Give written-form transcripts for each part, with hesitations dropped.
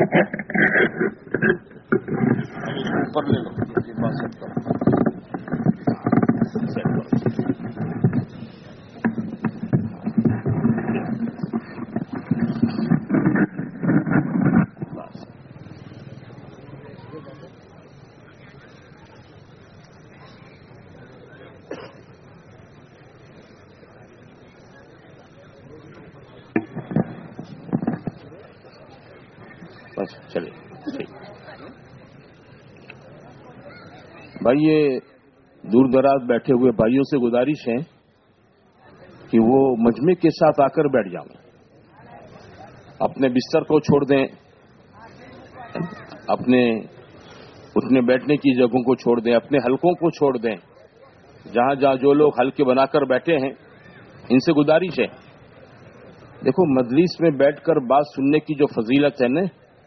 اوپر لے لو بس چلے ٹھیک. بھائی یہ دور دراز بیٹھے ہوئے بھائیوں سے گزارش ہے کہ وہ مجمع کے ساتھ آ کر بیٹھ جائیں, اپنے بستر کو چھوڑ دیں, اپنے اٹھنے بیٹھنے کی جگہوں کو چھوڑ دیں, اپنے حلقوں کو چھوڑ دیں. جہاں جہاں جو لوگ حلقے بنا کر بیٹھے ہیں ان سے گزارش ہے. دیکھو مجلس میں بیٹھ کر بات سننے کی جو فضیلت ہے نا,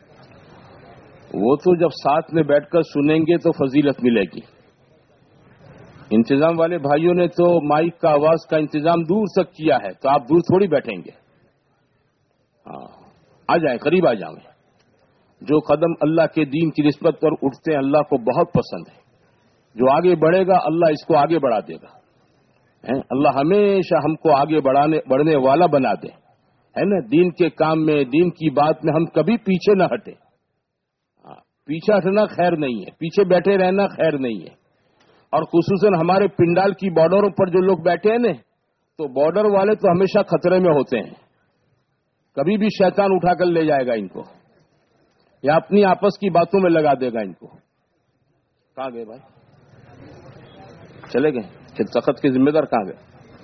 وہ تو جب ساتھ میں بیٹھ کر سنیں گے تو فضیلت ملے گی. انتظام والے بھائیوں نے تو مائک کا آواز کا انتظام دور تک کیا ہے, تو آپ دور تھوڑی بیٹھیں گے. ہاں آ جائیں, قریب آ جائیں. جو قدم اللہ کے دین کی نسبت پر اٹھتے ہیں اللہ کو بہت پسند ہے. جو آگے بڑھے گا اللہ اس کو آگے بڑھا دے گا. اللہ ہمیشہ ہم کو آگے بڑھنے والا بنا دے, ہے نا. دین کے کام میں, دین کی بات میں ہم کبھی پیچھے نہ ہٹے. پیچھے ہٹنا خیر نہیں ہے, پیچھے بیٹھے رہنا خیر نہیں ہے. اور خصوصاً ہمارے پنڈال کی بارڈروں پر جو لوگ بیٹھے ہیں نا, تو بارڈر والے تو ہمیشہ خطرے میں ہوتے ہیں. کبھی بھی شیطان اٹھا کر لے جائے گا ان کو, یا اپنی آپس کی باتوں میں لگا دے گا ان کو. کہاں گئے بھائی؟ چلے گئے. پھر تخت کے ذمہ دار کہاں گئے؟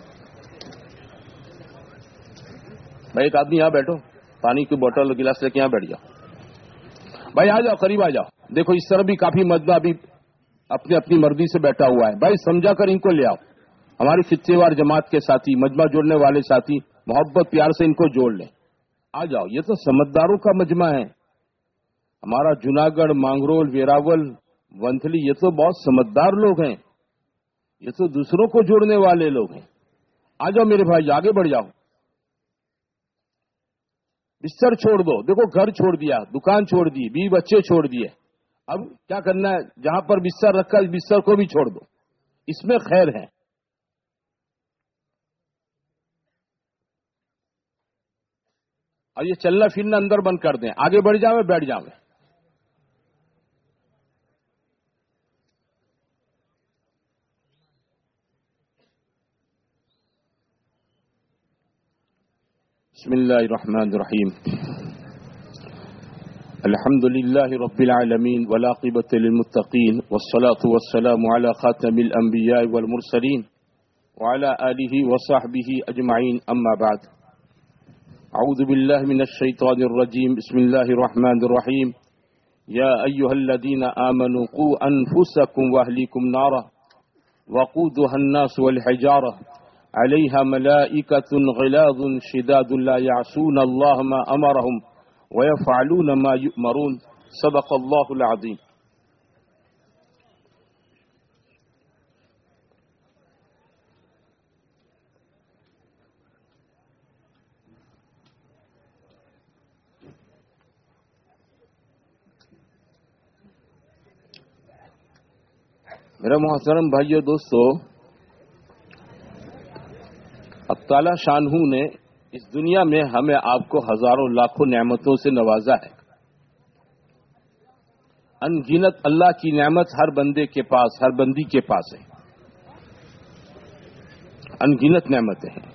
بھائی ایک آدمی یہاں بیٹھو, پانی کی بوتل اور گلاس لے کے یہاں بیٹھ جاؤ. بھائی آ جاؤ, قریب آ جاؤ. دیکھو اس طرح بھی کافی مجمع ابھی اپنی اپنی مرضی سے بیٹھا ہوا ہے. بھائی سمجھا کر ان کو لے آؤ. ہماری خطے وار جماعت کے ساتھی, مجمع جوڑنے والے ساتھی, محبت پیار سے ان کو جوڑ لیں. آ جاؤ, یہ تو سمجھداروں کا مجمع ہے. ہمارا جناگڑھ, مانگرول, ویراول, ونتھلی, یہ تو بہت سمجھدار لوگ ہیں. یہ تو دوسروں کو جوڑنے والے لوگ ہیں. آ جاؤ میرے بھائی, آگے بڑھ جاؤ. بستر چھوڑ دو. دیکھو گھر چھوڑ دیا, دکان چھوڑ دی, بیوی بچے چھوڑ دیے. اب کیا کرنا ہے؟ جہاں پر بستر رکھا اس بستر کو بھی چھوڑ دو. اس میں خیر ہے. اور یہ چلنا پھرنا اندر بند کر دیں. آگے بڑھ جاؤ, بیٹھ جاؤ. بسم اللہ الرحمن الرحیم. الحمد للہ رب العالمین والعاقبۃ للمتقین والصلاة والسلام علی خاتم الانبیاء والمرسلین وعلی آلہ وصحبہ اجمعین. اما بعد. اعوذ باللہ من الشیطان الرجیم. بسم اللہ الرحمن الرحیم. یا ایھا الذین آمنوا قوا انفسکم واہلیکم نارا وقودها الناس والحجارہ علیہا ملائکۃ غلاظ شداد لا یعصون اللہ ما امرہم ویفعلون ما یؤمرون. صدق اللہ العظیم. میرا محترم بھائیو دوستو, اب تعالی شانہ نے اس دنیا میں ہمیں آپ کو ہزاروں لاکھوں نعمتوں سے نوازا ہے. ان گنت اللہ کی نعمت ہر بندے کے پاس, ہر بندی کے پاس ہے. ان گنت نعمتیں ہیں.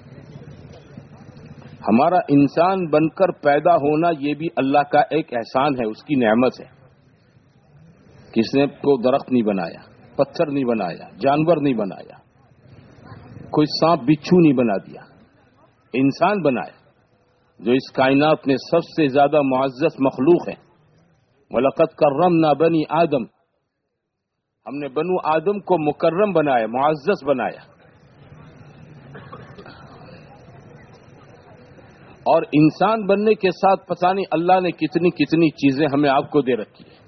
ہمارا انسان بن کر پیدا ہونا یہ بھی اللہ کا ایک احسان ہے, اس کی نعمت ہے. کس نے کو درخت نہیں بنایا, پتھر نہیں بنایا, جانور نہیں بنایا, کوئی سانپ بچھو نہیں بنا دیا, انسان بنایا جو اس کائنات میں سب سے زیادہ معزز مخلوق ہے. وَلَقَدْ كَرَّمْنَا بَنِي آدم, ہم نے بنو آدم کو مکرم بنایا, معزز بنایا. اور انسان بننے کے ساتھ پتہ نہیں اللہ نے کتنی کتنی چیزیں ہمیں آپ کو دے رکھی ہے.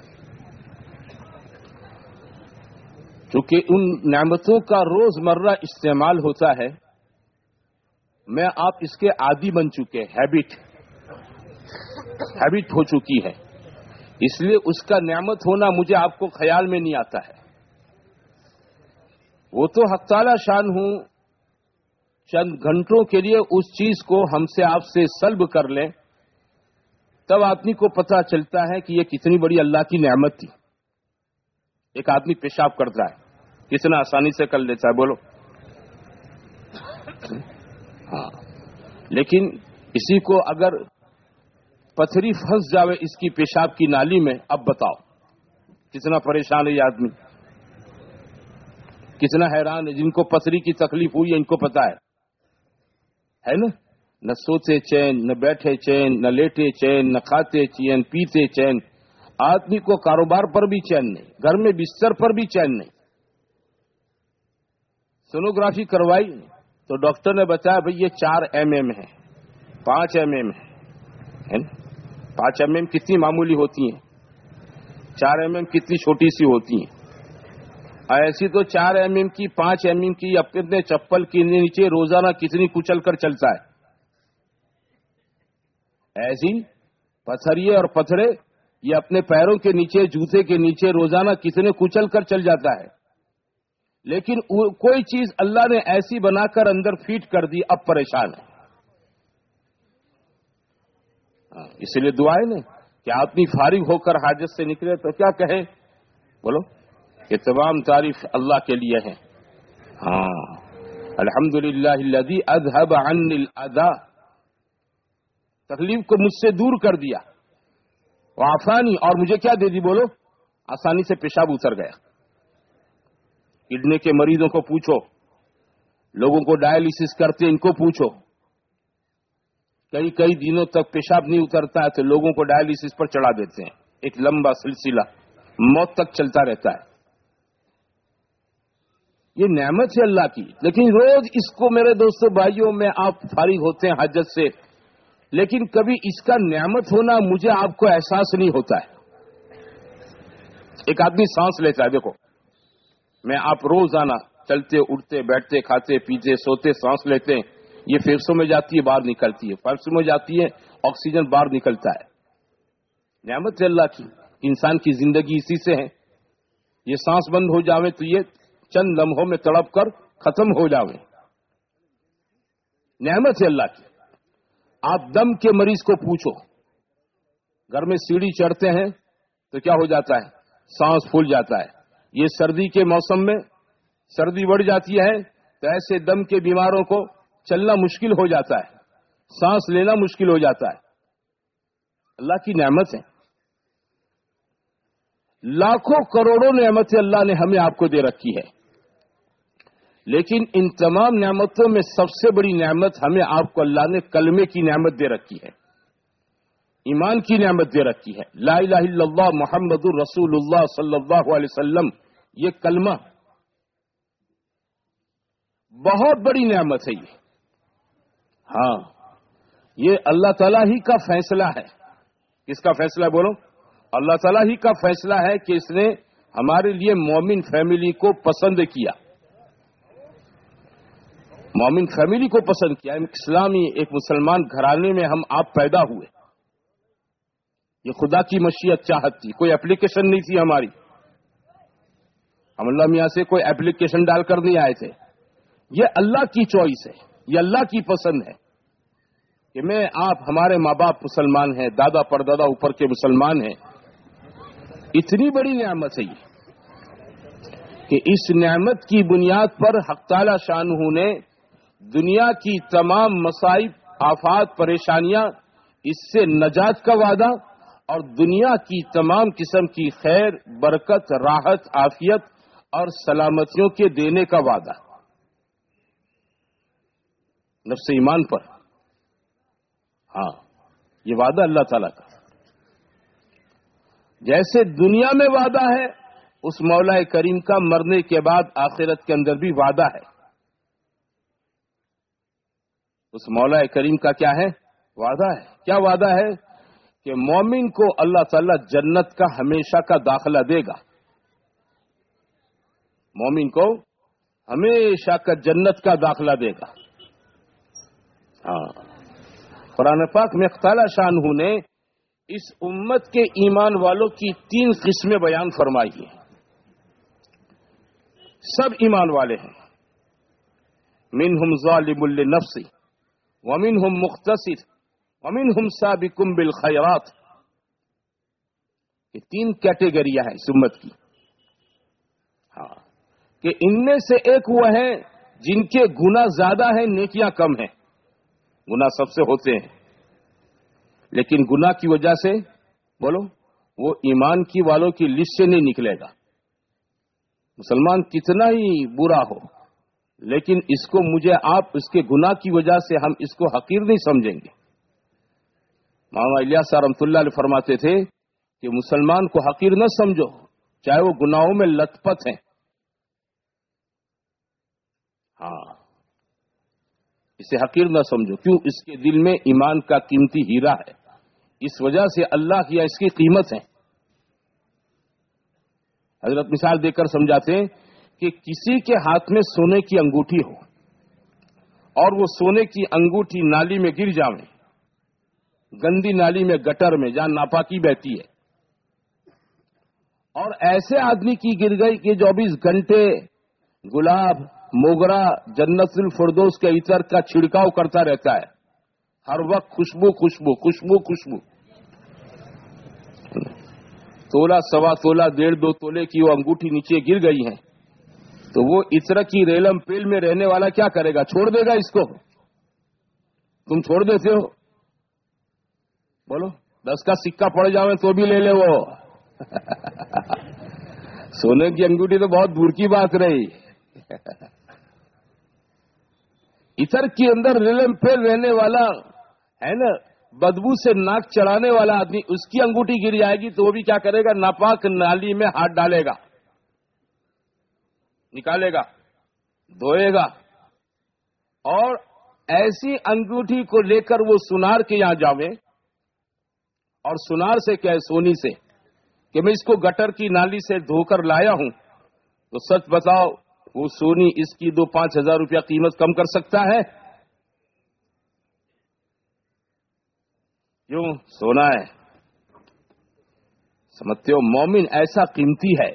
چونکہ ان نعمتوں کا روزمرہ استعمال ہوتا ہے, میں آپ اس کے عادی بن چکے, ہیبٹ ہو چکی ہے. اس لیے اس کا نعمت ہونا مجھے آپ کو خیال میں نہیں آتا ہے. وہ تو حق تعالی شان ہوں چند گھنٹوں کے لیے اس چیز کو ہم سے آپ سے سلب کر لیں، تب آدمی کو پتہ چلتا ہے کہ یہ کتنی بڑی اللہ کی نعمت تھی. ایک آدمی پیشاب کرتا ہے، کتنا آسانی سے کر لیتا ہے، بولو. ہاں، لیکن اسی کو اگر پتھری پھنس جاوے اس کی پیشاب کی نالی میں، اب بتاؤ کتنا پریشان ہے یہ آدمی، کتنا حیران ہے. جن کو پتھری کی تکلیف ہوئی ہے ان کو پتا ہے نا. نہ سوتے چین، نہ بیٹھے چین، نہ لیٹے چین، نہ کھاتے چین، پیتے چین. آدمی کو کاروبار پر بھی چین نہیں، گھر میں بستر پر بھی چین نہیں. سونوگرافی کروائی تو ڈاکٹر نے بتایا بھئی یہ 4 mm ہے، 5 mm ہے نا. 5 mm کتنی معمولی ہوتی ہیں، 4 mm کتنی چھوٹی سی ہوتی ہیں. ایسی تو 4 mm کی 5 mm کی اپنے چپل کے نیچے روزانہ کتنی کچل کر چلتا ہے. ایسی پتھریے اور پتھرے یہ اپنے پیروں کے نیچے، جوتے کے نیچے روزانہ کتنے کچل کر چل جاتا ہے. لیکن کوئی چیز اللہ نے ایسی بنا کر اندر فیٹ کر دی، اب پریشان ہے. اس لیے دعا ہے نا کہ آدمی فارغ ہو کر حاجت سے نکلے تو کیا کہے، بولو کہ تمام تعریف اللہ کے لیے ہے. ہاں، الحمدللہ الذی اذهب عنی الاذى، تکلیف کو مجھ سے دور کر دیا. وعافانی، اور مجھے کیا دے دی، بولو آسانی سے پیشاب اتر گیا. کڈنی کے مریضوں کو پوچھو، لوگوں کو ڈائلسس کرتے ان کو پوچھو، کئی دنوں تک پیشاب نہیں اترتا ہے تو لوگوں کو ڈائلسس پر چڑھا دیتے ہیں. ایک لمبا سلسلہ موت تک چلتا رہتا ہے. یہ نعمت ہے اللہ کی. لیکن روز اس کو میرے دوستوں بھائیوں میں آپ فارغ ہوتے ہیں حاجت سے، لیکن کبھی اس کا نعمت ہونا مجھے آپ کو احساس نہیں ہوتا ہے. ایک آدمی سانس لیتا ہے، دیکھو میں آپ روزانہ چلتے اٹھتے بیٹھتے کھاتے پیتے سوتے سانس لیتے ہیں، یہ پھیپھڑوں میں جاتی ہے باہر نکلتی ہے، پھیپھڑوں میں جاتی ہے آکسیجن باہر نکلتا ہے. نعمت ہے اللہ کی. انسان کی زندگی اسی سے ہے. یہ سانس بند ہو جاوے تو یہ چند لمحوں میں تڑپ کر ختم ہو جاوے. نعمت ہے اللہ کی. آپ دم کے مریض کو پوچھو، گھر میں سیڑھی چڑھتے ہیں تو کیا ہو جاتا ہے، سانس پھول جاتا ہے. یہ سردی کے موسم میں سردی بڑھ جاتی ہے تو ایسے دم کے بیماروں کو چلنا مشکل ہو جاتا ہے، سانس لینا مشکل ہو جاتا ہے. اللہ کی نعمت ہے. لاکھوں کروڑوں نعمتیں اللہ نے ہمیں آپ کو دے رکھی ہے، لیکن ان تمام نعمتوں میں سب سے بڑی نعمت ہمیں آپ کو اللہ نے کلمے کی نعمت دے رکھی ہے، ایمان کی نعمت دے رکھی ہے. لا الہ الا اللہ محمد الرسول اللہ صلی اللہ علیہ وسلم، یہ کلمہ بہت بڑی نعمت ہے. یہ ہاں، یہ اللہ تعالیٰ ہی کا فیصلہ ہے. کس کا فیصلہ ہے، بولو؟ اللہ تعالیٰ ہی کا فیصلہ ہے کہ اس نے ہمارے لیے مومن فیملی کو پسند کیا، مومن فیملی کو پسند کیا. اسلامی ایک مسلمان گھرانے میں ہم آپ پیدا ہوئے. یہ خدا کی مشیت چاہت تھی، کوئی اپلیکیشن نہیں تھی ہماری. ہم اللہ میاں سے کوئی اپلیکیشن ڈال کر نہیں آئے تھے. یہ اللہ کی چوائس ہے، یہ اللہ کی پسند ہے کہ میں آپ، ہمارے ماں باپ مسلمان ہیں، دادا پردادا اوپر کے مسلمان ہیں. اتنی بڑی نعمت ہے یہ کہ اس نعمت کی بنیاد پر حق تعالی شانہ نے دنیا کی تمام مصائب، آفات، پریشانیاں، اس سے نجات کا وعدہ اور دنیا کی تمام قسم کی خیر، برکت، راحت، عافیت اور سلامتیوں کے دینے کا وعدہ. نفس ایمان پر، ہاں، یہ وعدہ اللہ تعالیٰ کا. جیسے دنیا میں وعدہ ہے، اس مولا کریم کا مرنے کے بعد آخرت کے اندر بھی وعدہ ہے. اس مولا کریم کا کیا ہے، وعدہ ہے. کیا وعدہ ہے؟ کہ مومن کو اللہ تعالیٰ جنت کا ہمیشہ کا داخلہ دے گا. مومن کو ہمیشہ کا جنت کا داخلہ دے گا. ہاں، قرآن پاک میں تعالی شانہ نے اس امت کے ایمان والوں کی 3 قسمیں بیان فرمائی ہیں. سب ایمان والے ہیں. منہم ظالم لنفسہ ومنہم مقتصد ومنہم سابق بالخیرات. یہ 3 کیٹیگریاں ہیں اس امت کی. ہاں کہ ان میں سے ایک وہ ہیں جن کے گناہ زیادہ ہیں، نیکیاں کم ہیں. گناہ سب سے ہوتے ہیں، لیکن گناہ کی وجہ سے بولو وہ ایمان کی والوں کی لسٹ سے نہیں نکلے گا. مسلمان کتنا ہی برا ہو، لیکن اس کو مجھے آپ اس کے گناہ کی وجہ سے ہم اس کو حقیر نہیں سمجھیں گے. مولانا الیاس رحمۃ اللہ علیہ فرماتے تھے کہ مسلمان کو حقیر نہ سمجھو، چاہے وہ گناہوں میں لت پت ہیں. ہاں اسے حقیر نہ سمجھو، کیوں؟ اس کے دل میں ایمان کا قیمتی ہیرا ہے. اس وجہ سے اللہ کی اس کی قیمت ہے. حضرت مثال دے کر سمجھاتے ہیں کہ کسی کے ہاتھ میں سونے کی انگوٹھی ہو اور وہ سونے کی انگوٹھی نالی میں گر جاوے، گندی نالی میں، گٹر میں، جہاں ناپاکی بہتی ہے، اور ایسے آدمی کی گر گئی کہ 24 گھنٹے گلاب، موگرا، جنت الفردوس کے عطر کا چھڑکاؤ کرتا رہتا ہے، ہر وقت خوشبو خوشبو خوشبو خوشبو. تولہ، سوا تولہ، 1.5-2 تولے کی وہ انگوٹھی نیچے گر گئی ہے، تو وہ عطر کی ریلم پیل میں رہنے والا کیا کرے گا؟ چھوڑ دے گا اس کو؟ تم چھوڑ دیتے ہو؟ بولو 10 کا سکہ پڑ جاوے تو بھی لے لے وہ. سونے کی انگوٹھی تو بہت دور کی بات رہی. عطر کے اندر ریلم پیل رہنے والا ہے نا، بدبو سے ناک چڑھانے والا آدمی، اس کی انگوٹھی گر جائے گی تو وہ بھی کیا کرے گا؟ ناپاک نالی میں ہاتھ ڈالے گا، نکالے گا، دھوئے گا. اور ایسی انگوٹھی کو لے کر وہ سنار کے یہاں جاوے، اور سنار سے کیا ہے؟ سونی سے، کہ میں اس کو گٹر کی نالی سے دھو کر لایا ہوں، تو سچ بتاؤ وہ سونی اس کی 2-5 ہزار روپیہ قیمت کم کر سکتا ہے؟ کیوں؟ سونا ہے. سمجھتے ہو؟ مومن ایسا قیمتی ہے،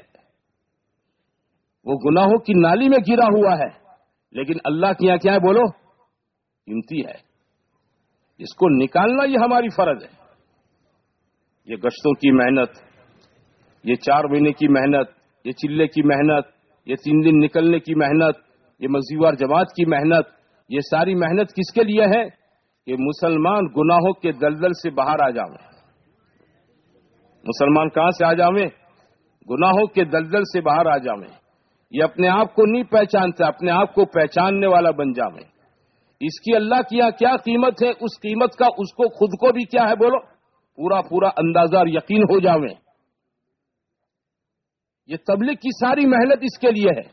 وہ گناہوں کی نالی میں گرا ہوا ہے، لیکن اللہ کے یہاں کیا ہے؟ بولو قیمتی ہے. اس کو نکالنا یہ ہماری فرض ہے. یہ گشتوں کی محنت، یہ 4 مہینے کی محنت، یہ چلے کی محنت، یہ 3 دن نکلنے کی محنت، یہ مزیوار جماعت کی محنت، یہ ساری محنت کس کے لیے ہے؟ کہ مسلمان گناہوں کے دلدل سے باہر آ جاویں. مسلمان کہاں سے آ جاویں؟ گناہوں کے دلدل سے باہر آ جاویں. یہ اپنے آپ کو نہیں پہچانتا، اپنے آپ کو پہچاننے والا بن جاویں. اس کی اللہ کی یہاں کیا قیمت ہے، اس قیمت کا اس کو خود کو بھی کیا ہے؟ بولو پورا اندازہ اور یقین ہو جاویں. یہ تبلیغ کی ساری محنت اس کے لیے ہے.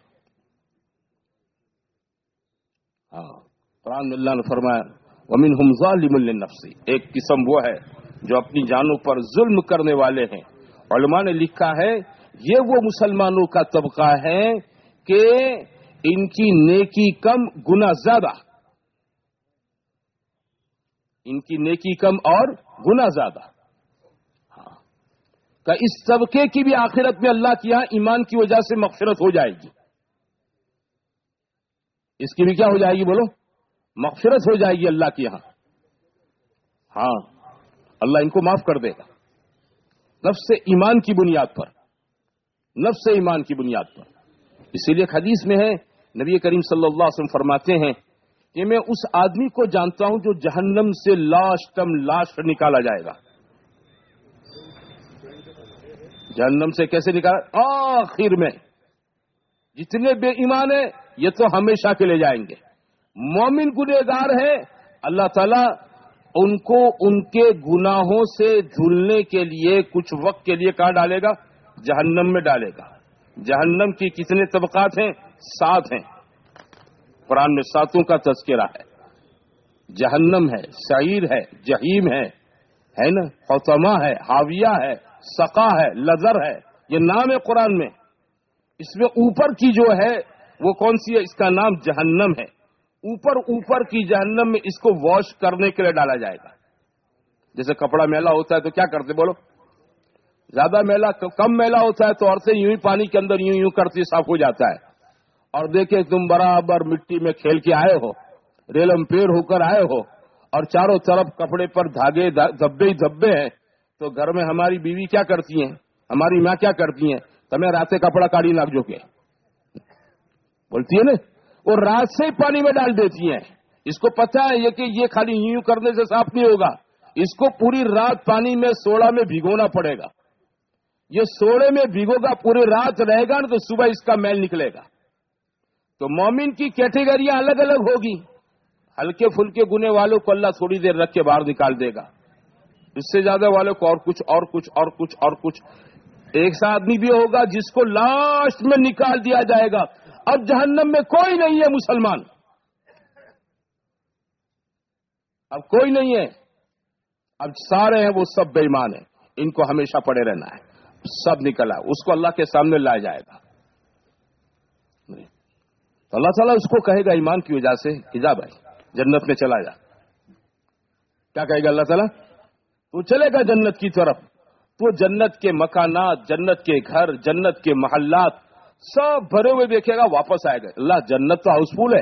ہاں قرآن میں اللہ نے فرمایا وَمِنْهُمْ ظَالِمٌ لِلنَّفْسِ. ایک قسم وہ ہے جو اپنی جانوں پر ظلم کرنے والے ہیں. علماء نے لکھا ہے یہ وہ مسلمانوں کا طبقہ ہے کہ ان کی نیکی کم، گناہ زیادہ. ان کی نیکی کم اور گناہ زیادہ. ہاں کہ اس طبقے کی بھی آخرت میں اللہ کے یہاں ایمان کی وجہ سے مغفرت ہو جائے گی. اس کی بھی کیا ہو جائے گی؟ بولو مغفرت ہو جائے گی اللہ کے یہاں. ہاں اللہ ان کو معاف کر دے گا، نفس ایمان کی بنیاد پر، نفس ایمان کی بنیاد پر. اسی لیے ایک حدیث میں ہے نبی کریم صلی اللہ علیہ وسلم فرماتے ہیں کہ میں اس آدمی کو جانتا ہوں جو جہنم سے لاش نکالا جائے گا. جہنم سے کیسے نکالا؟ آخر میں جتنے بے ایمان ہیں یہ تو ہمیشہ کے لے جائیں گے. مومن گنہگار ہے، اللہ تعالیٰ ان کو ان کے گناہوں سے دھلنے کے لیے کچھ وقت کے لیے کہاں ڈالے گا؟ جہنم میں ڈالے گا. جہنم کی کتنے طبقات ہیں؟ 7 ہیں. قرآن میں 7 کا تذکرہ ہے. جہنم ہے، سعیر ہے، جہیم ہے نا، حطمہ ہے، حاویہ ہے، سقا ہے، لظر ہے. یہ نام ہے قرآن میں. اس میں اوپر کی جو ہے وہ کون سی ہے؟ اس کا نام جہنم ہے. اوپر کی جہنم میں اس کو واش کرنے کے لیے ڈالا جائے گا. جیسے کپڑا میلا ہوتا ہے تو کیا کرتے بولو؟ زیادہ میلا کم میلا ہوتا ہے تو عورتیں یوں ہی پانی کے اندر یوں یوں کرتی صاف ہو جاتا ہے. اور دیکھیں تم برابر مٹی میں کھیل کے آئے ہو, ریلم پیر ہو کر آئے ہو, اور چاروں طرف کپڑے پر دھاگے دھبے ہی دھبے ہیں, تو گھر میں ہماری بیوی کیا کرتی ہیں, ہماری ماں کیا کرتی ہیں؟ تمہیں رات سے کپڑا کاڑی لگ جو کے بولتی ہے نا, وہ رات سے ہی پانی میں ڈال دیتی ہیں. اس کو پتا ہے یہ کہ یہ خالی یوں کرنے سے صاف نہیں ہوگا, اس کو پوری رات پانی میں سوڈا میں بھگونا پڑے گا. یہ سوڈے میں بھگو گا, پوری رات رہے گا نا, تو صبح اس کا میل نکلے گا. تو مومن کی کیٹیگریاں الگ الگ ہوگی. ہلکے پھلکے گنے والوں کو اللہ تھوڑی دیر رکھ کے باہر نکال دے گا, اس سے زیادہ والوں کو اور کچھ اور کچھ اور کچھ اور کچھ. ایک سا آدمی بھی ہوگا جس کو لاسٹ میں نکال دیا جائے گا. اب جہنم میں کوئی نہیں ہے مسلمان, اب کوئی نہیں ہے, اب سارے ہیں وہ سب بے ایمان ہیں, ان کو ہمیشہ پڑے رہنا ہے. سب نکلا, اس کو اللہ کے سامنے لایا جائے گا. تو اللہ تعالیٰ اس کو کہے گا ایمان کی وجہ سے کہ جا بھائی جنت میں چلا جا. کیا کہے گا اللہ تعالیٰ؟ تو چلے گا جنت کی طرف, تو جنت کے مکانات, جنت کے گھر, جنت کے محلات سب بھرے ہوئے دیکھے گا, واپس آئے گا. اللہ جنت تو ہاؤس فل ہے.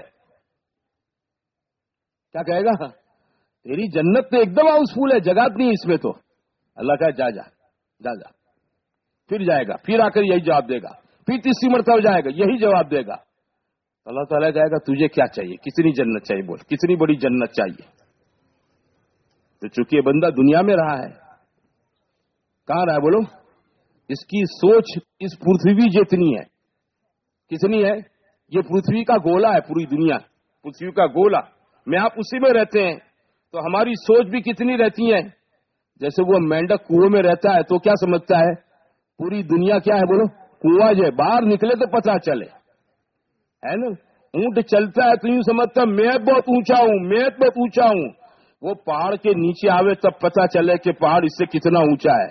کیا کہے گا؟ تیری جنت تو ایک دم ہاؤس فل ہے, جگہ نہیں اس میں. تو اللہ کہے جا جا جا جا. پھر جائے گا, پھر آ کر یہی جواب دے گا, پھر تیسری مرتبہ جائے گا, یہی جواب دے گا. اللہ تعالیٰ کہے گا تجھے کیا چاہیے, کتنی جنت چاہیے, بول کتنی بڑی جنت چاہیے. تو چونکہ یہ بندہ دنیا میں رہا ہے, کہاں رہا ہے بولو؟ اس کی سوچ اس پرتھوی جتنی ہے. کتنی ہے؟ یہ پرتھوی کا گولا ہے, پوری دنیا پرتھوی کا گولا, میں آپ اسی میں رہتے ہیں. تو ہماری سوچ بھی کتنی رہتی ہے. جیسے وہ مینڈک کنویں میں رہتا ہے تو کیا سمجھتا ہے پوری دنیا کیا ہے بولو؟ کنواں جو باہر نکلے تو پتہ چلے, ہے نا. اونٹ چلتا ہے تو یوں سمجھتا میں بہت اونچا ہوں, میں بہت اونچا ہوں. وہ پہاڑ کے نیچے آوے تب پتہ چلے کہ پہاڑ اس سے کتنا اونچا ہے.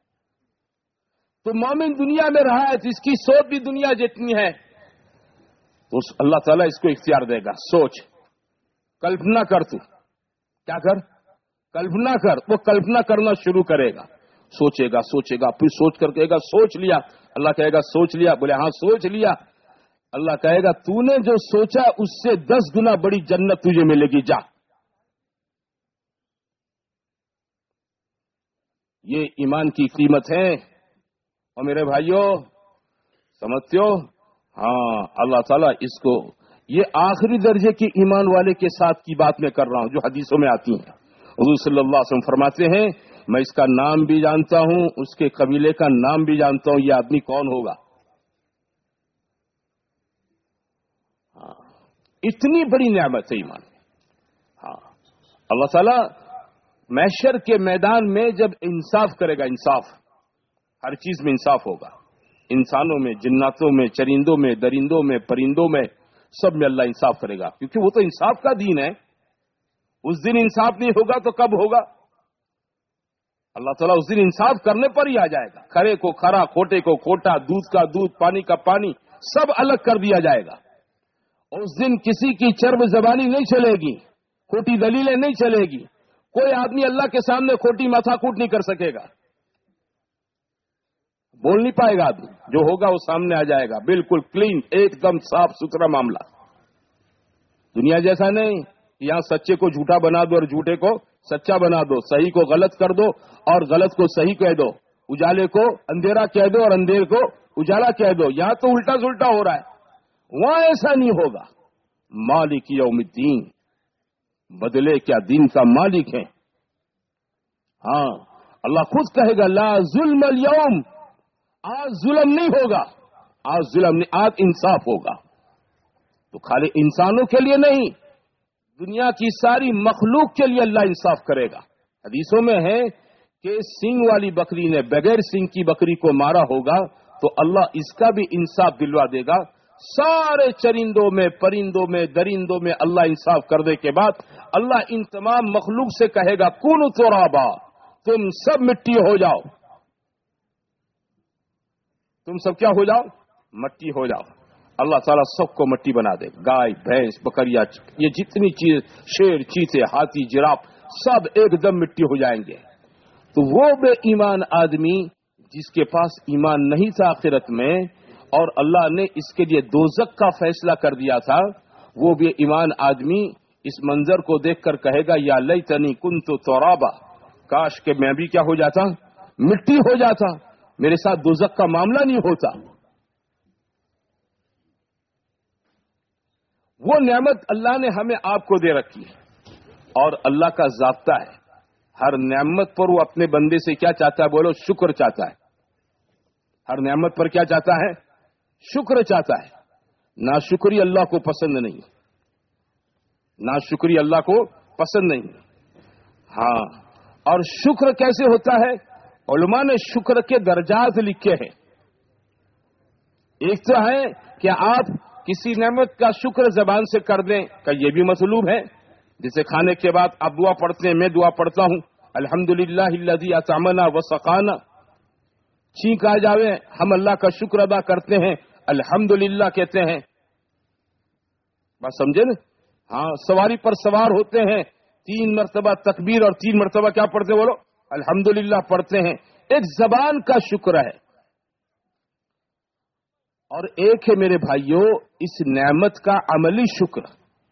تو مومن دنیا میں رہا ہے تو اس کی سوچ بھی دنیا جتنی ہے. تو اللہ تعالیٰ اس کو اختیار دے گا. سوچ, کلپنا کر, تو کیا کر, کلپنا کر. وہ کلپنا کرنا شروع کرے گا, سوچے گا سوچے گا, پھر سوچ کر کہے گا سوچ لیا. اللہ کہے گا سوچ لیا, بولے ہاں سوچ لیا. اللہ کہے گا تو نے جو سوچا اس سے 10 گنا بڑی جنت تجھے ملے گی, جا. یہ ایمان کی قیمت ہے. اور میرے بھائیوں سمجھتے ہو؟ ہاں, اللہ تعالیٰ اس کو, یہ آخری درجے کے ایمان والے کے ساتھ کی بات میں کر رہا ہوں جو حدیثوں میں آتی ہیں. حضور صلی اللہ علیہ وسلم فرماتے ہیں میں اس کا نام بھی جانتا ہوں, اس کے قبیلے کا نام بھی جانتا ہوں, یہ آدمی کون ہوگا. ہاں, اتنی بڑی نعمت ہے ایمان. ہاں, اللہ تعالیٰ محشر کے میدان میں جب انصاف کرے گا, انصاف, ہر چیز میں انصاف ہوگا, انسانوں میں, جناتوں میں, چرندوں میں, درندوں میں, پرندوں میں, سب میں اللہ انصاف کرے گا, کیونکہ وہ تو انصاف کا دین ہے. اس دن انصاف نہیں ہوگا تو کب ہوگا؟ اللہ تعالیٰ اس دن انصاف کرنے پر ہی آ جائے گا. کھرے کو کھرا, کھوٹے کو کھوٹا, دودھ کا دودھ, پانی کا پانی, سب الگ کر دیا جائے گا. اور اس دن کسی کی چرب زبانی نہیں چلے گی, کھوٹی دلیلیں نہیں چلے گی. کوئی آدمی اللہ کے سامنے کھوٹی ماتھا کوٹ نہیں کر سکے گا, بول نہیں پائے گا آدمی. جو ہوگا وہ سامنے آ جائے گا, بالکل کلین, ایک دم صاف ستھرا معاملہ. دنیا جیسا نہیں, یہاں سچے کو جھوٹا بنا دو اور جھوٹے کو سچا بنا دو, صحیح کو غلط کر دو اور غلط کو صحیح کہہ دو, اجالے کو اندھیرا کہہ دو اور اندھیرے کو اجالا کہہ دو. یہاں تو الٹا سلٹا ہو رہا ہے, وہاں ایسا نہیں ہوگا. مالک یوم الدین, بدلے کیا دین کا مالک ہے. ہاں, اللہ خود کہے گا لا ظلم اليوم, آج ظلم نہیں ہوگا, آج ظلم نہیں, آج انصاف ہوگا. تو خالی انسانوں کے لیے نہیں, دنیا کی ساری مخلوق کے لیے اللہ انصاف کرے گا. حدیثوں میں ہے کہ سینگ والی بکری نے بغیر سینگ کی بکری کو مارا ہوگا تو اللہ اس کا بھی انصاف دلوا دے گا. سارے چرندوں میں, پرندوں میں, درندوں میں اللہ انصاف کرنے کے بعد اللہ ان تمام مخلوق سے کہے گا کونوا ترابا, تم سب مٹی ہو جاؤ. تم سب کیا ہو جاؤ؟ مٹی ہو جاؤ. اللہ تعالیٰ سب کو مٹی بنا دے. گائے, بھینس, بکریاں, یہ جتنی چیز, شیر, چیتے, ہاتھی, جراف, سب ایک دم مٹی ہو جائیں گے. تو وہ بے ایمان آدمی جس کے پاس ایمان نہیں تھا آخرت میں اور اللہ نے اس کے لیے دوزخ کا فیصلہ کر دیا تھا، وہ بے ایمان آدمی اس منظر کو دیکھ کر کہے گا یا لیتنی کنت ترابا، کاش کہ میں بھی کیا ہو جاتا، مٹی ہو جاتا، میرے ساتھ دوزخ کا معاملہ نہیں ہوتا۔ وہ نعمت اللہ نے ہمیں آپ کو دے رکھی ہے، اور اللہ کا ضابطہ ہے ہر نعمت پر وہ اپنے بندے سے کیا چاہتا ہے، بولو شکر چاہتا ہے۔ ہر نعمت پر کیا چاہتا ہے، شکر چاہتا ہے۔ ناشکری اللہ کو پسند نہیں، ناشکری اللہ کو پسند نہیں۔ ہاں، اور شکر کیسے ہوتا ہے؟ علماء نے شکر کے درجات لکھے ہیں۔ ایک تو ہے کہ آپ کسی نعمت کا شکر زبان سے کر دیں کہ یہ بھی مطلوب ہے، جسے کھانے کے بعد آپ دعا پڑھتے ہیں، میں دعا پڑھتا ہوں الحمدللہ الذی اطعمنا وسقانا، چھینک آ جاوے ہم اللہ کا شکر ادا کرتے ہیں، الحمدللہ کہتے ہیں۔ بات سمجھے نا؟ ہاں، سواری پر سوار ہوتے ہیں، 3 مرتبہ تکبیر اور 3 مرتبہ کیا پڑھتے بولو، الحمدللہ پڑھتے ہیں، ایک زبان کا شکر ہے۔ اور ایک ہے میرے بھائیوں اس نعمت کا عملی شکر۔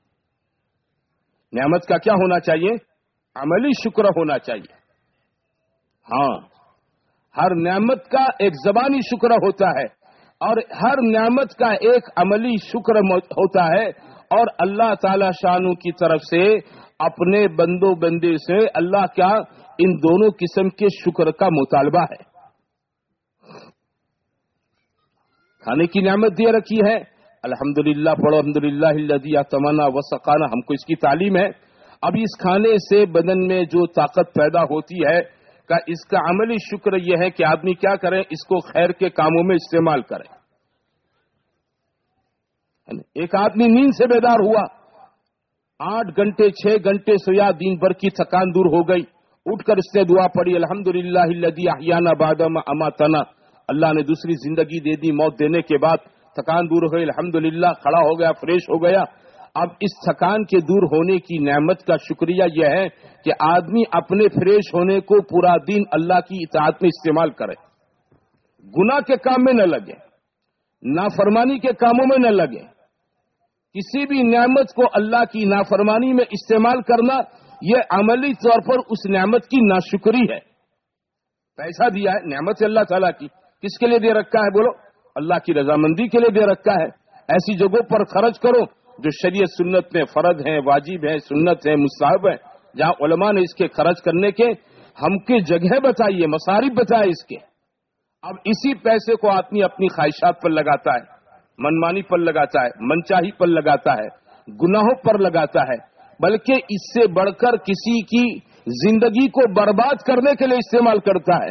نعمت کا کیا ہونا چاہیے؟ عملی شکر ہونا چاہیے۔ ہاں، ہر نعمت کا ایک زبانی شکر ہوتا ہے اور ہر نعمت کا ایک عملی شکر ہوتا ہے، اور اللہ تعالی شانو کی طرف سے اپنے بندوں بندے سے اللہ کا ان دونوں قسم کے شکر کا مطالبہ ہے۔ کھانے کی نعمت دے رکھی ہے، الحمدللہ پڑھو، الحمدللہ الذی اطعمنا وسقانا، ہم کو اس کی تعلیم ہے۔ اب اس کھانے سے بدن میں جو طاقت پیدا ہوتی ہے کہ اس کا عملی شکر یہ ہے کہ آدمی کیا کرے، اس کو خیر کے کاموں میں استعمال کرے۔ ایک آدمی نیند سے بیدار ہوا، 8 گھنٹے 6 گھنٹے سویا، دن بھر کی تھکان دور ہو گئی، اٹھ کر اس نے دعا پڑھی الحمدللہ الذی احیانا بعد ما اماتنا، اللہ نے دوسری زندگی دے دی، موت دینے کے بعد تھکان دور ہو گئی، الحمدللہ کھڑا ہو گیا، فریش ہو گیا۔ اب اس تھکان کے دور ہونے کی نعمت کا شکریہ یہ ہے کہ آدمی اپنے فریش ہونے کو پورا دن اللہ کی اطاعت میں استعمال کرے، گناہ کے کام میں نہ لگے، نافرمانی کے کاموں میں نہ لگے۔ کسی بھی نعمت کو اللہ کی نافرمانی میں استعمال کرنا یہ عملی طور پر اس نعمت کی ناشکری ہے۔ پیسہ دیا ہے، نعمت اللہ تعالیٰ کی، کس کے لیے دے رکھا ہے بولو، اللہ کی رضامندی کے لیے دے رکھا ہے۔ ایسی جگہوں پر خرچ کرو جو شریعت سنت میں فرض ہیں، واجب ہیں، سنت ہیں، مستحب ہیں، جہاں علماء نے اس کے خرچ کرنے کے ہم کی جگہ بتائیے، مصارف بتائے اس کے۔ اب اسی پیسے کو آدمی اپنی خواہشات پر لگاتا ہے، منمانی پر لگاتا ہے، منچاہی پر لگاتا ہے، گناہوں پر لگاتا ہے، بلکہ اس سے بڑھ کر کسی کی زندگی کو برباد کرنے کے لیے استعمال کرتا ہے۔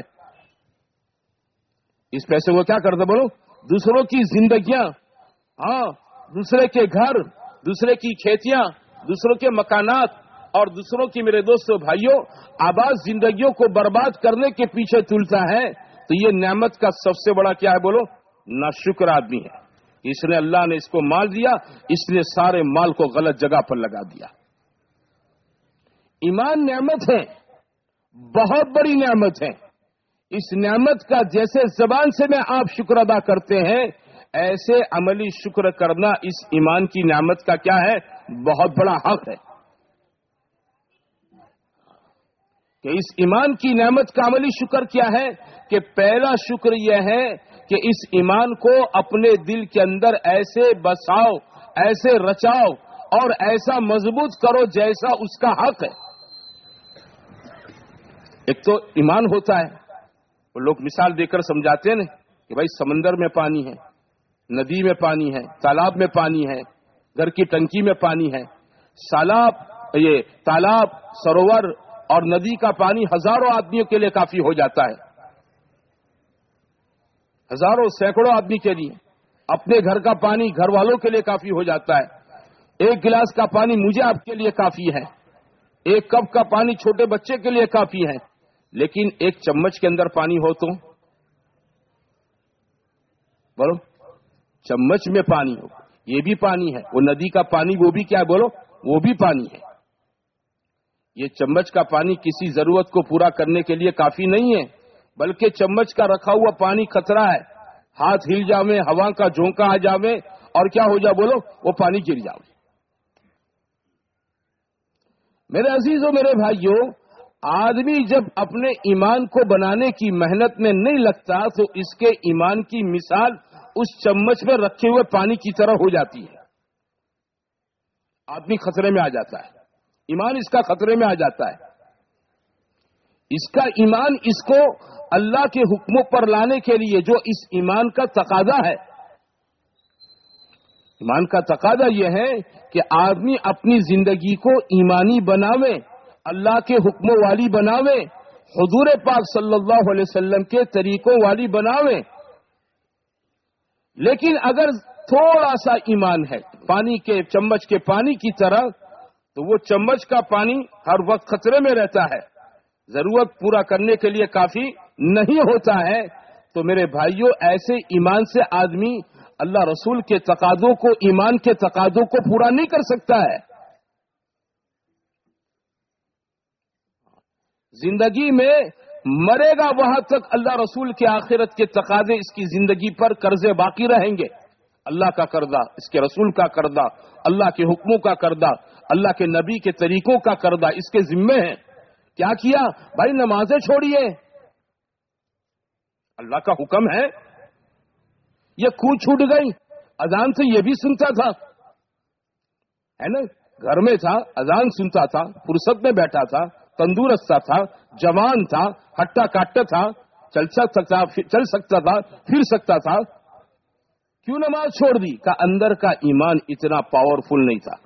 اس پیسے کو کیا کرتا بولو، دوسروں کی زندگیاں، ہاں، دوسرے کے گھر، دوسرے کی کھیتیاں، دوسروں کے مکانات اور دوسروں کی، میرے دوستو بھائیوں، آباد زندگیوں کو برباد کرنے کے پیچھے تلتا ہے۔ تو یہ نعمت کا سب سے بڑا کیا ہے بولو، ناشکر آدمی ہے۔ اس نے، اللہ نے اس کو مال دیا، اس نے سارے مال کو غلط جگہ پر لگا دیا۔ ایمان نعمت ہے، بہت بڑی نعمت ہے۔ اس نعمت کا جیسے زبان سے میں آپ شکر ادا کرتے ہیں، ایسے عملی شکر کرنا اس ایمان کی نعمت کا کیا ہے، بہت بڑا حق ہے۔ کہ اس ایمان کی نعمت کا عملی شکر کیا ہے کہ پہلا شکر یہ ہے کہ اس ایمان کو اپنے دل کے اندر ایسے بساؤ، ایسے رچاؤ اور ایسا مضبوط کرو جیسا اس کا حق ہے۔ ایک تو ایمان ہوتا ہے، وہ لوگ مثال دے کر سمجھاتے ہیں کہ بھائی سمندر میں پانی ہے، ندی میں پانی ہے، تالاب میں پانی ہے، گھر کی ٹنکی میں پانی ہے، یہ تالاب، سروور اور ندی کا پانی ہزاروں آدمیوں کے لیے کافی ہو جاتا ہے، ہزاروں سینکڑوں آدمی کے لیے۔ اپنے گھر کا پانی گھر والوں کے لیے کافی ہو جاتا ہے۔ ایک گلاس کا پانی مجھے آپ کے لیے کافی ہے، ایک کپ کا پانی چھوٹے بچے کے لیے کافی ہے، لیکن ایک چمچ کے اندر پانی ہو تو بولو، چمچ میں پانی ہو، یہ بھی پانی ہے، وہ ندی کا پانی وہ بھی کیا ہے بولو، وہ بھی پانی ہے۔ یہ چمچ کا پانی کسی ضرورت کو پورا کرنے کے لیے کافی نہیں ہے، بلکہ چمچ کا رکھا ہوا پانی خطرہ ہے، ہاتھ ہل جاوے، ہوا کا جھونکا آ جاوے اور کیا ہو جا بولو، وہ پانی گر جاوے۔ میرے عزیزوں، میرے بھائیوں، آدمی جب اپنے ایمان کو بنانے کی محنت میں نہیں لگتا تو اس کے ایمان کی مثال اس چمچ میں رکھے ہوئے پانی کی طرح ہو جاتی ہے۔ آدمی خطرے میں آ جاتا ہے، ایمان اس کا خطرے میں آ جاتا ہے۔ اس کا ایمان اس کو اللہ کے حکموں پر لانے کے لیے جو اس ایمان کا تقاضا ہے، ایمان کا تقاضا یہ ہے کہ آدمی اپنی زندگی کو ایمانی بناوے، اللہ کے حکموں والی بناوے، حضور پاک صلی اللہ علیہ وسلم کے طریقوں والی بناوے۔ لیکن اگر تھوڑا سا ایمان ہے پانی کے چمچ کے پانی کی طرح، تو وہ چمچ کا پانی ہر وقت خطرے میں رہتا ہے، ضرورت پورا کرنے کے لیے کافی نہیں ہوتا ہے۔ تو میرے بھائیوں، ایسے ایمان سے آدمی اللہ رسول کے تقاضوں کو، ایمان کے تقاضوں کو پورا نہیں کر سکتا ہے۔ زندگی میں مرے گا وہاں تک اللہ رسول کے آخرت کے تقاضے اس کی زندگی پر قرضے باقی رہیں گے۔ اللہ کا قرضہ، اس کے رسول کا قرضہ، اللہ کے حکموں کا قرضہ، اللہ کے نبی کے طریقوں کا قرضہ اس کے ذمے ہے۔ کیا کیا بھائی؟ نمازیں چھوڑیے، اللہ کا حکم ہے۔ یہ کھو چھوٹ گئی، اذان سے یہ بھی سنتا تھا، ہے نا، گھر میں تھا، اذان سنتا تھا، فرصت میں بیٹھا تھا، تندرست تھا، جوان تھا، ہٹا کاٹا تھا، چل سکتا تھا، پھر سکتا تھا، کیوں نماز چھوڑ دی؟ کہ اندر کا ایمان اتنا پاورفل نہیں تھا،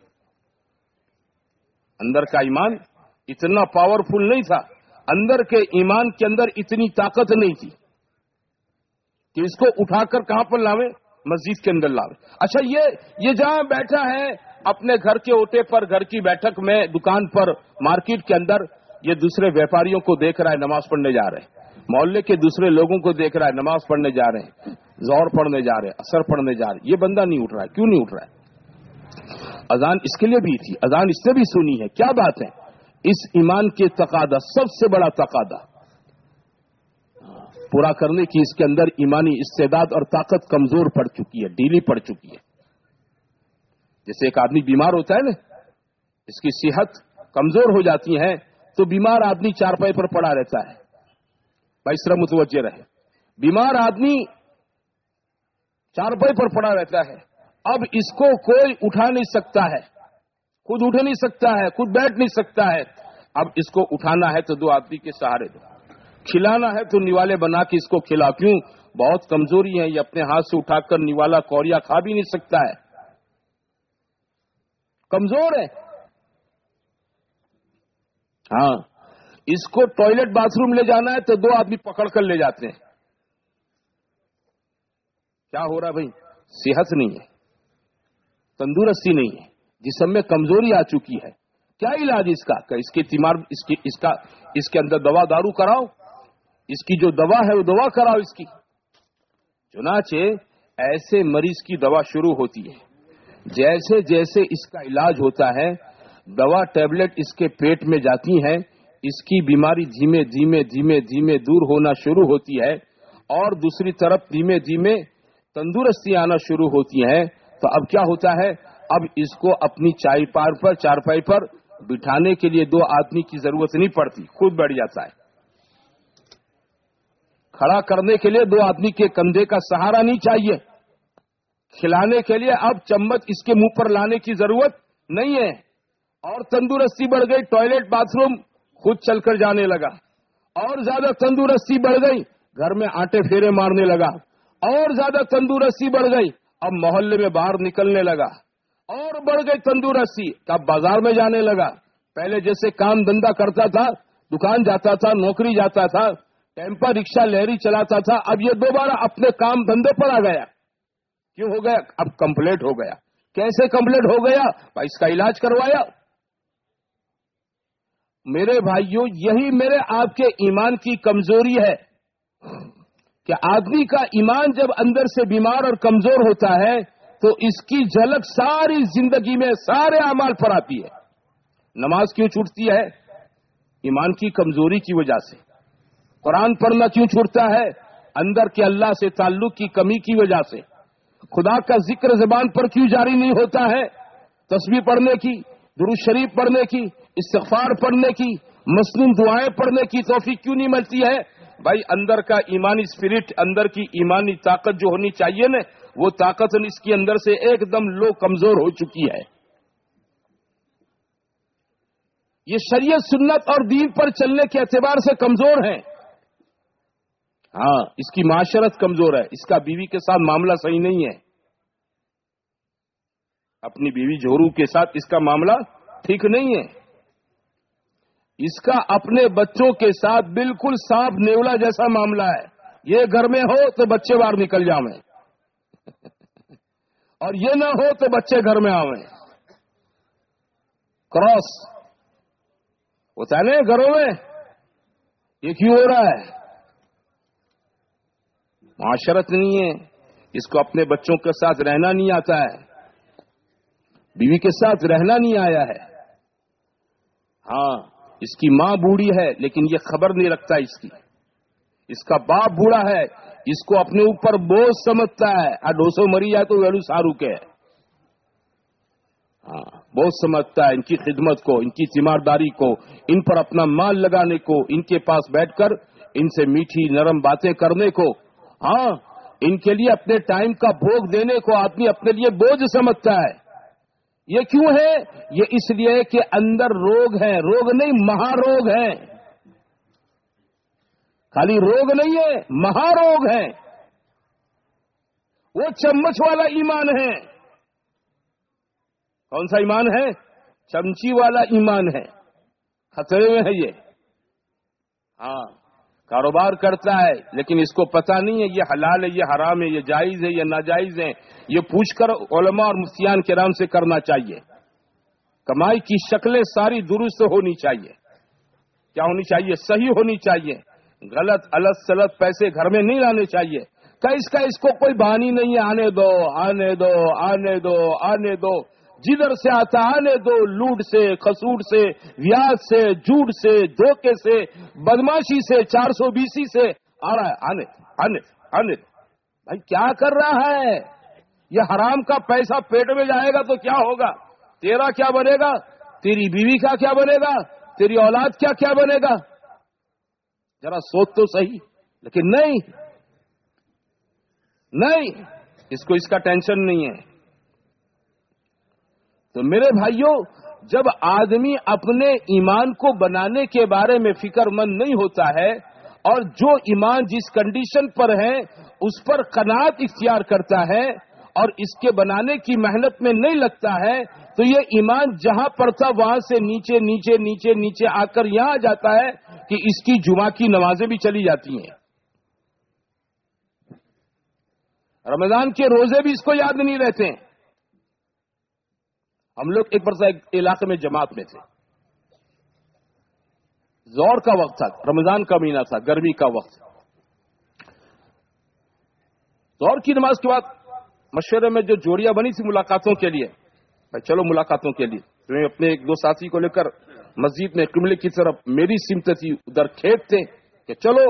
اندر کا ایمان اتنا پاورفل نہیں تھا، اندر کے ایمان کے اندر اتنی طاقت نہیں تھی کہ اس کو اٹھا کر کہاں پر لاوے؟ مسجد کے اندر لاوے۔ اچھا، یہ جہاں بیٹھا ہے اپنے گھر کے اوٹے پر، گھر کی بیٹھک میں، دکان پر، مارکیٹ کے اندر، یہ دوسرے ویپاریوں کو دیکھ رہا ہے نماز پڑھنے جا رہے ہیں، محلے کے دوسرے لوگوں کو دیکھ رہا ہے نماز پڑھنے جا رہے ہیں، ظہر پڑھنے جا رہے ہیں، عصر پڑھنے جا رہے ہیں، یہ بندہ نہیں اٹھ رہا ہے۔ کیوں نہیں اٹھ رہا ہے؟ اذان اس کے لیے بھی تھی، اذان اس نے بھی سنی ہے۔ کیا بات ہے؟ اس ایمان کے تقاضا، سب سے بڑا تقاضا پورا کرنے کی اس کے اندر ایمانی استعداد اور طاقت کمزور پڑ چکی ہے، ڈھیلی پڑ چکی ہے۔ جیسے ایک آدمی بیمار ہوتا ہے نا، اس کی صحت کمزور ہو جاتی ہے تو بیمار آدمی چارپائی پر پڑا رہتا ہے۔ بھائی اس طرح متوجہ رہے، بیمار آدمی چارپائی پر پڑا رہتا ہے، اب اس کو کوئی اٹھا نہیں سکتا ہے، خود اٹھ نہیں سکتا ہے، خود بیٹھ نہیں سکتا ہے۔ اب اس کو اٹھانا ہے تو دو آدمی کے سہارے دو، کھلانا ہے تو نیوالے بنا کے اس کو کھلا۔ کیوں؟ بہت کمزوری ہے، یہ اپنے ہاتھ سے اٹھا کر نیوالا کوریا کھا بھی نہیں سکتا ہے، کمزور ہے۔ ہاں، اس کو ٹوائلٹ باتھ روم لے جانا ہے تو دو آدمی پکڑ کر لے جاتے ہیں۔ کیا ہو رہا بھائی؟ صحت نہیں ہے، تندرستی نہیں ہے، جسم میں کمزوری آ چکی ہے۔ کیا علاج اس کا؟ کہ اس کے اندر دوا دارو کراؤ، اس کی جو دوا ہے وہ دوا کراؤ اس کی۔ چنانچہ ایسے مریض کی دوا شروع ہوتی ہے، جیسے جیسے اس کا علاج ہوتا ہے، دوا ٹیبلٹ اس کے پیٹ میں جاتی ہیں، اس کی بیماری دھیمے دھیمے دھیمے دھیمے دور ہونا شروع ہوتی ہے، اور دوسری طرف دھیمے دھیمے تندرستی آنا شروع ہوتی ہے۔ تو اب کیا ہوتا ہے؟ اب اس کو اپنی چارپائی پر بٹھانے کے لیے دو آدمی کی ضرورت نہیں پڑتی، خود بیٹھ جاتا ہے۔ کھڑا کرنے کے لیے دو آدمی کے کندھے کا سہارا نہیں چاہیے، کھلانے کے لیے اب چمچ اس کے منہ پر لانے کی ضرورت نہیں ہے، اور تندرستی بڑھ گئی، ٹوائلٹ باتھ روم خود چل کر جانے لگا، اور زیادہ تندرستی بڑھ گئی، گھر میں آٹے پھیرے مارنے لگا، اور زیادہ تندرستی بڑھ گئی، اب محلے میں باہر نکلنے لگا، اور بڑھ گئی تندرستی، اب بازار میں جانے لگا، پہلے جیسے کام دھندا کرتا تھا، دکان جاتا تھا، نوکری جاتا تھا، ٹیمپا رکشہ لہری چلاتا تھا، اب یہ دوبارہ اپنے کام دھندے پر آ گیا۔ کیوں ہو گیا؟ اب کمپلیٹ ہو گیا۔ کیسے کمپلیٹ ہو گیا؟ بھائی اس کا علاج کروایا۔ میرے بھائیوں، یہی میرے آپ کے ایمان کی کمزوری ہے کہ آدمی کا ایمان جب اندر سے بیمار اور کمزور ہوتا ہے تو اس کی جھلک ساری زندگی میں سارے اعمال پر آتی ہے۔ نماز کیوں چھوٹتی ہے؟ ایمان کی کمزوری کی وجہ سے. قرآن پڑھنا کیوں چھوٹتا ہے؟ اندر کے اللہ سے تعلق کی کمی کی وجہ سے. خدا کا ذکر زبان پر کیوں جاری نہیں ہوتا ہے؟ تسبیح پڑھنے کی، درود شریف پڑھنے کی، استغفار پڑھنے کی، مسنون دعائیں پڑھنے کی توفیق کیوں نہیں ملتی ہے؟ بھائی اندر کا ایمانی اسپرٹ، اندر کی ایمانی طاقت جو ہونی چاہیے نا، وہ طاقت اس کے اندر سے ایک دم لو کمزور ہو چکی ہے. یہ شریعت سنت اور دین پر چلنے کے اعتبار سے کمزور ہیں. ہاں، اس کی معاشرت کمزور ہے، اس کا بیوی کے ساتھ معاملہ صحیح نہیں ہے. اپنی بیوی جورو کے ساتھ اس کا معاملہ ٹھیک نہیں ہے. اس کا اپنے بچوں کے ساتھ بالکل سانپ نیولا جیسا معاملہ ہے. یہ گھر میں ہو تو بچے باہر نکل جاویں اور یہ نہ ہو تو بچے گھر میں آویں. کراس ہوتا ہے نا گھروں میں. یہ کیوں ہو رہا ہے؟ معاشرت نہیں ہے. اس کو اپنے بچوں کے ساتھ رہنا نہیں آتا ہے، بیوی کے ساتھ رہنا نہیں آیا ہے. ہاں، اس کی ماں بوڑھی ہے لیکن یہ خبر نہیں رکھتا اس کی. اس کا باپ بوڑھا ہے، اس کو اپنے اوپر بوجھ سمجھتا ہے. ڈوسو مری جائے تو ویلو سارو کے. ہاں، بوجھ سمجھتا ہے ان کی خدمت کو، ان کی تیمارداری کو، ان پر اپنا مال لگانے کو، ان کے پاس بیٹھ کر ان سے میٹھی نرم باتیں کرنے کو. ہاں، ان کے لیے اپنے ٹائم کا بھوگ دینے کو آدمی اپنے لیے بوجھ سمجھتا ہے. یہ کیوں ہے؟ یہ اس لیے کہ اندر روگ ہے. روگ نہیں، مہاروگ ہے. خالی روگ نہیں ہے، مہاروگ ہے. وہ چمچ والا ایمان ہے. کون سا ایمان ہے؟ چمچی والا ایمان ہے. خطرے میں ہے یہ. ہاں، کاروبار کرتا ہے لیکن اس کو پتہ نہیں ہے یہ حلال ہے، یہ حرام ہے، یہ جائز ہے، یہ ناجائز ہے. یہ پوچھ کر علماء اور مفتیان کرام سے کرنا چاہیے. کمائی کی شکلیں ساری درست ہونی چاہیے. کیا ہونی چاہیے؟ صحیح ہونی چاہیے. غلط الت سلط پیسے گھر میں نہیں لانے چاہیے. اس کو کوئی بہانی نہیں ہے. آنے دو آنے دو آنے دو آنے دو. جدھر سے آتا آنے دو. لوٹ سے، خسوٹ سے، ویاج سے، جھوٹ سے، دھوکے سے، بدماشی سے، 420 سے آ رہا ہے. آنے آنے آنے. بھائی کیا کر رہا ہے؟ یہ حرام کا پیسہ پیٹ میں جائے گا تو کیا ہوگا؟ تیرا کیا بنے گا؟ تیری بیوی کا کیا بنے گا؟ تیری اولاد کیا بنے گا؟ ذرا سوچ تو صحیح. لیکن نہیں، اس کو اس کا ٹینشن نہیں ہے. تو میرے بھائیوں، جب آدمی اپنے ایمان کو بنانے کے بارے میں فکر مند نہیں ہوتا ہے اور جو ایمان جس کنڈیشن پر ہے اس پر قناعت اختیار کرتا ہے اور اس کے بنانے کی محنت میں نہیں لگتا ہے، تو یہ ایمان جہاں پر تھا وہاں سے نیچے نیچے نیچے نیچے آ کر یہاں آ جاتا ہے کہ اس کی جمعہ کی نمازیں بھی چلی جاتی ہیں. رمضان کے روزے بھی اس کو یاد نہیں رہتے ہیں. ہم لوگ ایک برسہ ایک علاقے میں جماعت میں تھے. زور کا وقت تھا، رمضان کا مہینہ تھا، گرمی کا وقت. زور کی نماز کے بعد مشورے میں جو جوڑیاں بنی تھی ملاقاتوں کے لیے، بھائی چلو ملاقاتوں کے لیے. میں اپنے ایک دو ساتھی کو لے کر مسجد میں قبلے کی طرف، میری سمت تھی، ادھر کھیت تھے کہ چلو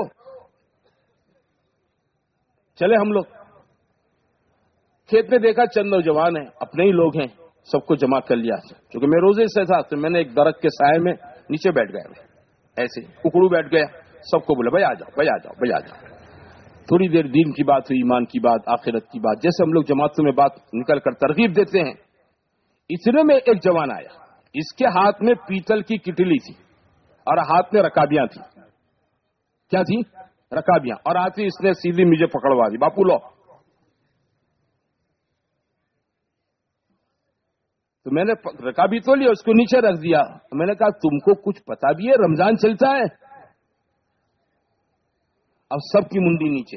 چلے. ہم لوگ کھیت میں دیکھا چند نوجوان ہیں، اپنے ہی لوگ ہیں، سب کو جمع کر لیا. چونکہ میں روزے سے تھا تو میں نے ایک درخت کے سائے میں نیچے بیٹھ گیا. ایسے اکڑو بیٹھ گیا. سب کو بولا بھائی آ جاؤ، بھائی آ جاؤ، بھائی آ جاؤ. تھوڑی دیر دین کی بات ہوئی، ایمان کی بات، آخرت کی بات. جیسے ہم لوگ جماعتوں میں بات نکل کر ترغیب دیتے ہیں، اتنے میں ایک جوان آیا. اس کے ہاتھ میں پیتل کی کٹلی تھی اور ہاتھ میں رکابیاں تھی. کیا تھی؟ رکابیاں. اور آتی اس نے سیدھی مجھے پکڑوا دی. باپو لو. تو میں نے رکابی تو لیا، اس کو نیچے رکھ دیا. میں نے کہا تم کو کچھ پتا بھی ہے رمضان چلتا ہے؟ اب سب کی منڈی نیچے.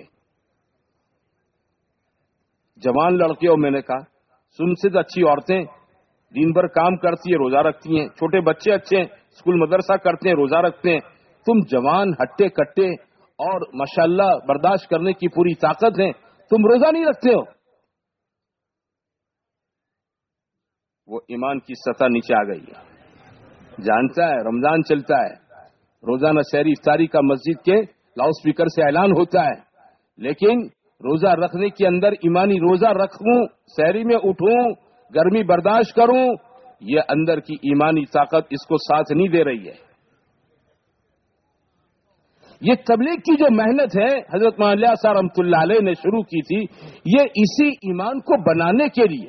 جوان لڑکے ہو، میں نے کہا تم سے تو اچھی عورتیں دن بھر کام کرتی ہیں، روزہ رکھتی ہیں. چھوٹے بچے اچھے ہیں، اسکول مدرسہ کرتے ہیں، روزہ رکھتے ہیں. تم جوان ہٹے کٹے اور ماشاءاللہ برداشت کرنے کی پوری طاقت ہے، تم روزہ نہیں رکھتے ہو. وہ ایمان کی سطح نیچے آ گئی. جانتا ہے رمضان چلتا ہے. روزانہ سحری افطاری کا مسجد کے لاؤڈ اسپیکر سے اعلان ہوتا ہے، لیکن روزہ رکھنے کے اندر ایمانی روزہ رکھوں، سحری میں اٹھوں، گرمی برداشت کروں، یہ اندر کی ایمانی طاقت اس کو ساتھ نہیں دے رہی ہے۔ یہ تبلیغ کی جو محنت ہے حضرت مولانا صاحب رحمۃ اللہ علیہ نے شروع کی تھی، یہ اسی ایمان کو بنانے کے لیے۔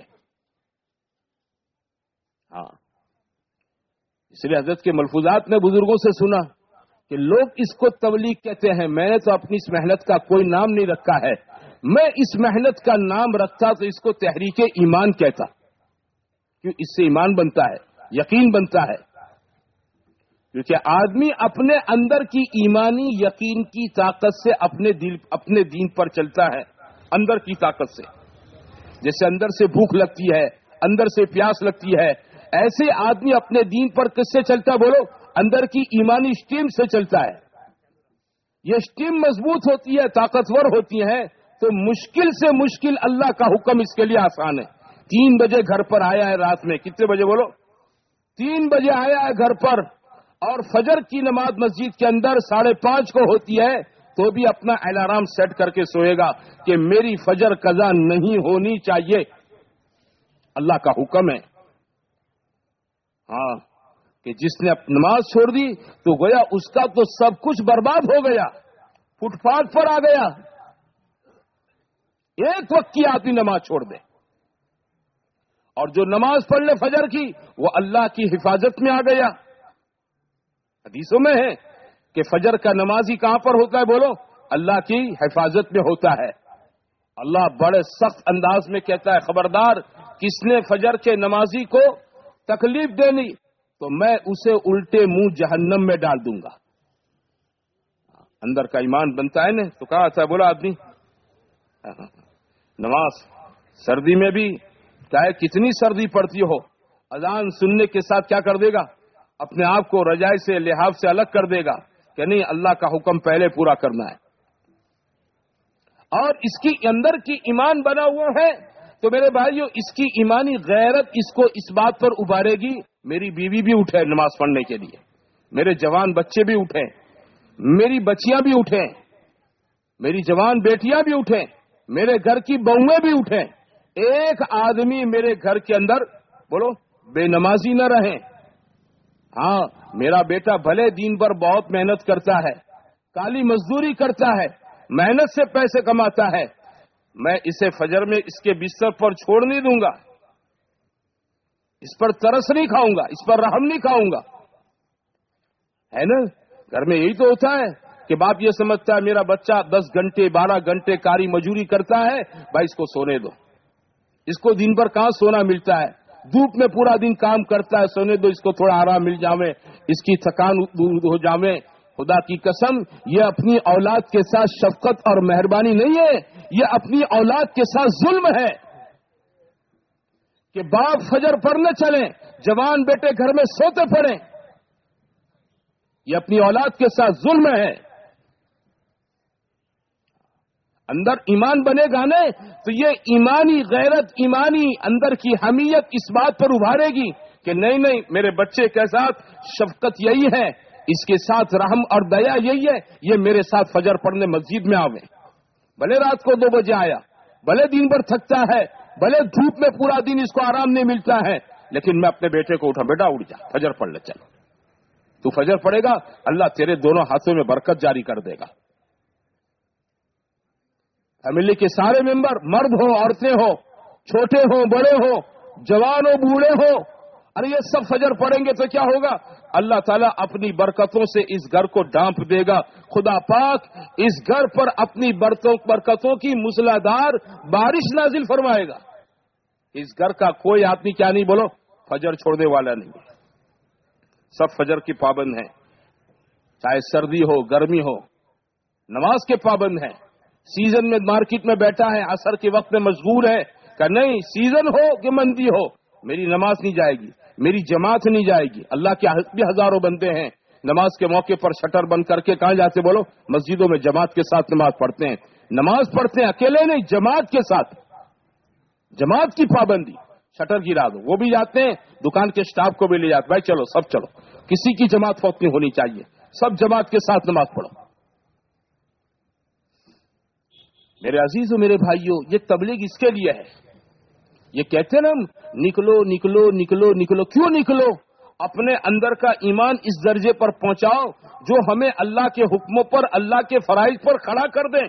ہاں، اس لیے حضرت کے ملفوظات میں بزرگوں سے سنا کہ لوگ اس کو تبلیغ کہتے ہیں، میں نے تو اپنی اس محنت کا کوئی نام نہیں رکھا ہے، میں اس محنت کا نام رکھتا تو اس کو تحریک ایمان کہتا، کیوں اس سے ایمان بنتا ہے، یقین بنتا ہے، کیونکہ آدمی اپنے اندر کی ایمانی یقین کی طاقت سے اپنے دین پر چلتا ہے، اندر کی طاقت سے۔ جیسے اندر سے بھوک لگتی ہے، اندر سے پیاس لگتی ہے، ایسے آدمی اپنے دین پر کس سے چلتا بولو؟ اندر کی ایمانی اسٹیم سے چلتا ہے۔ یہ اسٹیم مضبوط ہوتی ہے، طاقتور ہوتی ہے، تو مشکل سے مشکل اللہ کا حکم اس کے لیے آسان ہے۔ 3 بجے گھر پر آیا ہے رات میں، کتنے بجے بولو؟ 3 بجے آیا ہے گھر پر، اور فجر کی نماز مسجد کے اندر 5:30 کو ہوتی ہے، تو بھی اپنا الارم سیٹ کر کے سوئے گا کہ میری فجر قضا نہیں ہونی چاہیے، اللہ کا حکم ہے۔ ہاں، کہ جس نے نماز چھوڑ دی تو گویا اس کا تو سب کچھ برباد ہو گیا، فٹ پاتھ پر آ گیا۔ ایک وقت کی آدمی نماز چھوڑ دے، اور جو نماز پڑھ لے فجر کی، وہ اللہ کی حفاظت میں آ گیا۔ حدیثوں میں ہے کہ فجر کا نمازی کہاں پر ہوتا ہے بولو؟ اللہ کی حفاظت میں ہوتا ہے۔ اللہ بڑے سخت انداز میں کہتا ہے، خبردار کس نے فجر کے نمازی کو تکلیف دینی تو میں اسے الٹے منہ جہنم میں ڈال دوں گا۔ اندر کا ایمان بنتا ہے نا، تو کہا تھا بولا آدمی نماز سردی میں بھی چاہے کتنی سردی پڑتی ہو، اذان سننے کے ساتھ کیا کر دے گا؟ اپنے آپ کو رجائی سے لحاف سے الگ کر دے گا کہ نہیں، اللہ کا حکم پہلے پورا کرنا ہے۔ اور اس کی اندر کی ایمان بنا ہوا ہے تو میرے بھائیو، اس کی ایمانی غیرت اس کو اس بات پر ابھارے گی، میری بیوی بھی اٹھے نماز پڑھنے کے لیے، میرے جوان بچے بھی اٹھیں، میری بچیاں بھی اٹھیں، میری جوان بیٹیاں بھی اٹھیں، میرے گھر کی بہویں بھی اٹھیں۔ ایک آدمی میرے گھر کے اندر بولو بے نمازی نہ رہیں۔ ہاں، میرا بیٹا بھلے دین پر بہت محنت کرتا ہے، کالی مزدوری کرتا ہے، محنت سے پیسے کماتا ہے، میں اسے فجر میں اس کے بستر پر چھوڑ نہیں دوں گا، اس پر ترس نہیں کھاؤں گا، اس پر رحم نہیں کھاؤں گا، ہے نا؟ گھر میں یہی تو ہوتا ہے کہ باپ یہ سمجھتا ہے میرا بچہ 10 گھنٹے 12 گھنٹے کاری مزدوری کرتا ہے، بھائی اس کو سونے دو، اس کو دن بھر کہاں سونا ملتا ہے، دھوپ میں پورا دن کام کرتا ہے، سونے دو اس کو، تھوڑا آرام مل جاوے، اس کی تھکان دور ہو جاوے۔ خدا کی قسم، یہ اپنی اولاد کے ساتھ شفقت اور مہربانی نہیں ہے، یہ اپنی اولاد کے ساتھ ظلم ہے کہ باپ فجر پڑھنے چلیں، جوان بیٹے گھر میں سوتے پڑیں، یہ اپنی اولاد کے ساتھ ظلم ہے۔ اندر ایمان بنے گا نا تو یہ ایمانی غیرت، ایمانی اندر کی حمیت اس بات پر ابھارے گی کہ نہیں نہیں، میرے بچے کے ساتھ شفقت یہی ہے، اس کے ساتھ رحم اور دیا یہی ہے، یہ میرے ساتھ فجر پڑھنے مسجد میں آوے، بھلے رات کو 2 بجے آیا، بھلے دن بھر تھکتا ہے، بھلے دھوپ میں پورا دن اس کو آرام نہیں ملتا ہے، لیکن میں اپنے بیٹے کو اٹھا، بیٹا اٹھ جا، فجر پڑھ لے، چلو تو فجر پڑھے گا، اللہ تیرے دونوں ہاتھوں میں برکت جاری کر دے گا۔ فیملی کے سارے ممبر، مرد ہو عورتیں ہو، چھوٹے ہو بڑے ہو، جوان ہو بوڑھے ہو، ارے یہ سب فجر پڑھیں گے تو کیا ہوگا؟ اللہ تعالیٰ اپنی برکتوں سے اس گھر کو ڈانپ دے گا۔ خدا پاک اس گھر پر اپنی برکتوں کی موسلادھار بارش نازل فرمائے گا۔ اس گھر کا کوئی آدمی کیا نہیں بولو فجر چھوڑنے والا نہیں، سب فجر کی پابند ہیں، چاہے سردی ہو گرمی ہو، نماز کے پابند ہیں۔ سیزن میں مارکیٹ میں بیٹھا ہے، عصر کے وقت میں مشغول ہے کہ نہیں، سیزن ہو کہ مندی ہو، میری نماز نہیں جائے گی، میری جماعت نہیں جائے گی۔ اللہ کے بھی ہزاروں بندے ہیں، نماز کے موقع پر شٹر بند کر کے کہاں جاتے بولو؟ مسجدوں میں جماعت کے ساتھ نماز پڑھتے ہیں، نماز پڑھتے ہیں اکیلے نہیں، جماعت کے ساتھ، جماعت کی پابندی، شٹر گرا دو، وہ بھی جاتے ہیں، دکان کے سٹاف کو بھی لے جاتے، بھائی چلو سب چلو، کسی کی جماعت فوت نہیں ہونی چاہیے، سب جماعت کے ساتھ نماز پڑھو. میرے عزیزو، میرے بھائیوں، یہ تبلیغ اس کے لیے ہے. یہ کہتے ہیں نا نکلو نکلو نکلو نکلو. کیوں نکلو؟ اپنے اندر کا ایمان اس درجے پر پہنچاؤ جو ہمیں اللہ کے حکموں پر، اللہ کے فرائض پر کھڑا کر دیں.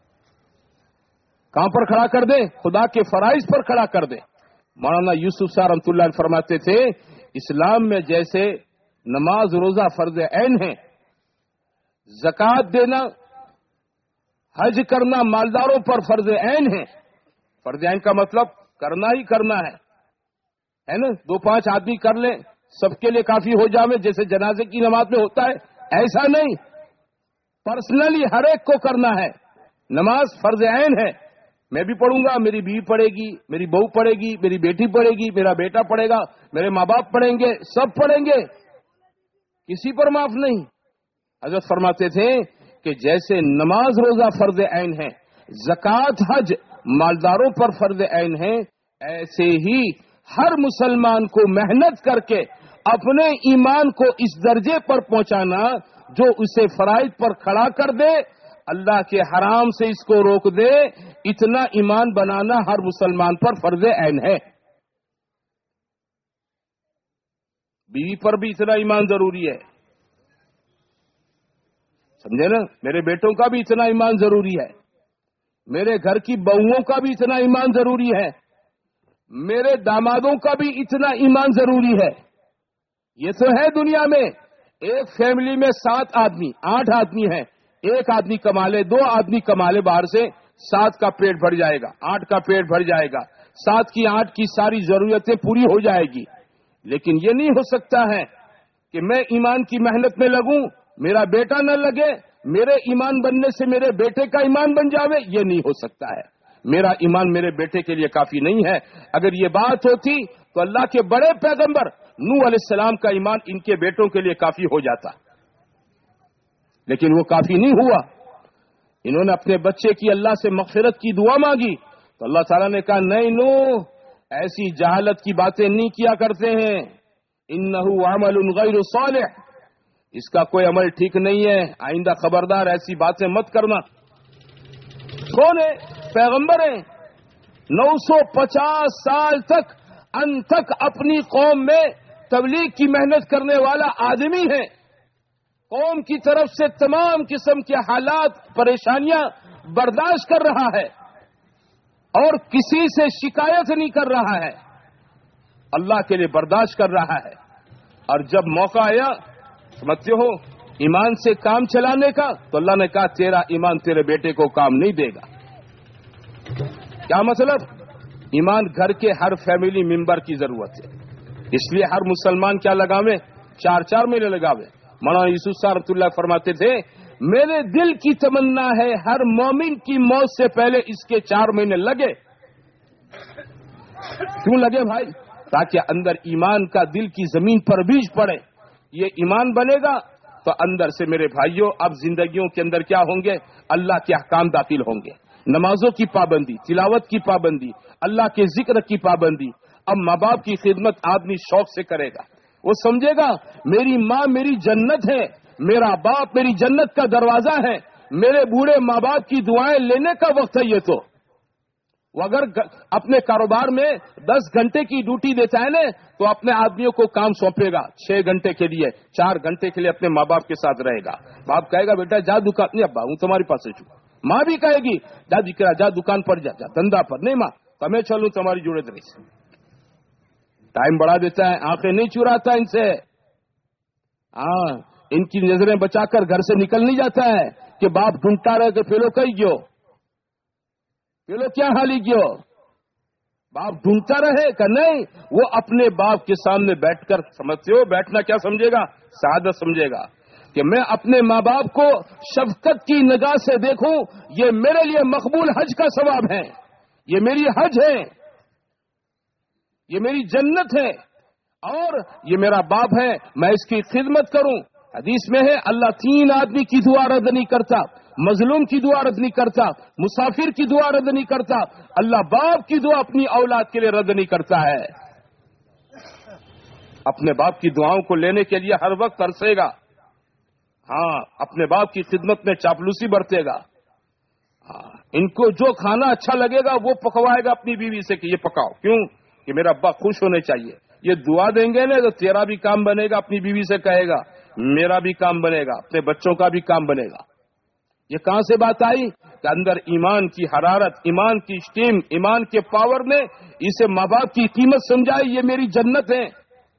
کہاں پر کھڑا کر دیں؟ خدا کے فرائض پر کھڑا کر دیں. مولانا یوسف صاحب رحمۃ اللہ علیہ فرماتے تھے اسلام میں جیسے نماز روزہ فرض عین ہے، زکوٰۃ دینا، حج کرنا مالداروں پر فرض عین ہے. فرض عین کا مطلب کرنا ہی کرنا ہے نا. 2-5 آدمی کر لیں سب کے لیے کافی ہو جاوے جیسے جنازے کی نماز میں ہوتا ہے، ایسا نہیں. پرسنلی ہر ایک کو کرنا ہے. نماز فرض عین ہے. میں بھی پڑھوں گا، میری بیوی پڑھے گی، میری بہو پڑھے گی، میری بیٹی پڑھے گی، میرا بیٹا پڑھے گا، میرے ماں باپ پڑھیں گے، سب پڑھیں گے، کسی پر معاف نہیں. حضرت فرماتے تھے کہ جیسے نماز روزہ فرض عین ہے، زکوٰۃ حج مالداروں پر فرض عین ہے، ایسے ہی ہر مسلمان کو محنت کر کے اپنے ایمان کو اس درجے پر پہنچانا جو اسے فرائض پر کھڑا کر دے، اللہ کے حرام سے اس کو روک دے، اتنا ایمان بنانا ہر مسلمان پر فرض عین ہے. بیوی پر بھی اتنا ایمان ضروری ہے، سمجھے نا. میرے بیٹوں کا بھی اتنا ایمان ضروری ہے، میرے گھر کی بہوؤں کا بھی اتنا ایمان ضروری ہے، میرے دامادوں کا بھی اتنا ایمان ضروری ہے. یہ تو ہے دنیا میں ایک فیملی میں 7 آدمی 8 آدمی ہیں، 1 آدمی کما لے، 2 آدمی کما لے باہر سے، 7 کا پیٹ بھر جائے گا، 8 کا پیٹ بھر جائے گا، 7 کی 8 کی ساری ضرورتیں پوری ہو جائے گی. لیکن یہ نہیں ہو سکتا ہے کہ میں ایمان کی محنت میں لگوں، میرا بیٹا نہ لگے، میرے ایمان بننے سے میرے بیٹے کا ایمان بن جاوے. یہ نہیں ہو سکتا ہے. میرا ایمان میرے بیٹے کے لیے کافی نہیں ہے. اگر یہ بات ہوتی تو اللہ کے بڑے پیغمبر نوح علیہ السلام کا ایمان ان کے بیٹوں کے لیے کافی ہو جاتا، لیکن وہ کافی نہیں ہوا. انہوں نے اپنے بچے کی اللہ سے مغفرت کی دعا مانگی تو اللہ تعالیٰ نے کہا نہیں نوح، ایسی جہالت کی باتیں نہیں کیا کرتے ہیں. انہ عمل غیر صالح، اس کا کوئی عمل ٹھیک نہیں ہے، آئندہ خبردار ایسی باتیں مت کرنا. کون ہے؟ پیغمبر ہیں. 950 سال تک انتھک اپنی قوم میں تبلیغ کی محنت کرنے والا آدمی ہے. قوم کی طرف سے تمام قسم کے حالات پریشانیاں برداشت کر رہا ہے اور کسی سے شکایت نہیں کر رہا ہے، اللہ کے لیے برداشت کر رہا ہے. اور جب موقع آیا سمجھتے ہو ایمان سے کام چلانے کا تو اللہ نے کہا تیرا ایمان تیرے بیٹے کو کام نہیں دے گا. کیا مطلب؟ ایمان گھر کے ہر فیملی ممبر کی ضرورت ہے. اس لیے ہر مسلمان کیا لگاوے؟ 4 مہینے لگاوے. مولانا یوسف صاحب رحمۃ اللہ فرماتے تھے میرے دل کی تمنا ہے ہر مومن کی موت سے پہلے اس کے 4 مہینے لگے. کیوں لگے بھائی؟ تاکہ اندر ایمان کا دل کی زمین پر بیج پڑے. یہ ایمان بنے گا تو اندر سے میرے بھائیوں اب زندگیوں کے اندر کیا ہوں گے؟ اللہ کے احکام داخل ہوں گے. نمازوں کی پابندی، تلاوت کی پابندی، اللہ کے ذکر کی پابندی. اب ماں باپ کی خدمت آدمی شوق سے کرے گا. وہ سمجھے گا میری ماں میری جنت ہے، میرا باپ میری جنت کا دروازہ ہے، میرے بوڑھے ماں باپ کی دعائیں لینے کا وقت ہے. یہ تو وہ اگر اپنے کاروبار میں 10 گھنٹے کی ڈیوٹی دیتا ہے نا تو اپنے آدمیوں کو کام سونپے گا 6 گھنٹے کے لیے، 4 گھنٹے کے لیے اپنے ماں باپ کے ساتھ رہے گا. باپ کہے گا بیٹا جا دکان، نہیں ابا ہوں تمہارے پاس سے. ماں بھی کہے گی جا دکھا جا دکان پر جا دھندا پر. نہیں ماں تمہیں چلوں تمہاری جڑے رہی سے. ٹائم بڑھا دیتا ہے، آنکھیں نہیں چراتا ان سے. ہاں ان کی نظریں بچا کر گھر سے نکل نہیں جاتا ہے کہ باپ ڈھونڈتا رہے کہ پھیلو کہیں گیو، پھیلو کیا حالی گیو. باپ ڈھونڈتا رہے کہ نہیں، وہ اپنے باپ کے سامنے بیٹھ کر، سمجھتے ہو بیٹھنا کیا سمجھے گا؟ سعادت سمجھے گا کہ میں اپنے ماں باپ کو شفقت کی نگاہ سے دیکھوں، یہ میرے لیے مقبول حج کا ثواب ہے، یہ میری حج ہے، یہ میری جنت ہے، اور یہ میرا باپ ہے، میں اس کی خدمت کروں. حدیث میں ہے اللہ 3 آدمی کی دعا رد نہیں کرتا، مظلوم کی دعا رد نہیں کرتا، مسافر کی دعا رد نہیں کرتا، اللہ باپ کی دعا اپنی اولاد کے لیے رد نہیں کرتا ہے. اپنے باپ کی دعاؤں کو لینے کے لیے ہر وقت ترسے گا، ہاں اپنے باپ کی خدمت میں چاپلوسی برتے گا. ہاں ان کو جو کھانا اچھا لگے گا وہ پکوائے گا اپنی بیوی سے کہ یہ پکاؤ. کیوں؟ کہ میرا ابا خوش ہونے چاہیے. یہ دعا دیں گے نا تو تیرا بھی کام بنے گا, اپنی بیوی سے کہے گا میرا بھی کام بنے گا, اپنے بچوں کا بھی کام بنے گا. یہ کہاں سے بات آئی کہ اندر ایمان کی حرارت, ایمان کی اسٹیم, ایمان کے پاور نے اسے ماں باپ کی قیمت سمجھائی. یہ میری جنت ہے.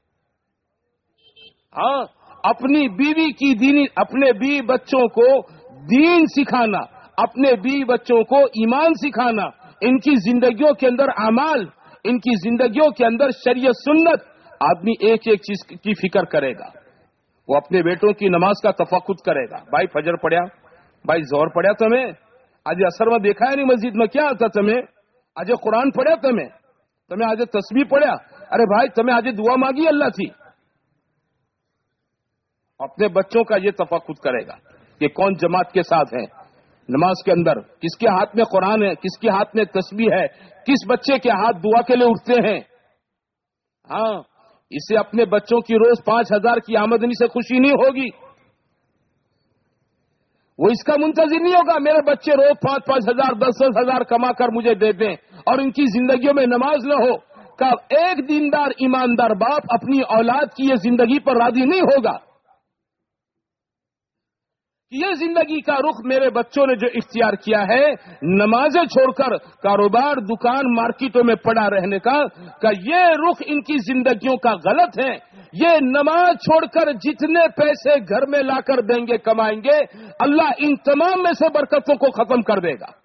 ہاں اپنی بیوی کی دینی, اپنے بیوی بچوں کو دین سکھانا, اپنے بیوی بچوں کو ایمان سکھانا, ان کی زندگیوں کے اندر اعمال, ان کی زندگیوں کے اندر شریعت سنت. آدمی ایک ایک چیز کی فکر کرے گا. وہ اپنے بیٹوں کی نماز کا تفقد کرے گا. بھائی فجر پڑھیا, بھائی زہر پڑھیا تمہیں, آج اثر میں دیکھا ہے نہیں مسجد میں کیا آتا تمہیں, آج قرآن پڑھیا تمہیں آج تسبیح پڑھیا, ارے بھائی تمہیں آج دعا مانگی اللہ تھی. اپنے بچوں کا یہ تفقد کرے گا کہ کون جماعت کے ساتھ ہے نماز کے اندر, کس کے ہاتھ میں قرآن ہے, کس کے ہاتھ میں تسبیح ہے, کس بچے کے ہاتھ دعا کے لیے اٹھتے ہیں. ہاں اسے اپنے بچوں کی روز 5,000 کی آمدنی سے خوشی نہیں ہوگی. وہ اس کا منتظر نہیں ہوگا میرے بچے روز 5,000 10,000 کما کر مجھے دے دیں اور ان کی زندگیوں میں نماز نہ ہو. کہ ایک دیندار ایماندار باپ اپنی اولاد کی یہ زندگی پر راضی نہیں ہوگا. یہ زندگی کا رخ میرے بچوں نے جو اختیار کیا ہے نمازیں چھوڑ کر کاروبار, دکان, مارکیٹوں میں پڑا رہنے کا, کہ یہ رخ ان کی زندگیوں کا غلط ہے. یہ نماز چھوڑ کر جتنے پیسے گھر میں لا کر دیں گے, کمائیں گے, اللہ ان تمام میں سے برکتوں کو ختم کر دے گا.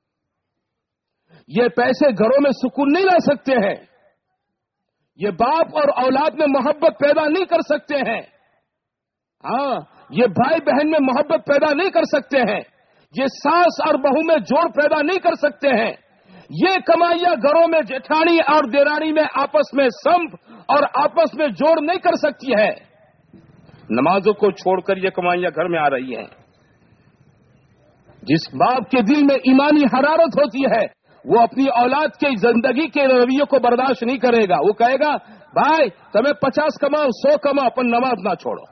یہ پیسے گھروں میں سکون نہیں لا سکتے ہیں. یہ باپ اور اولاد میں محبت پیدا نہیں کر سکتے ہیں. ہاں یہ بھائی بہن میں محبت پیدا نہیں کر سکتے ہیں. یہ ساس اور بہو میں جوڑ پیدا نہیں کر سکتے ہیں. یہ کمائیاں گھروں میں جیٹھانی اور دیرانی میں آپس میں سمپ اور آپس میں جوڑ نہیں کر سکتی ہے. نمازوں کو چھوڑ کر یہ کمائیاں گھر میں آ رہی ہیں. جس باپ کے دل میں ایمانی حرارت ہوتی ہے وہ اپنی اولاد کے زندگی کے رویے کو برداشت نہیں کرے گا. وہ کہے گا بھائی تمہیں 50 کماؤ 100 کماؤ اپن نماز نہ چھوڑو.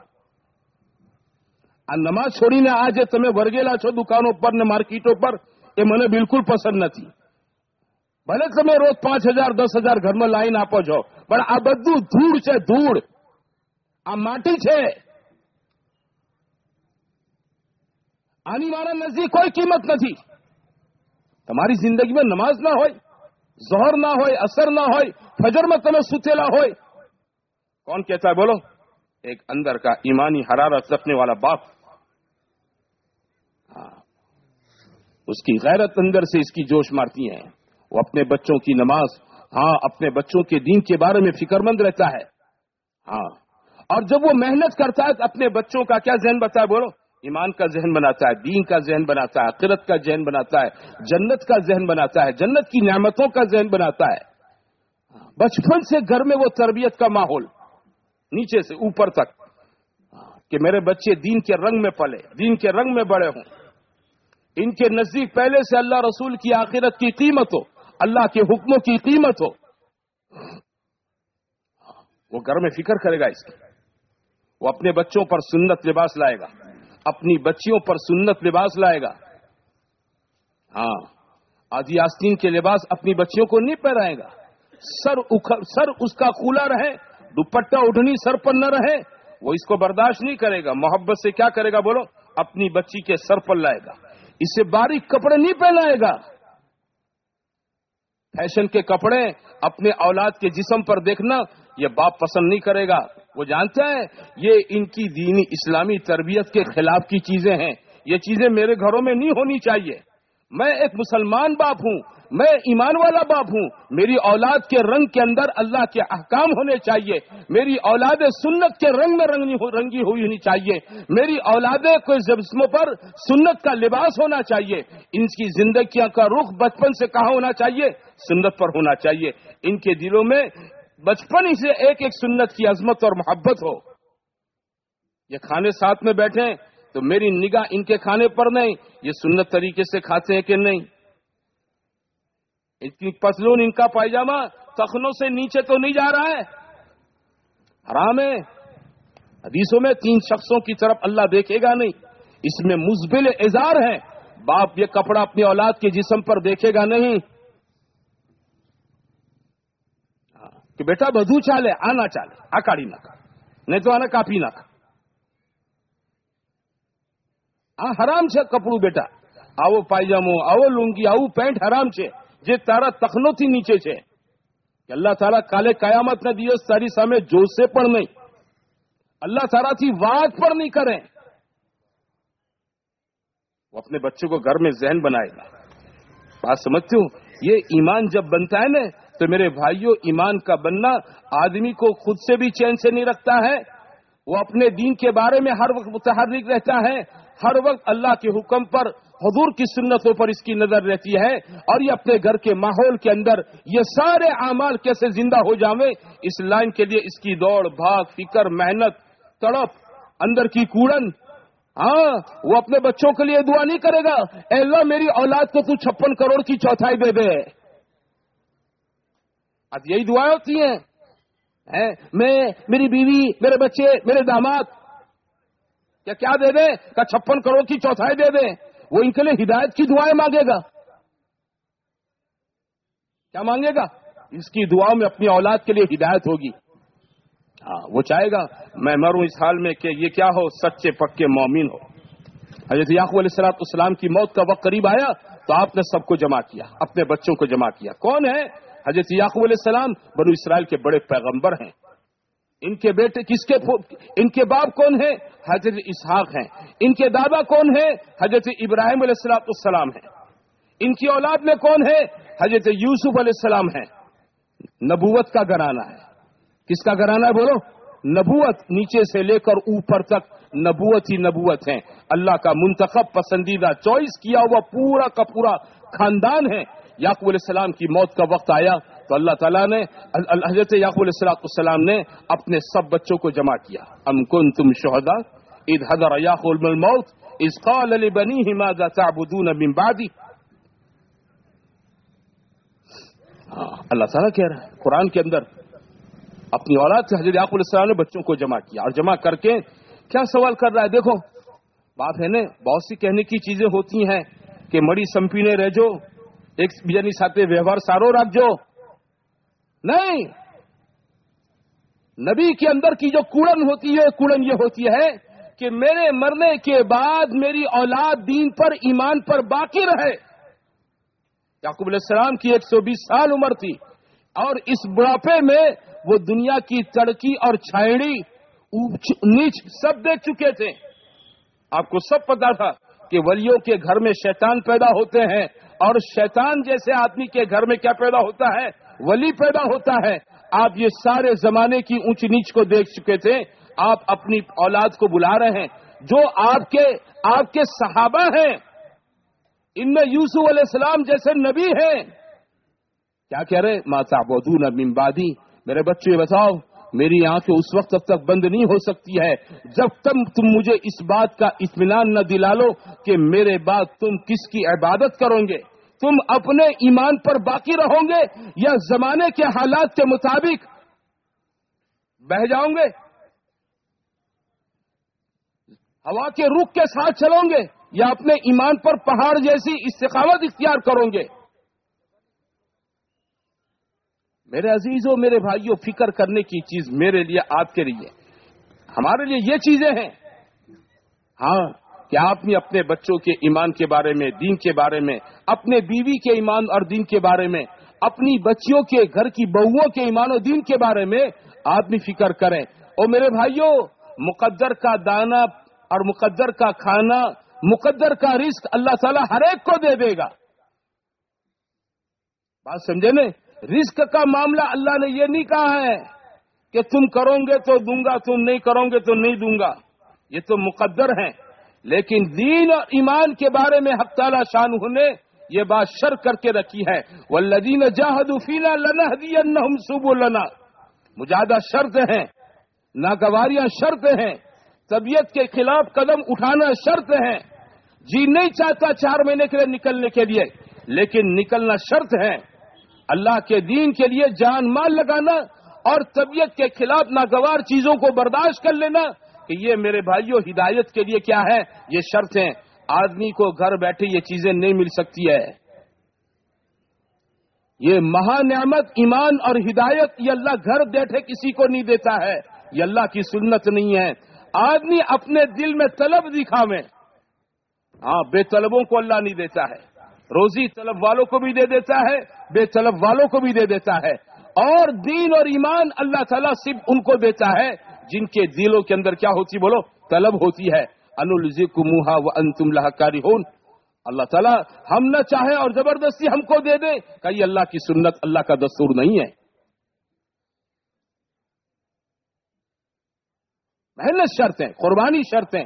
نماز چھوڑی نے آج تمہیں ورگیلا چھو دکانوں پر نے مارکیٹوں پر, یہ مجھے بالکل پسند نہ تھی. بھلے تمہیں روز 5,000 10,000 گھر میں لائن آپ جاؤ, પણ આ બધું ધૂળ છે, ધૂળ, આ માટી છે. આની મારા નજીક કોઈ કિંમત નથી. તમારી જિંદગી में નમાઝ ના હોય, ઝોહર ના હોય, અસર ના હોય, ફજર में તમે સુતેલા હોય. कौन कहता है बोलो? एक अंदर का ईमानी हरारत रखने वाला बाप. اس کی غیرت اندر سے اس کی جوش مارتی ہیں. وہ اپنے بچوں کی نماز, ہاں اپنے بچوں کے دین کے بارے میں فکر مند رہتا ہے. ہاں اور جب وہ محنت کرتا ہے تو اپنے بچوں کا کیا ذہن بناتا ہے بولو؟ ایمان کا ذہن بناتا ہے, دین کا ذہن بناتا ہے, آخرت کا ذہن بناتا ہے, جنت کا ذہن بناتا ہے, جنت کی نعمتوں کا ذہن بناتا ہے. بچپن سے گھر میں وہ تربیت کا ماحول نیچے سے اوپر تک کہ میرے بچے دین کے رنگ میں پلے, دین کے رنگ میں بڑے ہوں. ان کے نزدیک پہلے سے اللہ رسول کی آخرت کی قیمت ہو, اللہ کے حکموں کی قیمت ہو. وہ گھر میں فکر کرے گا اس کی. وہ اپنے بچوں پر سنت لباس لائے گا, اپنی بچیوں پر سنت لباس لائے گا. ہاں آدھی آستین کے لباس اپنی بچیوں کو نہیں پہنائے گا. سر اس کا کھلا رہے, دوپٹہ اڑھنی سر پر نہ رہے, وہ اس کو برداشت نہیں کرے گا. محبت سے کیا کرے گا بولو؟ اپنی بچی کے سر پر لائے گا. اسے باریک کپڑے نہیں پہنائے گا. فیشن کے کپڑے اپنے اولاد کے جسم پر دیکھنا یہ باپ پسند نہیں کرے گا. وہ جانتا ہے یہ ان کی دینی اسلامی تربیت کے خلاف کی چیزیں ہیں. یہ چیزیں میرے گھروں میں نہیں ہونی چاہیے. میں ایک مسلمان باپ ہوں, میں ایمان والا باپ ہوں. میری اولاد کے رنگ کے اندر اللہ کے احکام ہونے چاہیے. میری اولاد سنت کے رنگ میں رنگی ہوئی ہونی چاہیے. میری اولادیں کے جسموں پر سنت کا لباس ہونا چاہیے. ان کی زندگیاں کا رخ بچپن سے کہاں ہونا چاہیے؟ سنت پر ہونا چاہیے. ان کے دلوں میں بچپن ہی سے ایک ایک سنت کی عظمت اور محبت ہو. یہ کھانے ساتھ میں بیٹھیں تو میری نگاہ ان کے کھانے پر نہیں, یہ سنت طریقے سے کھاتے ہیں کہ نہیں. ان کی پتلون, ان کا پائجامہ تخنوں سے نیچے تو نہیں جا رہا ہے, حرام ہے. حدیثوں میں 3 شخصوں کی طرف اللہ دیکھے گا نہیں. اس میں مزبل ازار ہے. باپ یہ کپڑا اپنی اولاد کے جسم پر دیکھے گا نہیں کہ بیٹا بدو چالے آنا چالے آکاڑی نہ کھا نہیں تو آنا کافی نہ کھا. حرام છે કપડું બેટા. આવો પાયજામો આવો લુંગી આવું પેન્ટ હરામ છે જે તારા તખનોથી નીચે છે કે અલ્લાહ તારા કાલે કયામતના દિવસ તારી સામે જોશે પણ નહીં. अल्लाह ताला की बात पर नहीं करें. वो अपने बच्चों को घर में जहन बनाएगा. बात समझते हो? ये ईमान जब बनता है ना तो मेरे भाइयों, ईमान का बनना आदमी को खुद से भी चैन से नहीं रखता है. वो अपने दीन के बारे में हर वक्त मुतहर्रिक रहता है. हर वक्त अल्लाह के हुक्म पर, हुजूर की सुन्नतों पर इसकी नजर रहती है. और ये अपने घर के माहौल के अंदर ये सारे आमाल कैसे जिंदा हो जावे, इस लाइन के लिए इसकी दौड़ भाग, फिक्र, मेहनत, तड़प, अंदर की कूड़न. हाँ, वो अपने बच्चों के लिए दुआ नहीं करेगा, ऐ अल्लाह मेरी औलाद को तू 56 करोड़ की चौथाई दे दे. आज यही दुआएं होती हैं. मैं, मेरी बीवी, मेरे बच्चे, मेरे दामाद क्या दे दे? का 56 करोड़ की चौथाई दे दे. वो इनके लिए हिदायत की दुआएं मांगेगा. क्या मांगेगा? इसकी दुआओं में अपनी औलाद के लिए हिदायत होगी. हाँ, वो चाहेगा मैं मरूं इस हाल में कि ये क्या हो, सच्चे पक्के मोमिन हो. हजरत याकूब अलैहिस्सलाम की मौत का वक्त करीब आया तो आपने सबको जमा किया, अपने बच्चों को जमा किया. कौन है हजरत याकूब अलैहिस्सलाम? बनु इस्राइल के बड़े पैगंबर हैं. इनके बेटे इनके बाप कौन है? हजरत इसहाक हैं. इनके दादा कौन है? हजरत इब्राहिम अलैहिस्सलाम हैं. इनकी औलाद में कौन है? हजरत यूसुफ अलैहिस्सलाम हैं. नबूवत का घराना है. किसका घराना है बोलो? नबूवत. नीचे से लेकर ऊपर तक नबूवत ही नबूवत है. अल्लाह का मुंतखब, पसंदीदा, चॉइस किया हुआ पूरा का पूरा खानदान है. याकूब अलैहिस्सलाम की मौत का वक्त आया तो अल्लाह ताला ने, हजरत याकूब अलैहिस्सलाम ने अपने सब बच्चों को जमा किया. अम कुंतुम शुहदा इद हदर याकूब अल मौत इज क़ाल लिबनीहि माज़ा तअबुदून मिन बादी. अल्लाह ताला कह रहा है कुरान के अंदर, अपनी औलाद से हजरत याकूब अलैहिस्सलाम ने बच्चों को जमा किया. और जमा करके क्या सवाल कर रहा है? देखो बात है ने, बहुत सी कहने की चीजें होती हैं कि मड़ी संपीने रहजो, एक बीजानी साथे व्यवहार सारो रखजो. नहीं, नबी के अंदर की जो कूड़न होती है, कूड़न ये होती है कि मेरे मरने के बाद मेरी औलाद दीन पर, ईमान पर बाकी रहे. याकूब अलैहिस्सलाम की 120 साल उम्र थी और इस बुढ़ापे में वो दुनिया की तड़की और छायड़ी, नीच सब देख चुके थे. आपको सब पता था कि वलियों के घर में शैतान पैदा होते हैं और शैतान जैसे आदमी के घर में क्या पैदा होता है? वली पैदा होता है. आप ये सारे जमाने की ऊंच नीच को देख चुके थे. आप अपनी औलाद को बुला रहे हैं जो आपके सहाबा हैं. इनमें यूसुफ अलैहिस्सलाम जैसे नबी हैं. क्या कह रहे? मा तअबुदून मिन बादी. मेरे बच्चे बताओ, मेरी आंखें उस वक्त तक बंद नहीं हो सकती है जब तक तुम मुझे इस बात का इत्मीनान न दिला लो कि मेरे बाद तुम किसकी इबादत करोगे. तुम अपने ईमान पर बाकी रहोगे या जमाने के हालात के मुताबिक बह जाओगे, हवा के रुख के साथ चलोगे या अपने ईमान पर पहाड़ जैसी इस्तिकामत इख्तियार करोगे. मेरे अजीजों, मेरे भाइयों, फिक्र करने की चीज मेरे लिए, आपके लिए, हमारे लिए ये चीजें हैं. हाँ, कि आपने अपने बच्चों के ईमान के बारे में, दीन के बारे में, अपने बीवी के ईमान और दीन के बारे में, अपनी बच्चियों के, घर की बहुओं के ईमान और दीन के बारे में आदमी फिक्र करें. और मेरे भाइयों, मुकद्दर का दाना और मुकद्दर का खाना, मुकद्दर का रिस्क अल्लाह ताला हर एक को दे देगा. बात समझे ने? रिस्क का मामला अल्लाह ने ये नहीं कहा है कि तुम करोगे तो दूंगा, तुम नहीं करोगे तो नहीं दूंगा. ये तो मुकद्दर है. लेकिन दीन और ईमान के बारे में हक़ ताला शानुहु ने ये बात शर्त करके रखी है. वल्लज़ीना जाहदू फीना लनहदियन्नहुम सुबुलना. मुजाहदा शर्त है, नागवारियां शर्त हैं, तबीयत के खिलाफ कदम उठाना शर्त है. जी नहीं चाहता 4 महीने के लिए निकलने के लिए, लेकिन निकलना शर्त है. अल्लाह के दीन के लिए जान माल लगाना और तबीयत के खिलाफ नागवार चीजों को बर्दाश्त कर लेना, کہ یہ میرے بھائیوں ہدایت کے لیے کیا ہے، یہ شرط ہے. آدمی کو گھر بیٹھے یہ چیزیں نہیں مل سکتی ہے. یہ مہا نعمت ایمان اور ہدایت یہ اللہ گھر بیٹھے کسی کو نہیں دیتا ہے. یہ اللہ کی سنت نہیں ہے. آدمی اپنے دل میں طلب دکھاوے. ہاں، بے طلبوں کو اللہ نہیں دیتا ہے. روزی طلب والوں کو بھی دے دیتا ہے، بے طلب والوں کو بھی دے دیتا ہے. اور دین اور ایمان اللہ تعالیٰ صرف ان کو دیتا ہے جن کے دلوں کے اندر کیا ہوتی، بولو، طلب ہوتی ہے. انلزمکموہا وانتم لہا کارہون. اللہ تعالیٰ ہم نہ چاہے اور زبردستی ہم کو دے دے کہ یہ اللہ کی سنت، اللہ کا دستور نہیں ہے. محنت شرطیں، قربانی شرطیں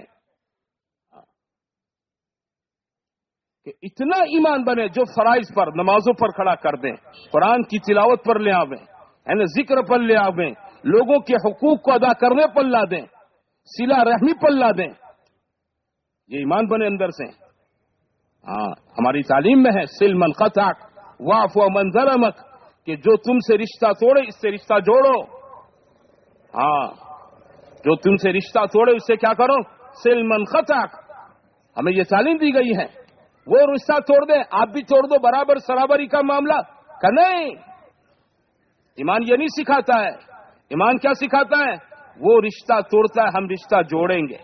کہ اتنا ایمان بنے جو فرائض پر، نمازوں پر کھڑا کر دیں، قرآن کی تلاوت پر لے آویں، ہے نا، ذکر پر لے آویں، لوگوں کے حقوق کو ادا کرنے پر لا دیں، صلہ رحمی پر لا دیں. یہ ایمان بنے اندر سے. ہاں، ہماری تعلیم میں ہے سل من قطعک واعف من ظلمک، کہ جو تم سے رشتہ توڑے اس سے رشتہ جوڑو. ہاں، جو تم سے رشتہ توڑے اس سے کیا کرو، سل من قطعک. ہمیں یہ تعلیم دی گئی ہے. وہ رشتہ توڑ دے آپ بھی توڑ دو، برابر سرابری کا معاملہ کہ نہیں. ایمان یہ نہیں سکھاتا ہے. ایمان کیا سکھاتا ہے؟ وہ رشتہ توڑتا ہے، ہم رشتہ جوڑیں گے.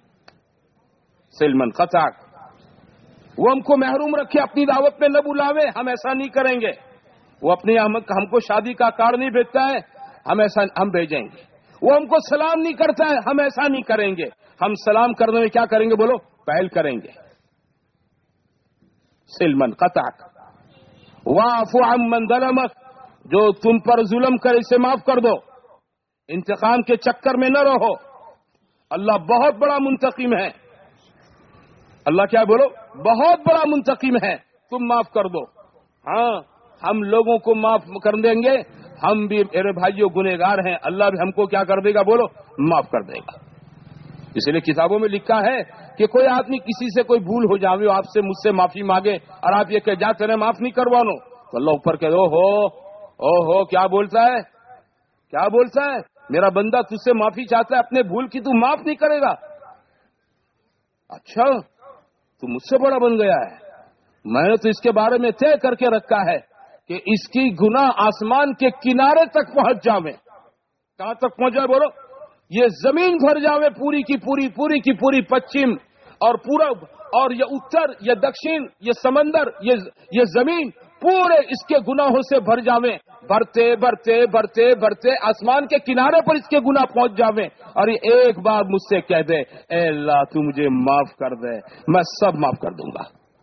سلمن قطعک. وہ ہم کو محروم رکھے، اپنی دعوت میں نہ بلاوے، ہم ایسا نہیں کریں گے. وہ اپنے ہم کو شادی کا کارڈ نہیں بھیجتا ہے، ہم بھیجیں گے. وہ ہم کو سلام نہیں کرتا ہے، ہم ایسا نہیں کریں گے. ہم سلام کرنے میں کیا کریں گے، بولو، پہل کریں گے. سلمن قطعک واعف عمن ظلمک، جو تم پر ظلم کرے اسے معاف کر دو. انتقام کے چکر میں نہ رہو. اللہ بہت بڑا منتقم ہے. اللہ کیا بولو، بہت بڑا منتقم ہے. تم معاف کر دو. ہاں، ہم لوگوں کو معاف کر دیں گے. ہم بھی میرے بھائیوں گنہگار ہیں، اللہ بھی ہم کو کیا کر دے گا، بولو، معاف کر دے گا. اس لیے کتابوں میں لکھا ہے کہ کوئی آدمی کسی سے کوئی بھول ہو جاوے، آپ سے مجھ سے معافی مانگے اور آپ یہ کہ جا تیرے معاف نہیں کروانو، تو اللہ اوپر کہ او ہو کیا بولتا ہے، کیا بولتا ہے، میرا بندہ تجھ سے معافی چاہتا ہے، اپنے بھول کی تو معاف نہیں کرے گا. اچھا، تو مجھ سے بڑا بن گیا ہے. میں نے تو اس کے بارے میں طے کر کے رکھا ہے کہ اس کی گناہ آسمان کے کنارے تک پہنچ جاوے. کہاں تک پہنچ جائے، بولو، یہ زمین بھر جاوے، پوری کی پوری پچھم اور پورب اور یہ اتر، یہ دکشن، یہ سمندر، یہ زمین پورے اس کے گناہوں سے بھر جاوے. بڑھتے بڑھتے بڑھتے بڑھتے آسمان کے کنارے پر اس کے گناہ پہنچ جاوے. اور یہ ایک بار مجھ سے کہہ دے، اے اللہ تو مجھے معاف کر دے، میں سب معاف کر دوں گا.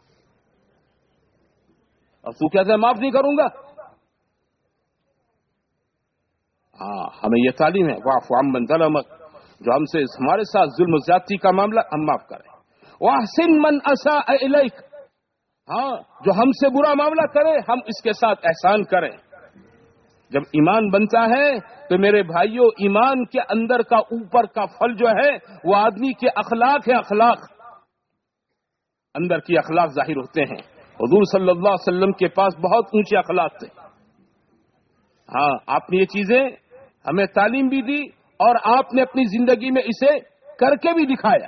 اور تو کہتا ہے معاف نہیں کروں گا. ہاں، ہمیں یہ تعلیم ہے، واعف عمن ظلمک، جو ہم سے ہمارے ساتھ ظلم و زیادتی کا معاملہ ہم معاف کریں. واحسن من اساء الیک، ہاں، جو ہم سے برا معاملہ کرے ہم اس کے ساتھ احسان کریں. جب ایمان بنتا ہے تو میرے بھائیوں، ایمان کے اندر کا اوپر کا پھل جو ہے وہ آدمی کے اخلاق ہے. اخلاق، اندر کی اخلاق ظاہر ہوتے ہیں. حضور صلی اللہ علیہ وسلم کے پاس بہت اونچے اخلاق تھے. ہاں، آپ نے یہ چیزیں ہمیں تعلیم بھی دی اور آپ نے اپنی زندگی میں اسے کر کے بھی دکھایا.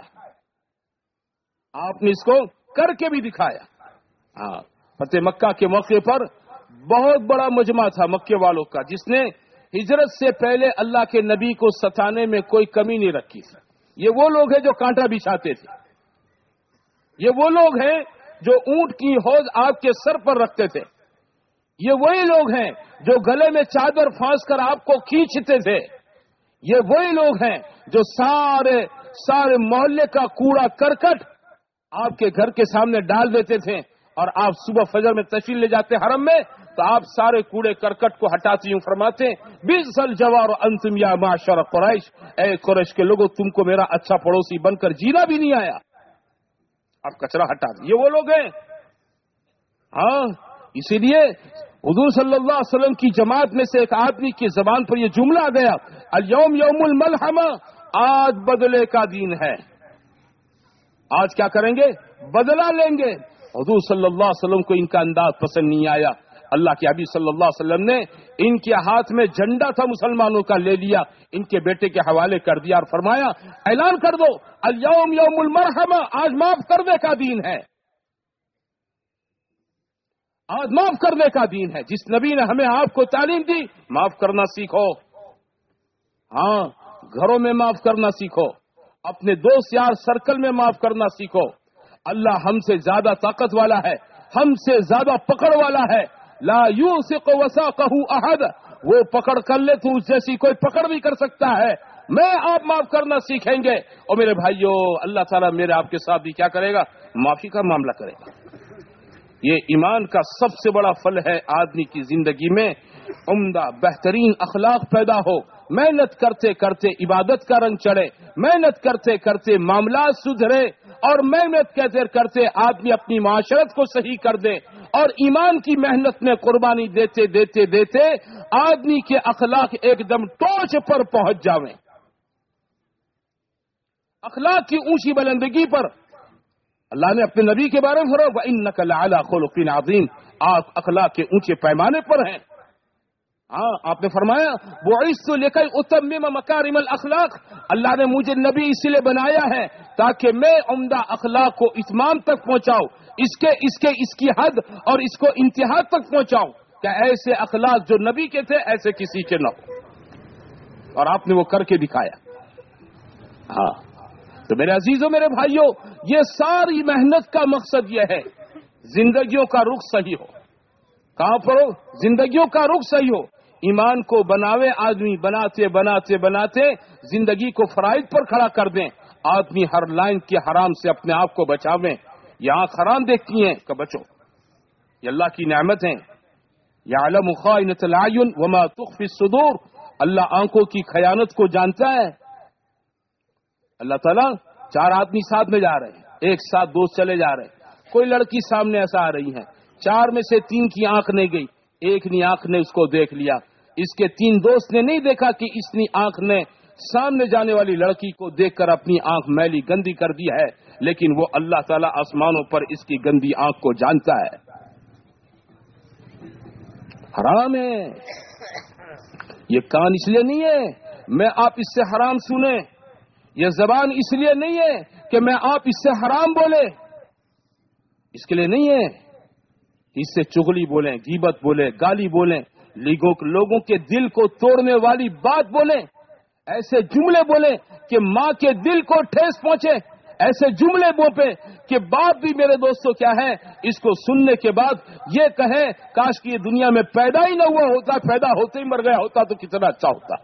آپ نے اس کو کر کے بھی دکھایا. ہاں، فتح مکہ کے موقع پر بہت بڑا مجمع تھا مکے والوں کا، جس نے ہجرت سے پہلے اللہ کے نبی کو ستانے میں کوئی کمی نہیں رکھی. یہ وہ لوگ ہیں جو کانٹا بچھاتے تھے. یہ وہ لوگ ہیں جو اونٹ کی حوض آپ کے سر پر رکھتے تھے. یہ وہی لوگ ہیں جو گلے میں چادر پھانس کر آپ کو کھینچتے تھے. یہ وہی لوگ ہیں جو سارے محلے کا کوڑا کرکٹ آپ کے گھر کے سامنے ڈال دیتے تھے اور آپ صبح فجر میں تشریف لے جاتے حرم میں تو آپ سارے کوڑے کرکٹ کو ہٹاتے یوں فرماتے، بئس الجوار انتم یا معشر قریش، اے قریش کے لوگوں، تم کو میرا اچھا پڑوسی بن کر جینا بھی نہیں آیا، آپ کچرا ہٹا دیں. یہ وہ لوگ ہیں. ہاں، اسی لیے حضور صلی اللہ علیہ وسلم کی جماعت میں سے ایک آدمی کی زبان پر یہ جملہ آ گیا، الیوم یوم الملحمہ، آج بدلے کا دن ہے. آج کیا کریں گے؟ بدلہ لیں گے. حضور صلی اللہ علیہ وسلم کو ان کا انداز پسند نہیں آیا. اللہ کے حبیب صلی اللہ علیہ وسلم نے ان کے ہاتھ میں جھنڈا تھا مسلمانوں کا، لے لیا، ان کے بیٹے کے حوالے کر دیا اور فرمایا اعلان کر دو الیوم یوم المرحمہ، آج معاف کرنے کا دن ہے، آج معاف کرنے کا دن ہے۔ جس نبی نے ہمیں آپ کو تعلیم دی، معاف کرنا سیکھو، ہاں گھروں میں معاف کرنا سیکھو، اپنے دوست یار سرکل میں معاف کرنا سیکھو۔ اللہ ہم سے زیادہ طاقت والا ہے، ہم سے زیادہ پکڑ والا ہے، لا یوثق وثاقہ احد، وہ پکڑ کر لے تو اس جیسی کوئی پکڑ بھی کر سکتا ہے۔ میں آپ معاف کرنا سیکھیں گے، اور میرے بھائیو اللہ تعالیٰ میرے آپ کے ساتھ بھی کیا کرے گا؟ معافی کا معاملہ کرے گا۔ یہ ایمان کا سب سے بڑا پھل ہے، آدمی کی زندگی میں عمدہ بہترین اخلاق پیدا ہو، محنت کرتے کرتے عبادت کا رنگ چڑھے، محنت کرتے کرتے معاملات سدھرے، اور محنت کرتے کرتے آدمی اپنی معاشرت کو صحیح کر دے، اور ایمان کی محنت میں قربانی دیتے دیتے دیتے آدمی کے اخلاق ایک دم ٹوچ پر پہنچ جاویں، اخلاق کی اونچی بلندگی پر۔ اللہ نے اپنے نبی کے بارے میں فرمایا وَإِنَّكَ لَعَلَىٰ خُلُقٍ عَظِيمٍ، آپ اخلاق کے اونچے پیمانے پر ہیں۔ ہاں آپ نے فرمایا بُعِثْتُ لِكَيْ أُتَمِّمَ مَكَارِمَ الْأَخْلَاقِ، اللہ نے مجھے نبی اس لیے بنایا ہے تاکہ میں عمدہ اخلاق کو اتمام تک پہنچاؤں، اس کی حد اور اس کو انتہا تک پہنچاؤں، کہ ایسے اخلاق جو نبی کے تھے ایسے کسی کے نہ ہو، اور آپ نے وہ کر کے دکھایا۔ ہاں تو میرے عزیزوں میرے بھائیوں، یہ ساری محنت کا مقصد یہ ہے زندگیوں کا رخ صحیح ہو۔ کہاں پر ہو؟ زندگیوں کا رخ صحیح ہو، ایمان کو بناوے آدمی، بناتے بناتے بناتے زندگی کو فرائض پر کھڑا کر دیں، آدمی ہر لائن کے حرام سے اپنے آپ کو بچاویں۔ یہ آنکھ حرام دیکھتی ہیں کہ بچو، یہ اللہ کی نعمت ہیں، یعلم خائنۃ الاعین وما تخفی الصدور، اللہ آنکھوں کی خیانت کو جانتا ہے۔ اللہ تعالیٰ 4 آدمی ساتھ میں جا رہے ہیں، ایک ساتھ دوست چلے جا رہے ہیں، کوئی لڑکی سامنے ایسا آ رہی ہے، 4 میں سے 3 کی آنکھ نہیں گئی، ایک نے آنکھ نے اس کو دیکھ لیا، اس کے 3 دوست نے نہیں دیکھا کہ اس نے آنکھ نے سامنے جانے والی لڑکی کو دیکھ کر اپنی آنکھ میلی گندی کر دی ہے، لیکن وہ اللہ تعالیٰ آسمانوں پر اس کی گندی آنکھ کو جانتا ہے۔ حرام ہے یہ، کان اس لیے نہیں ہے میں آپ اس سے حرام سنیں، یہ زبان اس لیے نہیں ہے کہ میں آپ اس سے حرام بولے، اس کے لیے نہیں ہے، اس سے چغلی بولیں، غیبت بولیں، گالی بولیں، لوگوں کے دل کو توڑنے والی بات بولیں، ایسے جملے بولیں کہ ماں کے دل کو ٹھیس پہنچے، ایسے جملے بولیں کہ باپ بھی میرے دوستوں کیا ہے اس کو سننے کے بعد یہ کہیں کاش کہ یہ دنیا میں پیدا ہی نہ ہوا ہوتا، پیدا ہوتے ہی مر گیا ہوتا تو کتنا اچھا ہوتا۔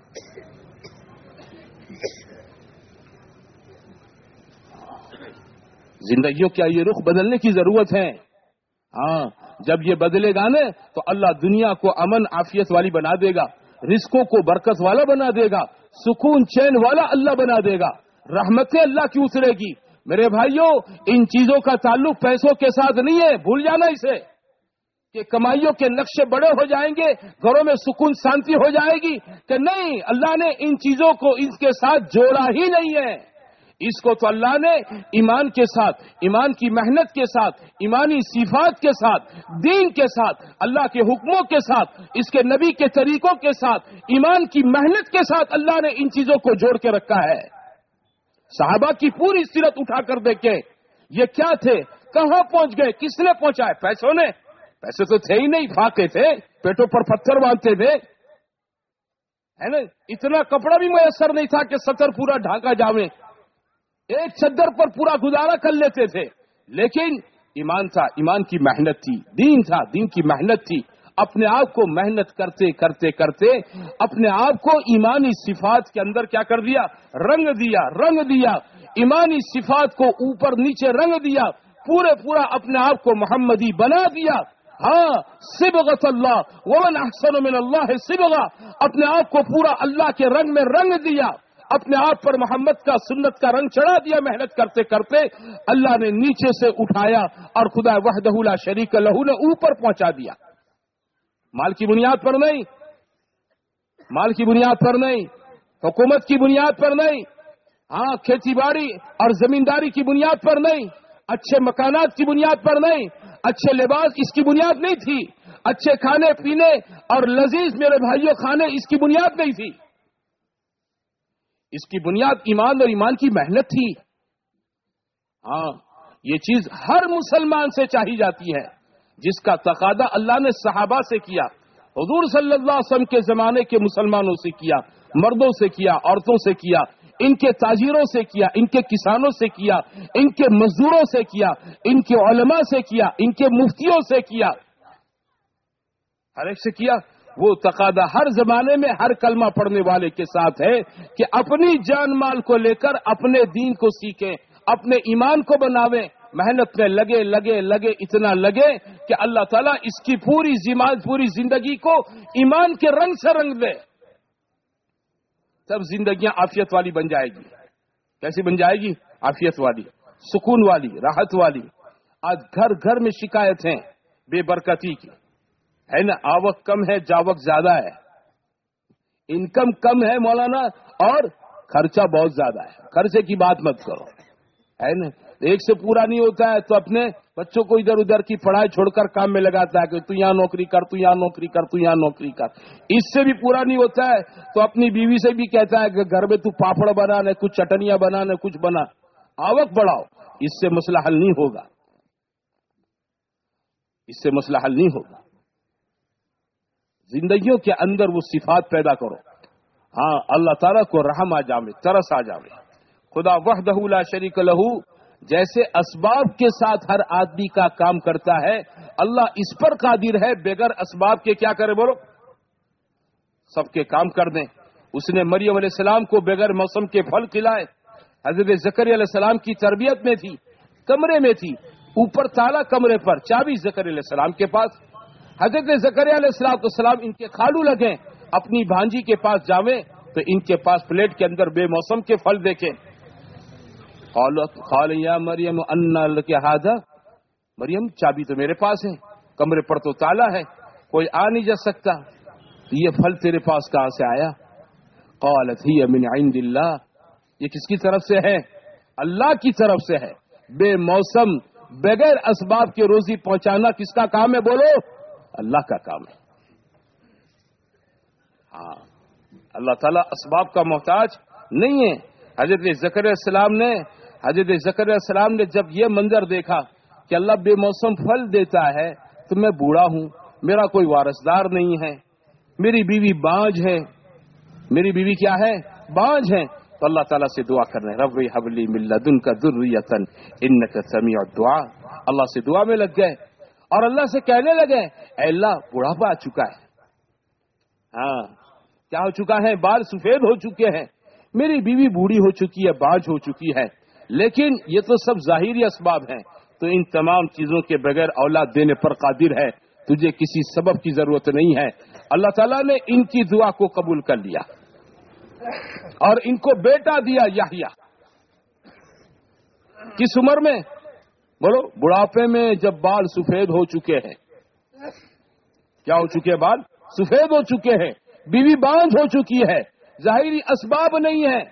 زندگیوں کا یہ رخ بدلنے کی ضرورت ہے۔ ہاں جب یہ بدلے گا نا تو اللہ دنیا کو امن عافیت والی بنا دے گا، رزقوں کو برکت والا بنا دے گا، سکون چین والا اللہ بنا دے گا، رحمتیں اللہ کی اترے گی۔ میرے بھائیوں ان چیزوں کا تعلق پیسوں کے ساتھ نہیں ہے، بھول جانا اسے، کہ کمائیوں کے نقشے بڑے ہو جائیں گے، گھروں میں سکون شانتی ہو جائے گی، کہ نہیں، اللہ نے ان چیزوں کو اس کے ساتھ جوڑا ہی نہیں ہے۔ اس کو تو اللہ نے ایمان کے ساتھ، ایمان کی محنت کے ساتھ، ایمانی صفات کے ساتھ، دین کے ساتھ، اللہ کے حکموں کے ساتھ، اس کے نبی کے طریقوں کے ساتھ، ایمان کی محنت کے ساتھ اللہ نے ان چیزوں کو جوڑ کے رکھا ہے۔ صحابہ کی پوری سیرت اٹھا کر دیکھیں، یہ کیا تھے، کہاں پہنچ گئے، کس نے پہنچائے؟ پیسوں نے؟ پیسے تو تھے ہی نہیں، فاقے تھے، پیٹوں پر پتھر باندھتے تھے، ہے نا، اتنا کپڑا بھی میسر نہیں تھا کہ سطر پورا ڈھانکا جاوے، ایک چادر پر پورا گزارا کر لیتے تھے، لیکن ایمان تھا، ایمان کی محنت تھی، دین تھا، دین کی محنت تھی، اپنے آپ کو محنت کرتے کرتے کرتے اپنے آپ کو ایمانی صفات کے اندر کیا کر دیا؟ رنگ دیا، ایمانی صفات کو اوپر نیچے رنگ دیا، پورا اپنے آپ کو محمدی بنا دیا۔ ہاں صبغۃ اللہ ومن احسن من اللہ صبغہ، اپنے آپ کو پورا اللہ کے رنگ میں رنگ دیا، اپنے آپ پر محمد کا سنت کا رنگ چڑھا دیا، محنت کرتے کرتے اللہ نے نیچے سے اٹھایا اور خدا وحدہ لا شریک لہ نے اوپر پہنچا دیا۔ مال کی بنیاد پر نہیں، مال کی بنیاد پر نہیں، حکومت کی بنیاد پر نہیں، ہاں کھیتی باڑی اور زمینداری کی بنیاد پر نہیں، اچھے مکانات کی بنیاد پر نہیں، اچھے لباس اس کی بنیاد نہیں تھی، اچھے کھانے پینے اور لذیذ میرے بھائیوں کھانے اس کی بنیاد نہیں تھی. اس کی بنیاد ایمان اور ایمان کی محنت تھی. ہاں یہ چیز ہر مسلمان سے چاہی جاتی ہے جس کا تقاضا اللہ نے صحابہ سے کیا, حضور صلی اللہ علیہ وسلم کے زمانے کے مسلمانوں سے کیا, مردوں سے کیا, عورتوں سے کیا, ان کے تاجروں سے کیا, ان کے کسانوں سے کیا, ان کے مزدوروں سے کیا, ان کے علماء سے کیا, ان کے مفتیوں سے کیا, ہر ایک سے کیا. وہ تقاضا ہر زمانے میں ہر کلمہ پڑھنے والے کے ساتھ ہے کہ اپنی جان مال کو لے کر اپنے دین کو سیکھیں, اپنے ایمان کو بناویں, محنت میں لگے اتنا لگے کہ اللہ تعالیٰ اس کی پوری زندگی کو ایمان کے رنگ سے رنگ دے. تب زندگیاں عافیت والی بن جائے گی. کیسی بن جائے گی؟ عافیت والی, سکون والی, راحت والی. آج گھر گھر میں شکایت ہیں بے برکتی کی, ہے نا. آوک کم ہے, جاوک زیادہ ہے. انکم کم ہے مولانا اور خرچہ بہت زیادہ ہے. خرچے کی بات مت کرو, ہے نا. ایک سے پورا نہیں ہوتا ہے تو اپنے بچوں کو ادھر ادھر کی پڑھائی چھوڑ کر کام میں لگاتا ہے کہ تو یہاں نوکری کر, تو یہاں نوکری کر, تو یہاں نوکری کر. اس سے بھی پورا نہیں ہوتا ہے تو اپنی بیوی سے بھی کہتا ہے کہ گھر میں تو پاپڑ بنا, نہ کچھ چٹنیاں بنا, نہ کچھ بنا. آوک بڑھاؤ, اس سے مسئلہ حل نہیں ہوگا. اس سے مسئلہ حل نہیں ہوگا. زندگیوں کے اندر وہ صفات پیدا کرو. ہاں اللہ تعالیٰ کو رحم آ جاوے, ترس آ جاوے. خدا وحدہ لا شریک لہو جیسے اسباب کے ساتھ ہر آدمی کا کام کرتا ہے, اللہ اس پر قادر ہے بغیر اسباب کے کیا کرے بولو, سب کے کام کر دیں. اس نے مریم علیہ السلام کو بغیر موسم کے پھل کھلائے. حضرت زکریا علیہ السلام کی تربیت میں تھی, کمرے میں تھی, اوپر تالا کمرے پر, چابی زکریا علیہ السلام کے پاس. حضرت زکریا علیہ السلام ان کے خالو لگے, اپنی بھانجی کے پاس جاویں تو ان کے پاس پلیٹ کے اندر بے موسم کے پھل دیکھیں. قال یا مریم انا لک ھذا, مریم چابی تو میرے پاس ہے, کمرے پر تو تالا ہے, کوئی آ نہیں جا سکتا, یہ پھل تیرے پاس کہاں سے آیا؟ قالت ہی من عند اللہ, یہ کس کی طرف سے ہے؟ اللہ کی طرف سے ہے. بے موسم بغیر اسباب کے روزی پہنچانا کس کا کام ہے بولو؟ اللہ کا کام ہے. ہاں اللہ تعالیٰ اسباب کا محتاج نہیں ہے. حضرت زکریا السلام نے جب یہ منظر دیکھا کہ اللہ بے موسم پھل دیتا ہے تو میں بوڑھا ہوں, میرا کوئی وارثدار نہیں ہے, میری بیوی بانجھ ہے. میری بیوی کیا ہے؟ بانجھ ہے. تو اللہ تعالیٰ سے دعا کرنے, رب ہب لی من لدنک ذریۃ انک سمیع الدعاء. اللہ سے دعا میں لگ گئے اور اللہ سے کہنے لگے, اے اللہ بڑھاپا آ چکا ہے, ہاں کیا ہو چکا ہے؟ بال سفید ہو چکے ہیں, میری بیوی بوڑھی ہو چکی ہے, بانجھ ہو چکی ہے, لیکن یہ تو سب ظاہری اسباب ہیں, تو ان تمام چیزوں کے بغیر اولاد دینے پر قادر ہے, تجھے کسی سبب کی ضرورت نہیں ہے. اللہ تعالیٰ نے ان کی دعا کو قبول کر لیا اور ان کو بیٹا دیا یحییٰ. کس عمر میں بولو؟ بڑھاپے میں, جب بال سفید ہو چکے ہیں. کیا ہو چکے؟ بال سفید ہو چکے ہیں, بیوی بانجھ ہو چکی ہے, ظاہری اسباب نہیں ہے.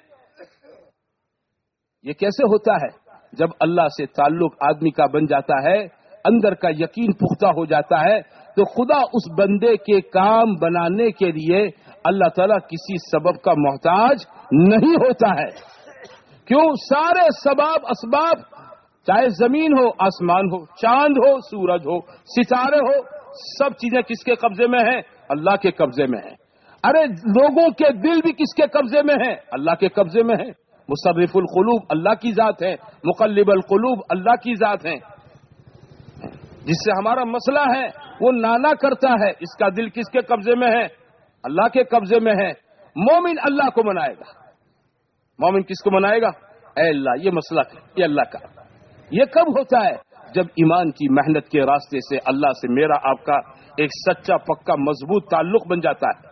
یہ کیسے ہوتا ہے؟ جب اللہ سے تعلق آدمی کا بن جاتا ہے, اندر کا یقین پختہ ہو جاتا ہے, تو خدا اس بندے کے کام بنانے کے لیے اللہ تعالیٰ کسی سبب کا محتاج نہیں ہوتا ہے. کیوں؟ سارے اسباب چاہے زمین ہو, آسمان ہو, چاند ہو, سورج ہو, ستارے ہو, سب چیزیں کس کے قبضے میں ہیں؟ اللہ کے قبضے میں ہیں. ارے لوگوں کے دل بھی کس کے قبضے میں ہیں؟ اللہ کے قبضے میں ہیں. مصرف القلوب اللہ کی ذات ہے, مقلب القلوب اللہ کی ذات ہے. جس سے ہمارا مسئلہ ہے وہ نانا کرتا ہے, اس کا دل کس کے قبضے میں ہے؟ اللہ کے قبضے میں ہے. مومن اللہ کو منائے گا. مومن کس کو منائے گا؟ اے اللہ, یہ مسئلہ یہ اللہ کا. یہ کب ہوتا ہے؟ جب ایمان کی محنت کے راستے سے اللہ سے میرا آپ کا ایک سچا پکا مضبوط تعلق بن جاتا ہے.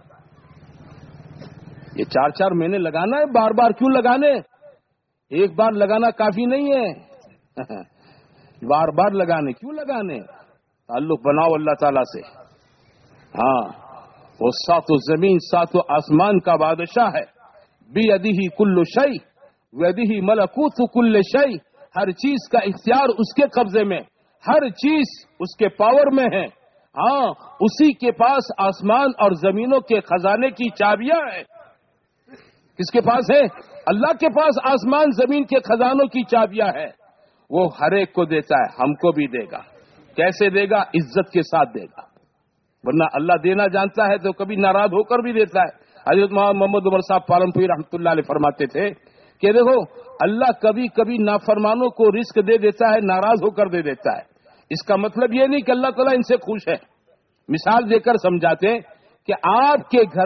یہ 4 مہینے لگانا ہے, بار بار کیوں لگانے؟ ایک بار لگانا کافی نہیں ہے, بار بار لگانے کیوں لگانے؟ تعلق بناؤ اللہ تعالیٰ سے. ہاں وہ 7 زمین 7 آسمان کا بادشاہ ہے. بیدہ کل شیء ویدہ ملکوت کل شیء, ہر چیز کا اختیار اس کے قبضے میں, ہر چیز اس کے پاور میں ہے, ہاں اسی کے پاس آسمان اور زمینوں کے خزانے کی چابیاں ہیں. کس کے پاس ہے؟ اللہ کے پاس آسمان زمین کے خزانوں کی چابیاں ہیں. وہ ہر ایک کو دیتا ہے، ہم کو بھی دے گا. کیسے دے گا؟ عزت کے ساتھ دے گا. ورنہ اللہ دینا جانتا ہے تو کبھی ناراض ہو کر بھی دیتا ہے. حضرت محمد عمر صاحب پالنپوری رحمۃ اللہ علیہ فرماتے تھے کہ دیکھو اللہ کبھی کبھی نافرمانوں کو رزق دے دیتا ہے، ناراض ہو کر دے دیتا ہے. اس کا مطلب یہ نہیں کہ اللہ تعالیٰ ان سے خوش ہے. مثال دے کر سمجھاتے ہیں کہ آپ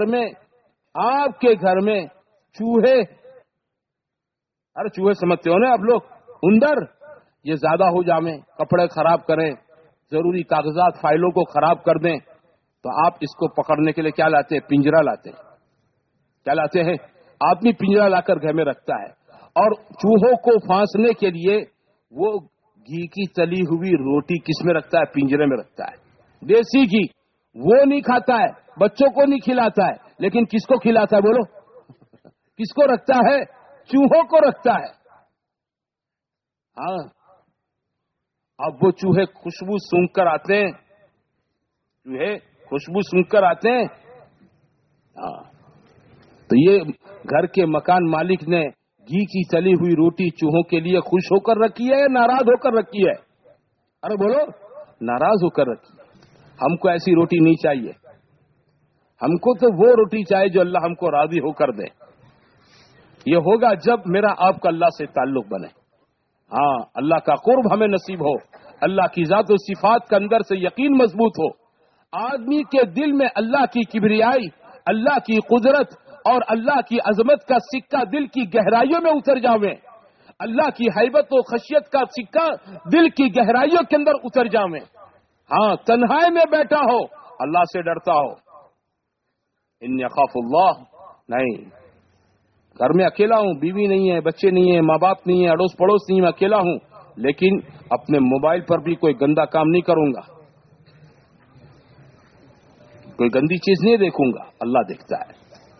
کے گھر میں چوہے، ارے چوہے سمجھتے ہو نا آپ لوگ، اندر یہ زیادہ ہو جائیں، کپڑے خراب کریں، ضروری کاغذات فائلوں کو خراب کر دیں، تو آپ اس کو پکڑنے کے لیے کیا لاتے ہیں؟ پنجرا لاتے ہیں. کیا لاتے ہیں؟ آدمی پنجرا لا کر گھر میں رکھتا ہے. اور چوہوں کو پھانسنے کے لیے وہ گھی کی تلی ہوئی روٹی کس میں رکھتا ہے؟ پنجرے میں رکھتا ہے. دیسی گھی وہ نہیں کھاتا ہے، بچوں کو نہیں کھلاتا ہے، لیکن کس کو کھلاتا ہے بولو؟ کس کو رکھتا ہے؟ چوہوں کو رکھتا ہے. ہاں اب وہ چوہے خوشبو سونگھ کر آتے ہیں، ہاں تو یہ گھر کے مکان مالک نے گھی کی تلی ہوئی روٹی چوہوں کے لیے خوش ہو کر رکھی ہے یا ناراض ہو کر رکھی ہے؟ ارے بولو، ناراض ہو کر رکھی ہے. ہم کو ایسی روٹی نہیں چاہیے. ہم کو تو وہ روٹی چاہیے جو اللہ ہم کو راضی ہو کر دے. یہ ہوگا جب میرا آپ کا اللہ سے تعلق بنے. ہاں اللہ کا قرب ہمیں نصیب ہو، اللہ کی ذات و صفات کے اندر سے یقین مضبوط ہو، آدمی کے دل میں اللہ کی کبریائی، اللہ کی قدرت اور اللہ کی عظمت کا سکہ دل کی گہرائیوں میں اتر جاویں، اللہ کی ہیبت و خشیت کا سکہ دل کی گہرائیوں کے اندر اتر جاویں. ہاں تنہائی میں بیٹھا ہو، اللہ سے ڈرتا ہو. انی اخاف اللہ، نہیں گھر میں اکیلا ہوں، بیوی نہیں ہے، بچے نہیں ہیں، ماں باپ نہیں ہے، اڑوس پڑوس نہیں، میں اکیلا ہوں، لیکن اپنے موبائل پر بھی کوئی گندا کام نہیں کروں گا، کوئی گندی چیز نہیں دیکھوں گا. اللہ دیکھتا ہے.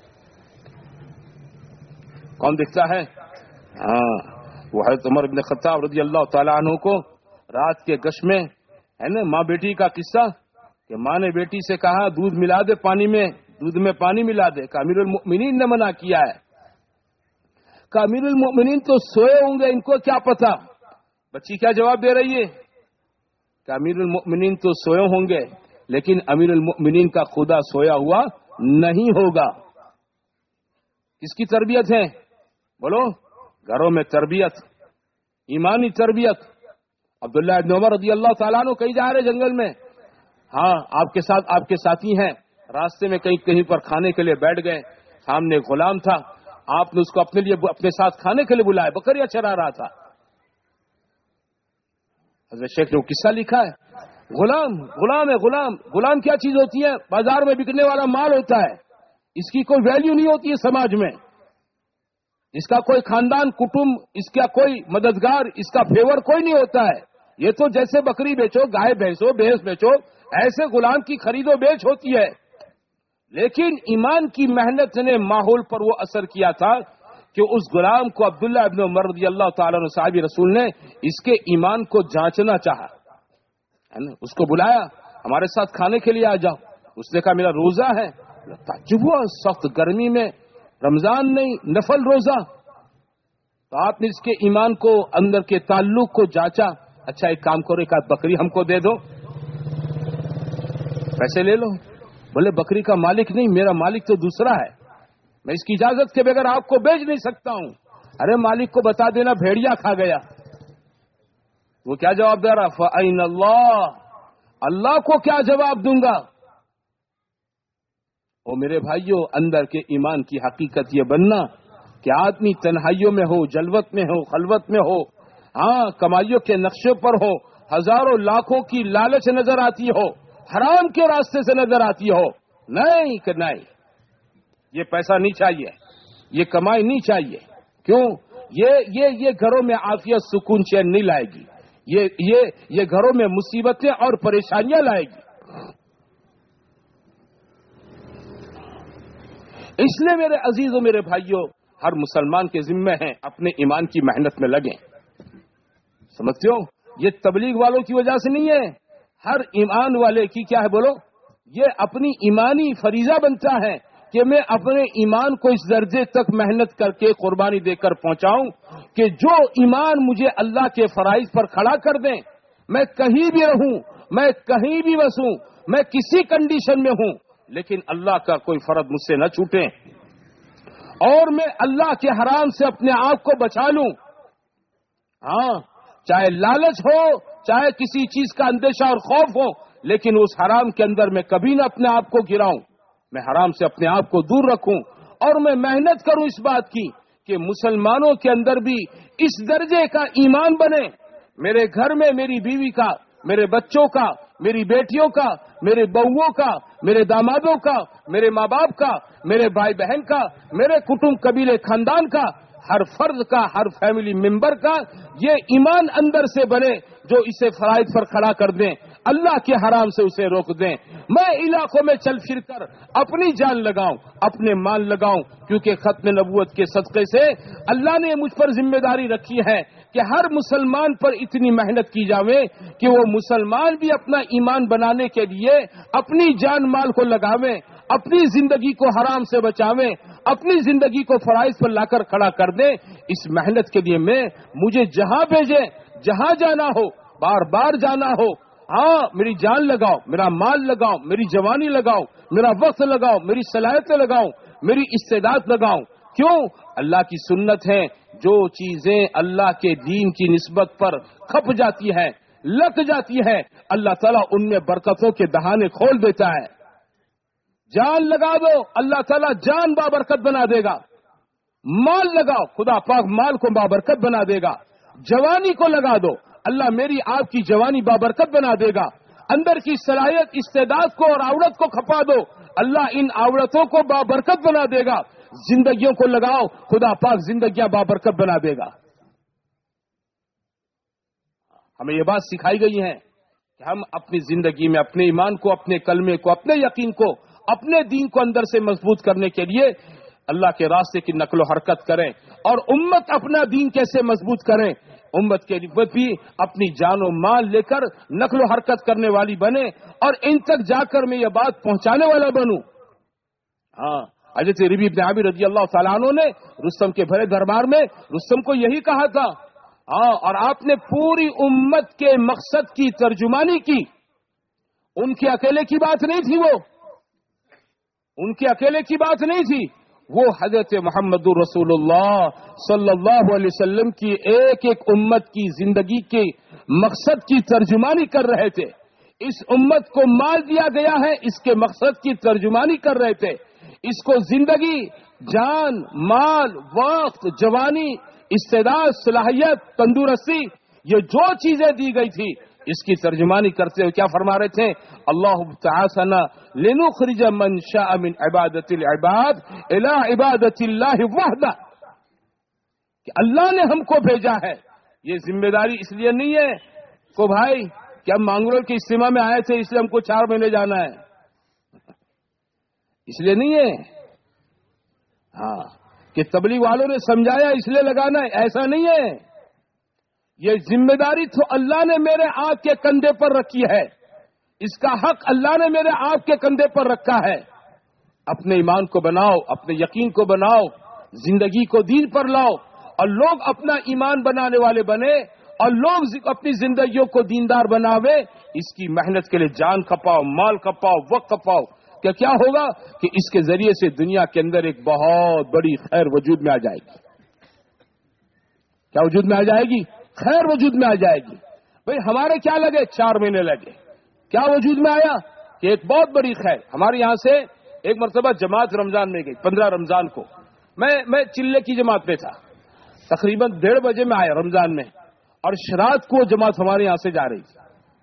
کون دیکھتا ہے؟ ہاں وہ حضرت عمر بن خطاب رضی اللہ تعالیٰ عنہ کو رات کے گش میں ہے نا ماں بیٹی کا قصہ کہ ماں نے بیٹی سے کہا دودھ ملا دے پانی میں، دودھ میں پانی ملا دے. کہ امیر المؤمنین نے منع کیا ہے. کہ امیر المؤمنین تو سوئے ہوں گے، ان کو کیا پتا. بچی کیا جواب دے رہی ہے؟ کہ امیر المؤمنین تو سوئے ہوں گے لیکن امیر المؤمنین کا خدا سویا ہوا نہیں ہوگا. کس کی تربیت ہے بولو؟ گھروں میں تربیت، ایمانی تربیت. عبداللہ ابن عمر رضی اللہ تعالیٰ عنہ کہیں جا رہے جنگل میں، ہاں آپ کے ساتھ آپ کے ساتھی ہیں، راستے میں کہیں پر کھانے کے لیے بیٹھ گئے. سامنے غلام تھا، آپ نے اس کو اپنے ساتھ کھانے کے لیے بلایا، بکریاں چرا رہا تھا. حضرت شیخ نے وہ قصہ لکھا ہے. غلام ہے. غلام کیا چیز ہوتی ہے؟ بازار میں بکنے والا مال ہوتا ہے. اس کی کوئی ویلیو نہیں ہوتی ہے سماج میں. اس کا کوئی خاندان کٹمب، اس کا کوئی مددگار، اس کا فیور کوئی نہیں ہوتا ہے. یہ تو جیسے بکری بیچو، گائے بیچو، بھینس بیچو، ایسے غلام کی خرید و بیچ ہوتی ہے. لیکن ایمان کی محنت نے ماحول پر وہ اثر کیا تھا کہ اس غلام کو عبداللہ ابن عمر رضی اللہ تعالیٰ عنہ صحابی رسول نے اس کے ایمان کو جانچنا چاہا. اس کو بلایا، ہمارے ساتھ کھانے کے لیے آ جاؤ. اس نے کہا میرا روزہ ہے. تعجب ہوا، سخت گرمی میں، رمضان نہیں، نفل روزہ. تو آپ نے اس کے ایمان کو، اندر کے تعلق کو جانچا. اچھا ایک کام کرو، ایک آدھ بکری ہم کو دے دو، پیسے لے لو. بولے بکری کا مالک نہیں، میرا مالک تو دوسرا ہے، میں اس کی اجازت کے بغیر آپ کو بیچ نہیں سکتا ہوں. ارے مالک کو بتا دینا بھیڑیا کھا گیا. وہ کیا جواب دے رہا؟ فَأَيْنَ اللَّهُ، اللہ کو کیا جواب دوں گا؟ او میرے بھائیوں، اندر کے ایمان کی حقیقت یہ بننا کہ آدمی تنہائیوں میں ہو، جلوت میں ہو، خلوت میں ہو، ہاں کمائیوں کے نقشے پر ہو، ہزاروں لاکھوں کی لالچ نظر آتی ہو، حرام کے راستے سے نظر آتی ہو، نہیں کہ نہیں، یہ پیسہ نہیں چاہیے، یہ کمائی نہیں چاہیے. کیوں؟ یہ گھروں میں عافیت، سکون، چین نہیں لائے گی. یہ گھروں میں مصیبتیں اور پریشانیاں لائے گی. اس لیے میرے عزیزوں، میرے بھائیوں، ہر مسلمان کے ذمہ ہیں اپنے ایمان کی محنت میں لگیں. سمجھتے ہو؟ یہ تبلیغ والوں کی وجہ سے نہیں ہے، ہر ایمان والے کی کیا ہے بولو، یہ اپنی ایمانی فریضہ بنتا ہے کہ میں اپنے ایمان کو اس درجے تک محنت کر کے قربانی دے کر پہنچاؤں کہ جو ایمان مجھے اللہ کے فرائض پر کھڑا کر دیں، میں کہیں بھی رہوں، میں کہیں بھی بسوں، میں کسی کنڈیشن میں ہوں، لیکن اللہ کا کوئی فرض مجھ سے نہ چھوٹے اور میں اللہ کے حرام سے اپنے آپ کو بچا لوں۔ ہاں، چاہے لالچ ہو، چاہے کسی چیز کا اندیشہ اور خوف ہو، لیکن اس حرام کے اندر میں کبھی نہ اپنے آپ کو گراؤں، میں حرام سے اپنے آپ کو دور رکھوں، اور میں محنت کروں اس بات کی کہ مسلمانوں کے اندر بھی اس درجے کا ایمان بنے، میرے گھر میں میری بیوی کا، میرے بچوں کا، میری بیٹیوں کا، میرے بہوؤں کا، میرے دامادوں کا، میرے ماں باپ کا، میرے بھائی بہن کا، میرے کٹمب قبیلے خاندان کا، ہر فرد کا، ہر فیملی ممبر کا یہ ایمان اندر سے بنے جو اسے فرائض پر کھڑا کر دیں، اللہ کے حرام سے اسے روک دیں۔ میں علاقوں میں چل پھر کر اپنی جان لگاؤں، اپنے مال لگاؤں، کیونکہ ختم نبوت کے صدقے سے اللہ نے مجھ پر ذمہ داری رکھی ہے کہ ہر مسلمان پر اتنی محنت کی جاوے کہ وہ مسلمان بھی اپنا ایمان بنانے کے لیے اپنی جان مال کو لگاویں، اپنی زندگی کو حرام سے بچاویں، اپنی زندگی کو فرائض پر لا کر کھڑا کر دیں۔ اس محنت کے لیے مجھے جہاں بھیجیں، جہاں جانا ہو، بار بار جانا ہو، ہاں میری جان لگاؤ، میرا مال لگاؤ، میری جوانی لگاؤ، میرا وقت لگاؤ، میری صلاحیتیں لگاؤ، میری استعداد لگاؤ۔ کیوں؟ اللہ کی سنت ہے، جو چیزیں اللہ کے دین کی نسبت پر کھپ جاتی ہے، لگ جاتی ہے، اللہ تعالیٰ ان میں برکتوں کے دہانے کھول دیتا ہے۔ جان لگا دو، اللہ تعالیٰ جان بابرکت بنا دے گا۔ مال لگاؤ، خدا پاک مال کو بابرکت بنا دے گا۔ جوانی کو لگا دو، اللہ میری آپ کی جوانی بابرکت بنا دے گا۔ اندر کی صلاحیت، استعداد کو اور عورت کو کھپا دو، اللہ ان عورتوں کو بابرکت بنا دے گا۔ زندگیوں کو لگاؤ، خدا پاک زندگیاں بابرکت بنا دے گا۔ ہمیں یہ بات سکھائی گئی ہے کہ ہم اپنی زندگی میں اپنے ایمان کو، اپنے کلمے کو، اپنے یقین کو، اپنے دین کو اندر سے مضبوط کرنے کے لیے اللہ کے راستے کی نقل و حرکت کریں، اور امت اپنا دین کیسے مضبوط کریں، امت کے لیے بھی اپنی جان و مال لے کر نقل و حرکت کرنے والی بنے، اور ان تک جا کر میں یہ بات پہنچانے والا بنوں۔ ہاں، حضرت ربیع بن عامر رضی اللہ تعالیٰ عنہ نے رستم کے بھرے دربار میں رستم کو یہی کہا تھا، ہاں، اور آپ نے پوری امت کے مقصد کی ترجمانی کی۔ ان کے اکیلے کی بات نہیں تھی، وہ ان کے اکیلے کی بات نہیں تھی، وہ حضرت محمد رسول اللہ صلی اللہ علیہ وسلم کی ایک ایک امت کی زندگی کے مقصد کی ترجمانی کر رہے تھے۔ اس امت کو مال دیا گیا ہے، اس کے مقصد کی ترجمانی کر رہے تھے۔ اس کو زندگی، جان، مال، وقت، جوانی، استعداد، صلاحیت، تندرستی، یہ جو چیزیں دی گئی تھی، اس کی ترجمانی کرتے ہوئے کیا فرما رہے تھے؟ اللہ تعالی لنخرج من شاء من عبادت العباد الى عبادت اللہ وحدہ، کہ اللہ نے ہم کو بھیجا ہے۔ یہ ذمہ داری اس لیے نہیں ہے کو بھائی کہ ہم مانگرول کے اجتماع میں آئے تھے اس لیے ہم کو 4 مہینے جانا ہے، اس لیے نہیں ہے، ہاں، کہ تبلیغ والوں نے سمجھایا اس لیے لگانا ہے، ایسا نہیں ہے۔ یہ ذمہ داری تو اللہ نے میرے آپ کے کندھے پر رکھی ہے، اس کا حق اللہ نے میرے آپ کے کندھے پر رکھا ہے۔ اپنے ایمان کو بناؤ، اپنے یقین کو بناؤ، زندگی کو دین پر لاؤ، اور لوگ اپنا ایمان بنانے والے بنے، اور لوگ اپنی زندگیوں کو دیندار بناوے۔ اس کی محنت کے لیے جان کھپاؤ، مال کھپاؤ، وقت کھپاؤ، کہ کیا ہوگا کہ اس کے ذریعے سے دنیا کے اندر ایک بہت بڑی خیر وجود میں آ جائے گی۔ کیا وجود میں آ جائے گی؟ خیر وجود میں آ جائے گی۔ بھئی ہمارے کیا لگے؟ 4 مہینے لگے، کیا وجود میں آیا کہ ایک بہت بڑی خیر۔ ہمارے یہاں سے ایک مرتبہ جماعت رمضان میں گئی، 15 رمضان کو، میں چلے کی جماعت میں تھا، تقریباً 1:30 بجے میں آیا رمضان میں، اور شرات کو جماعت ہمارے یہاں سے جا رہی تھی۔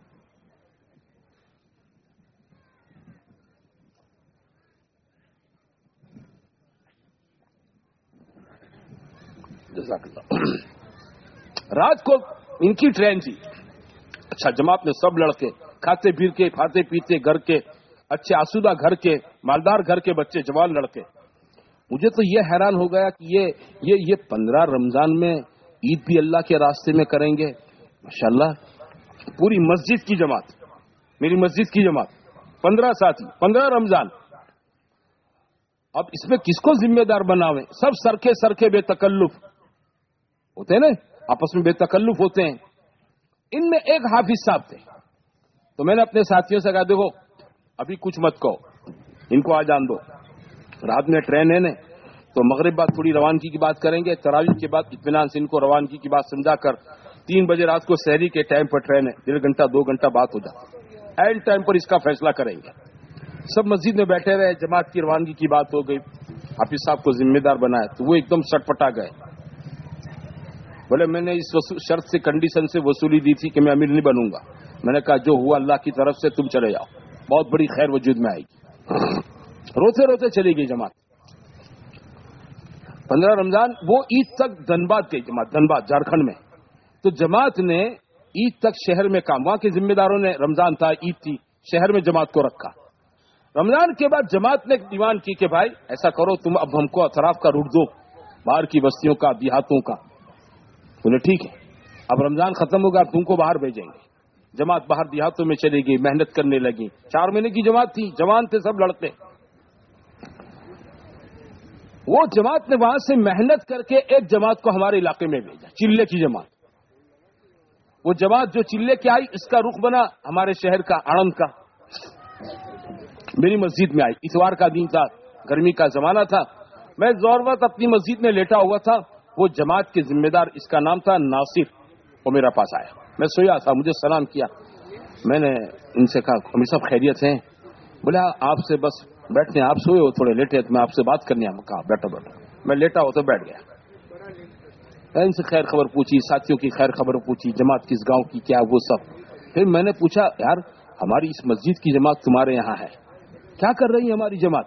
جزاک اللہ۔ رات کو ان کی ٹرین تھی، اچھا، جماعت میں سب لڑکے، کھاتے پھرتے، کھاتے پیتے گھر کے، اچھے آسودہ گھر کے، مالدار گھر کے بچے، جوان لڑکے۔ مجھے تو یہ حیران ہو گیا کہ یہ 15 رمضان میں عید بھی اللہ کے راستے میں کریں گے، ماشاءاللہ، پوری مسجد کی جماعت۔ میری مسجد کی جماعت 15 ساتھی 15 رمضان. اب اس میں کس کو ذمہ دار بناویں؟ سب سرکے بے تکلف ہوتے ہیں نا، آپس میں بے تکلف ہوتے ہیں. ان میں ایک حافظ صاحب تھے، تو میں نے اپنے ساتھیوں سے کہا دیکھو ابھی کچھ مت کہو، ان کو آ جان دو، رات میں ٹرین ہے نا، تو مغرب بعد تھوڑی روانگی کی بات کریں گے، تراویح کے بعد اطمینان سے ان کو روانگی کی بات سمجھا کر 3 بجے رات کو سحری کے ٹائم پر ٹرین ہے، 1.5 گھنٹہ 2 گھنٹہ بات ہو جاتی، اینڈ ٹائم پر اس کا فیصلہ کریں گے. سب مسجد میں بیٹھے رہے، جماعت کی روانگی کی بات ہو گئی، حافظ صاحب کو ذمہ دار بنایا تو وہ ایک دم سٹ پٹا گئے. بولے میں نے اس شرط سے کنڈیشن سے وصولی دی تھی کہ میں امیر نہیں بنوں گا. میں نے کہا جو ہوا اللہ کی طرف سے، تم چلے جاؤ، بہت بڑی خیر وجود میں آئے گی. روتے روتے چلی گئی جماعت. 15 رمضان وہ عید تک دھنباد گئی جماعت، دھنباد جھارکھنڈ میں. تو جماعت نے عید تک شہر میں کام، وہاں کے ذمہ داروں نے، رمضان تھا عید تھی، شہر میں جماعت کو رکھا. رمضان کے بعد جماعت نے ایک ڈیمانڈ کی کہ بھائی ایسا کرو تم اب ہم کو اطراف کا روٹ دو، باہر کی بستیوں کا، دیہاتوں کا. بولے ٹھیک ہے، اب رمضان ختم ہوگا، اب تم کو باہر بھیجیں گے. جماعت باہر دیہاتوں میں چلی گئی، محنت کرنے لگی. 4 مہینے کی جماعت تھی، جوان تھے سب لڑتے. وہ جماعت نے وہاں سے محنت کر کے ایک جماعت کو ہمارے علاقے میں بھیجا، چلے کی جماعت. وہ جماعت جو چلے کے آئی، اس کا رخ بنا ہمارے شہر کا، آنند کا. میری مسجد میں آئی، اتوار کا دن تھا، گرمی کا زمانہ تھا. میں زور وقت اپنی مسجد میں لیٹا ہوا تھا. وہ جماعت کے ذمہ دار، اس کا نام تھا ناصر، وہ میرے پاس آیا. میں سویا تھا، مجھے سلام کیا. میں نے ان سے کہا امیر صاحب خیریت ہیں؟ بولے آپ سے بس بیٹھتے ہیں، آپ سوئے ہو تھوڑے لیٹے، میں آپ سے بات کرنی ہے. کہا بیٹھو بیٹھو. میں لیٹا ہو تو بیٹھ گیا. میں ان سے خیر خبر پوچھی، ساتھیوں کی خیر خبر پوچھی، جماعت کس گاؤں کی کیا، وہ سب. پھر میں نے پوچھا یار ہماری اس مسجد کی جماعت تمہارے یہاں ہے، کیا کر رہی ہے ہماری جماعت؟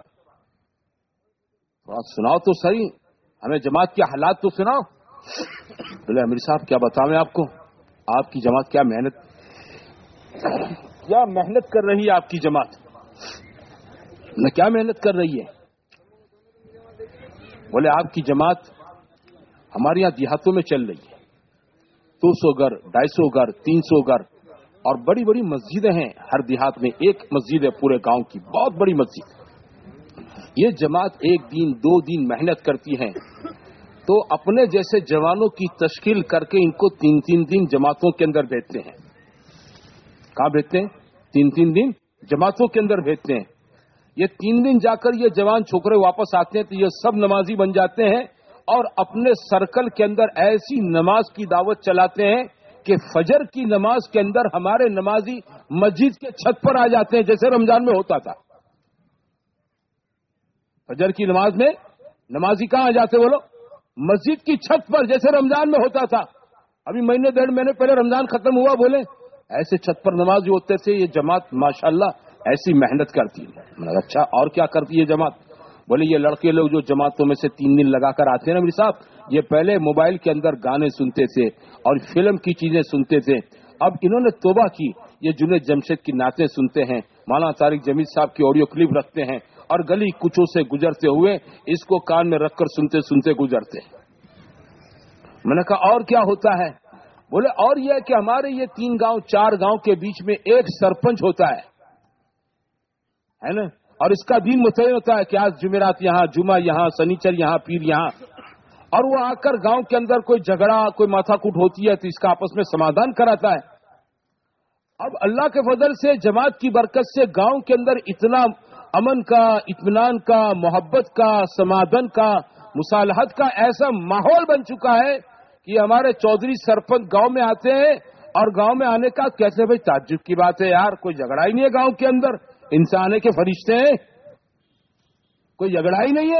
سناؤ تو صحیح، ہمیں جماعت کے حالات تو سناؤ. بولے امیر صاحب کیا بتاؤں آپ کو، آپ کی جماعت کیا محنت کر رہی ہے. آپ کی جماعت کیا محنت کر رہی ہے؟ بولے آپ کی جماعت ہمارے یہاں دیہاتوں میں چل رہی ہے، 200 گھر، 250 گھر، 300 گھر، اور بڑی بڑی مسجدیں ہیں ہر دیہات میں. ایک مسجد ہے پورے گاؤں کی، بہت بڑی مسجد. یہ جماعت 1 دن 2 دن محنت کرتی ہے تو اپنے جیسے جوانوں کی تشکیل کر کے ان کو 3 دن جماعتوں کے اندر بھیجتے ہیں. کہاں بھیجتے ہیں؟ 3 دن جماعتوں کے اندر بھیجتے ہیں. یہ 3 دن جا کر یہ جوان چھوکرے واپس آتے ہیں تو یہ سب نمازی بن جاتے ہیں اور اپنے سرکل کے اندر ایسی نماز کی دعوت چلاتے ہیں کہ فجر کی نماز کے اندر ہمارے نمازی مسجد کے چھت پر آ جاتے ہیں، جیسے رمضان میں ہوتا تھا. فجر کی نماز میں نمازی کہاں آ جاتے بولو؟ مسجد کی چھت پر، جیسے رمضان میں ہوتا تھا. ابھی مہینے 1.5 مہینے پہلے رمضان ختم ہوا، بولے ایسے چھت پر نمازی ہوتے تھے. یہ جماعت ماشاءاللہ ایسی محنت کرتی ہے. اچھا اور کیا کرتی ہے جماعت؟ بولے یہ لڑکے لوگ جو جماعتوں میں سے 3 دن لگا کر آتے ہیں نا میرے صاحب، یہ پہلے موبائل کے اندر گانے سنتے تھے اور فلم کی چیزیں سنتے تھے. اب انہوں نے توبہ کی، یہ جنید جمشید کی نعتیں سنتے ہیں، مولانا طارق جمیل صاحب کی آڈیو کلپ رکھتے ہیں اور گلی کوچوں سے گزرتے ہوئے اس کو کان میں رکھ کر سنتے سنتے گزرتے ہیں. میں نے کہا اور کیا ہوتا ہے؟ بولے اور یہ ہے کہ ہمارے یہ 3 گاؤں 4 گاؤں کے بیچ میں ایک سرپنچ ہوتا ہے نا، اور اس کا دین متعین ہوتا ہے کہ آج جمعرات یہاں، جمعہ یہاں، سنیچر یہاں، پیر یہاں. اور وہ آ کر گاؤں کے اندر کوئی جھگڑا، کوئی ماتھا کوٹ ہوتی ہے تو اس کا آپس میں سمادھان کراتا ہے. اب اللہ کے فضل سے، جماعت کی برکت سے گاؤں کے اندر اتنا امن کا، اطمینان کا، محبت کا، سمادھن کا، مصالحت کا ایسا ماحول بن چکا ہے کہ ہمارے چودھری سرپنچ گاؤں میں آتے ہیں اور گاؤں میں آنے کا کیسے بھائی تعجب کی بات ہے یار، کوئی جھگڑا ہی نہیں ہے گاؤں کے اندر، انسان کے فرشتے ہیں، کوئی جھگڑا ہی نہیں ہے.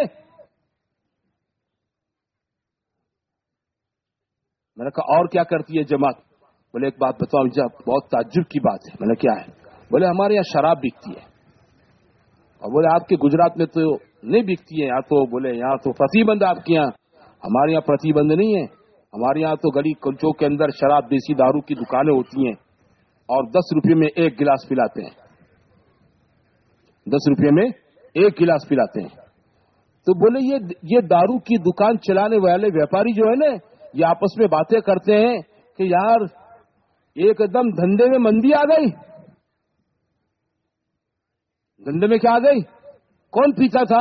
میں نے کہا اور کیا کرتی ہے جماعت؟ بولے ایک بات بتاؤ جب، بہت تعجب کی بات ہے. میں نے کیا ہے؟ بولے ہمارے یہاں شراب بکتی ہے. اور بولے آپ کے گجرات میں تو نہیں بکتی ہے، یہاں تو بولے یہاں تو پرتیبند آپ کے یہاں. ہمارے یہاں پرتیبند نہیں ہے، ہمارے یہاں تو گلی کلچوں کے اندر شراب دیسی دارو کی دکانیں ہوتی ہیں اور 10 روپے میں 1 گلاس پلاتے ہیں، 10 روپے میں 1 گلاس پلاتے ہیں. تو بولے یہ دارو کی دکان چلانے والے ویپاری جو ہے نا، یہ آپس میں باتیں کرتے ہیں کہ یار ایک دم دھندے میں مندی آ گئی، डंडे में क्या आ गई? कौन पीता था?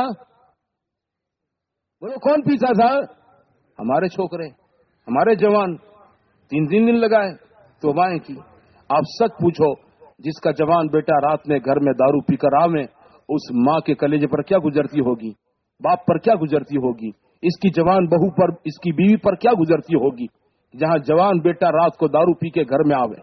बोलो कौन पीता था? हमारे छोकरे, हमारे जवान 3 दिन लगाए तौबाएं की। आप सच पूछो, जिसका जवान बेटा रात में घर में दारू पीकर आवे, उस माँ के कलेजे पर क्या गुजरती होगी, बाप पर क्या गुजरती होगी, इसकी जवान बहू पर, इसकी बीवी पर क्या गुजरती होगी, जहां जवान बेटा रात को दारू पी के घर में आवे।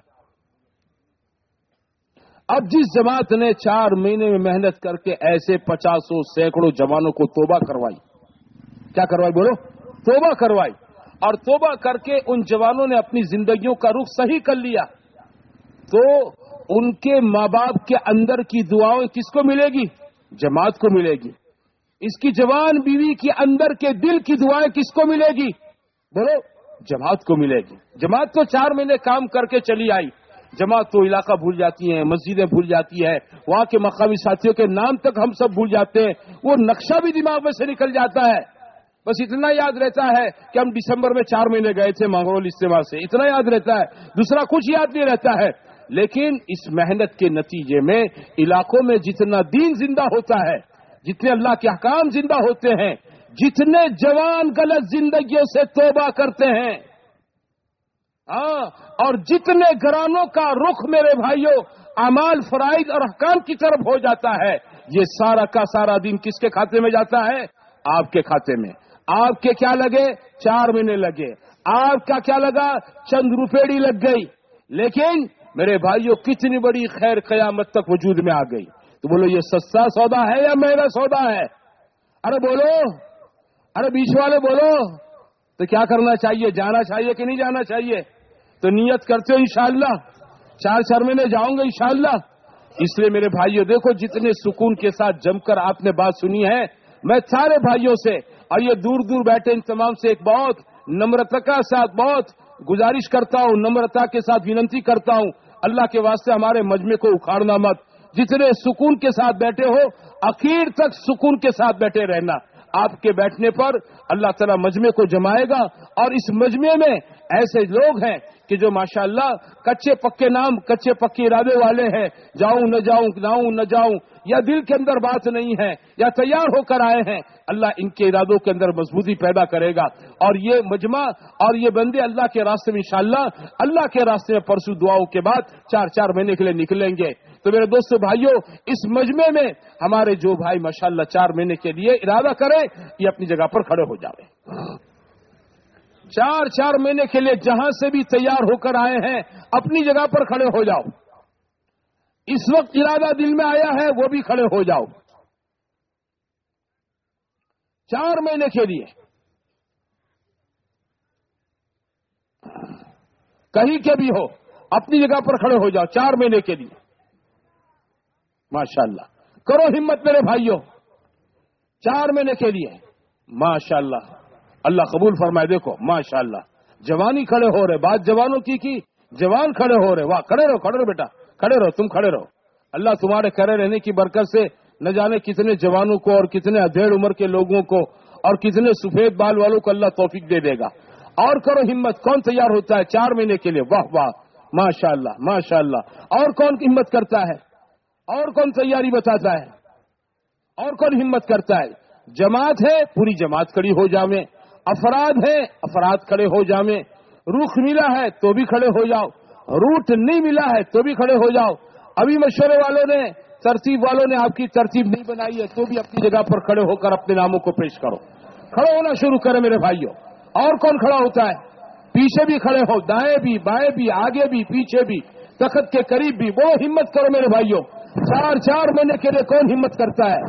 अब जिस जमात ने 4 महीने में मेहनत करके ऐसे 50 सैकड़ों जवानों को तौबा करवाई, क्या करवाई बोलो? तौबा करवाई। और तौबा करके उन जवानों ने अपनी जिंदगियों का रुख सही कर लिया, तो उनके माँ बाप के अंदर की दुआएं किसको मिलेगी? जमात को मिलेगी। इसकी जवान बीवी के अंदर के दिल की दुआएं किसको मिलेगी? बोलो जमात को मिलेगी। जमात तो 4 महीने काम करके चली आई, जमात तो इलाका भूल जाती है, मस्जिदें भूल जाती है, वहां के मकामी साथियों के नाम तक हम सब भूल जाते हैं, वो नक्शा भी दिमाग में से निकल जाता है। बस इतना याद रहता है कि हम दिसंबर में 4 महीने गए थे मंगरोल इस्तेमा से, इतना याद रहता है, दूसरा कुछ याद नहीं रहता है। लेकिन इस मेहनत के नतीजे में इलाकों में जितना दीन जिंदा होता है, जितने अल्लाह के अहकाम जिंदा होते हैं, जितने जवान गलत जिंदगियों से तौबा करते हैं, और जितने घरानों का रुख मेरे भाइयों अमाल फराइज और अहकाम की तरफ हो जाता है, ये सारा का सारा दिन किसके खाते में जाता है? आपके खाते में। आपके क्या लगे? 4 महीने लगे। आपका क्या लगा? चंद रुपएड़ी लग गई। लेकिन मेरे भाइयों कितनी बड़ी खैर कयामत तक वजूद में आ गई। तो बोलो ये सस्ता सौदा है या महंगा सौदा है? अरे बोलो, अरे बीच वाले बोलो। तो क्या करना चाहिए? जाना चाहिए कि नहीं जाना चाहिए? तो नियत करते हो इंशाअल्लाह 4 महीने जाऊंगा इंशाअल्लाह। इसलिए मेरे भाइयों देखो, जितने सुकून के साथ जमकर आपने बात सुनी है, मैं सारे भाइयों से और ये दूर दूर बैठे इन तमाम से एक बहुत नम्रता के साथ बहुत गुजारिश करता हूं, नम्रता के साथ विनती करता हूं, अल्लाह के वास्ते हमारे मजमे को उखाड़ना मत। जितने सुकून के साथ बैठे हो, आखिर तक सुकून के साथ बैठे रहना। आपके बैठने पर अल्लाह ताला मजमे को जमाएगा, और इस मजमे में ऐसे लोग हैं कि जो माशाअल्लाह कच्चे पक्के नाम, कच्चे पक्के इरादे वाले हैं, जाऊं न जाऊं, जाऊं न जाऊं, या दिल के अंदर बात नहीं है, या तैयार होकर आए हैं। अल्लाह इनके इरादों के अंदर मजबूती पैदा करेगा, और ये मजमा और ये बंदे अल्लाह के रास्ते में इंशाअल्लाह, अल्लाह के रास्ते में परसों दुआओं के बाद 4 महीने के लिए निकलेंगे। तो मेरे दोस्तों भाइयों, इस मजमे में हमारे जो भाई माशाअल्लाह 4 महीने के लिए इरादा करें, ये अपनी जगह पर खड़े हो जाए। 4 महीने के लिए जहां से भी तैयार होकर आए हैं, अपनी जगह पर खड़े हो जाओ। इस वक्त इरादा दिल में आया है, वो भी खड़े हो जाओ। 4 महीने के लिए कहीं के भी हो, अपनी जगह पर खड़े हो जाओ 4 महीने के लिए। माशाअल्लाह, करो हिम्मत मेरे भाइयों। 4 महीने के लिए माशाअल्लाह, अल्लाह कबूल फरमाए। देखो माशाअल्लाह, जवानी खड़े हो रहे, बात जवानों की जवान खड़े हो रहे। वाह, खड़े रहो बेटा, खड़े रहो, तुम खड़े रहो। अल्लाह तुम्हारे खड़े रहने की बरकत से न जाने कितने जवानों को और कितने अधेड़ उम्र के लोगों को और कितने सफेद बाल वालों को अल्लाह तौफीक दे देगा। और करो हिम्मत। कौन तैयार होता है 4 महीने के लिए? वाह वाह, माशाअल्लाह माशाअल्लाह। और कौन हिम्मत करता है? और कौन तैयारी बताता है? और कौन हिम्मत करता है? जमात है, पूरी जमात खड़ी हो जावे। अफराद है, अफराद खड़े हो जावे। रुख मिला है तो भी खड़े हो जाओ, रूट नहीं मिला है तो भी खड़े हो जाओ। अभी मशवरे वालों ने, तरतीब वालों ने आपकी तरतीब नहीं बनाई है तो भी अपनी जगह पर खड़े होकर अपने नामों को पेश करो। खड़े होना शुरू करें मेरे भाइयों। और कौन खड़ा होता है? पीछे भी खड़े हो, दाएं भी, बाएं भी, आगे भी, पीछे भी, तख्त के करीब भी। वो हिम्मत करो मेरे भाइयों। 4 महीने के लिए कौन हिम्मत करता है?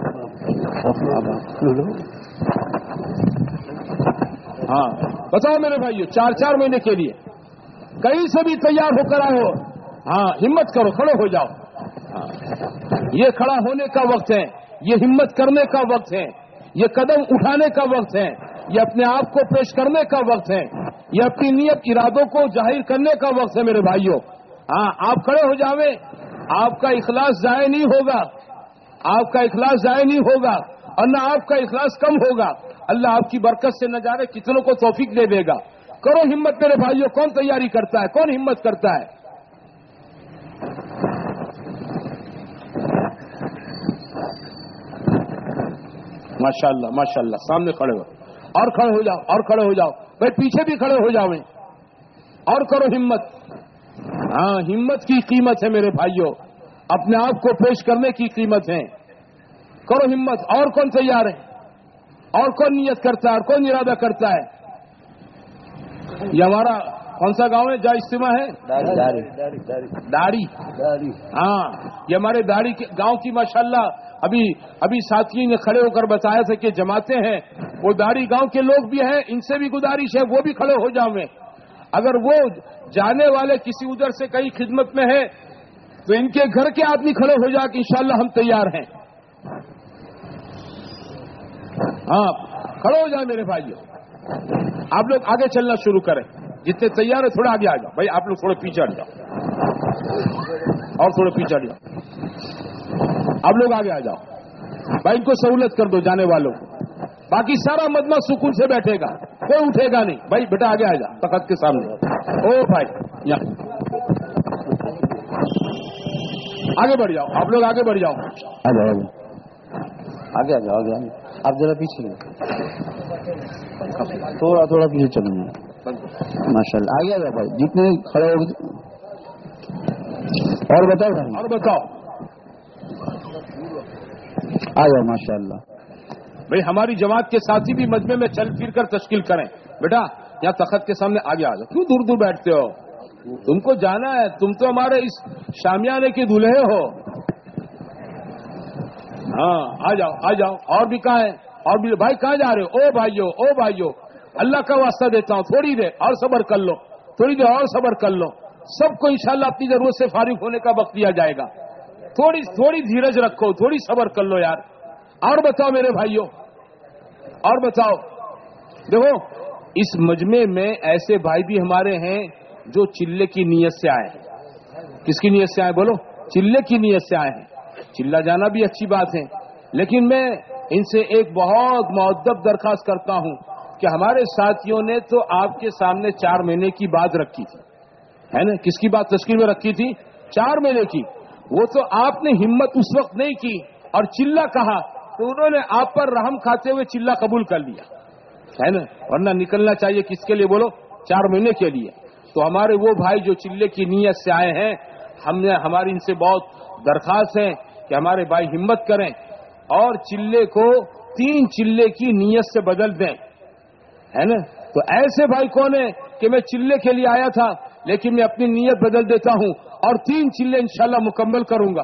हाँ बताओ मेरे भाइयों, 4 महीने के लिए कहीं से भी तैयार होकर आए हो। हाँ हिम्मत करो, खड़े हो जाओ। हाँ, ये खड़ा होने का वक्त है, ये हिम्मत करने का वक्त है, ये कदम उठाने का वक्त है, ये अपने आप को पेश करने का वक्त है, ये अपनी नियत इरादों को जाहिर करने का वक्त है मेरे भाइयों। हाँ आप खड़े हो जावे। आपका इखलास जाया नहीं होगा, आपका इखलास जाया नहीं होगा, और न आपका इखलास कम होगा। अल्लाह आपकी बरकत से न जाने कितनों को तौफीक दे देगा। करो हिम्मत मेरे भाइयों। कौन तैयारी करता है? कौन हिम्मत करता है? माशाअल्लाह माशाअल्लाह, सामने खड़े हो और खड़े हो जाओ और खड़े हो जाओ भाई, पीछे भी खड़े हो जाओ और करो हिम्मत। हाँ, हिम्मत की कीमत है मेरे भाइयों, अपने आप को पेश करने की कीमत है। करो हिम्मत। और कौन तैयार है, और कौन नियत करता है, और कौन इरादा करता है? ये हमारा कौन सा गांव है जहाँ इज्तिमा है? दाढ़ी। हाँ, ये हमारे दाढ़ी के गांव की माशाल्लाह अभी साथी ने खड़े होकर बताया था कि जमाते हैं, वो दाढ़ी गांव के लोग भी हैं, इनसे भी गुजारिश है वो भी खड़े हो जाओ। अगर वो जाने वाले किसी उधर से कहीं खिदमत में है तो इनके घर के आदमी खड़े हो जाके इंशाल्लाह हम तैयार हैं। हाँ, खड़े हो जाए मेरे भाइयों। आप लोग आगे चलना शुरू करें, जितने तैयार है थोड़ा आगे आ जाओ भाई, आप लोग थोड़े पीछे हट जाओ और थोड़े पीछे हट जाओ, आप लोग आगे आ जाओ भाई, इनको सहूलत कर दो जाने वालों को, बाकी सारा मजमा सुकून से बैठेगा, कोई उठेगा नहीं भाई। बेटा आगे आ जा तख्त के सामने। ओ भाई यहाँ आगे बढ़ जाओ, आप लोग आगे बढ़ जाओ, आ जाओ आगे आ जाओ, आगे आप जरा पीछे थोड़ा पीछे चलेंगे माशाल्लाह। आगे आ जाओ भाई, जितने खड़े हो। और बताओ आ जाओ माशाल्लाह भाई। हमारी जमात के साथी भी मजमे में चल फिर कर तश्कील करें। बेटा यहाँ तख्त के सामने आगे आ जाओ, क्यों दूर दूर बैठते हो? तुमको जाना है, तुम तो हमारे इस शामियाने के दूल्हे हो। हाँ, आ जाओ। और भी कहाँ है? और भी भाई कहाँ जा रहे हो? ओ भाइयों, अल्लाह का वास्ता देता हूँ, थोड़ी देर और सब्र कर लो, थोड़ी देर और सब्र कर लो। सबको इंशाल्लाह अपनी जरूरत से फारिग होने का वक्त दिया जाएगा। थोड़ी धीरज रखो, थोड़ी सब्र कर लो यार। और बताओ मेरे भाइयों, और बताओ। देखो, इस मजमे में ऐसे भाई भी हमारे हैं जो चिल्ले की नीयत से आए हैं। किसकी नीयत से आए बोलो? चिल्ले की नीयत से आए हैं। चिल्ला जाना भी अच्छी बात है, लेकिन मैं इनसे एक बहुत मुअद्दब दरखास्त करता हूं कि हमारे साथियों ने तो आपके सामने 4 महीने की बात रखी थी, है ना? किसकी बात तस्कीर में रखी थी? 4 महीने की। वो तो आपने हिम्मत उस वक्त नहीं की और चिल्ला कहा, तो उन्होंने आप पर रहम खाते हुए चिल्ला कबूल कर लिया, है ना? वरना निकलना चाहिए किसके लिए बोलो? 4 महीने के लिए। तो हमारे वो भाई जो चिल्ले की नीयत से आए हैं, हमारी इनसे बहुत दरखास्त है कि हमारे भाई हिम्मत करें और चिल्ले को 3 चिल्ले की नीयत से बदल दें, है ना? तो ऐसे भाई कौन है कि मैं चिल्ले के लिए आया था लेकिन मैं अपनी नीयत बदल देता हूं और 3 चिल्ले इंशाल्लाह मुकम्मल करूंगा।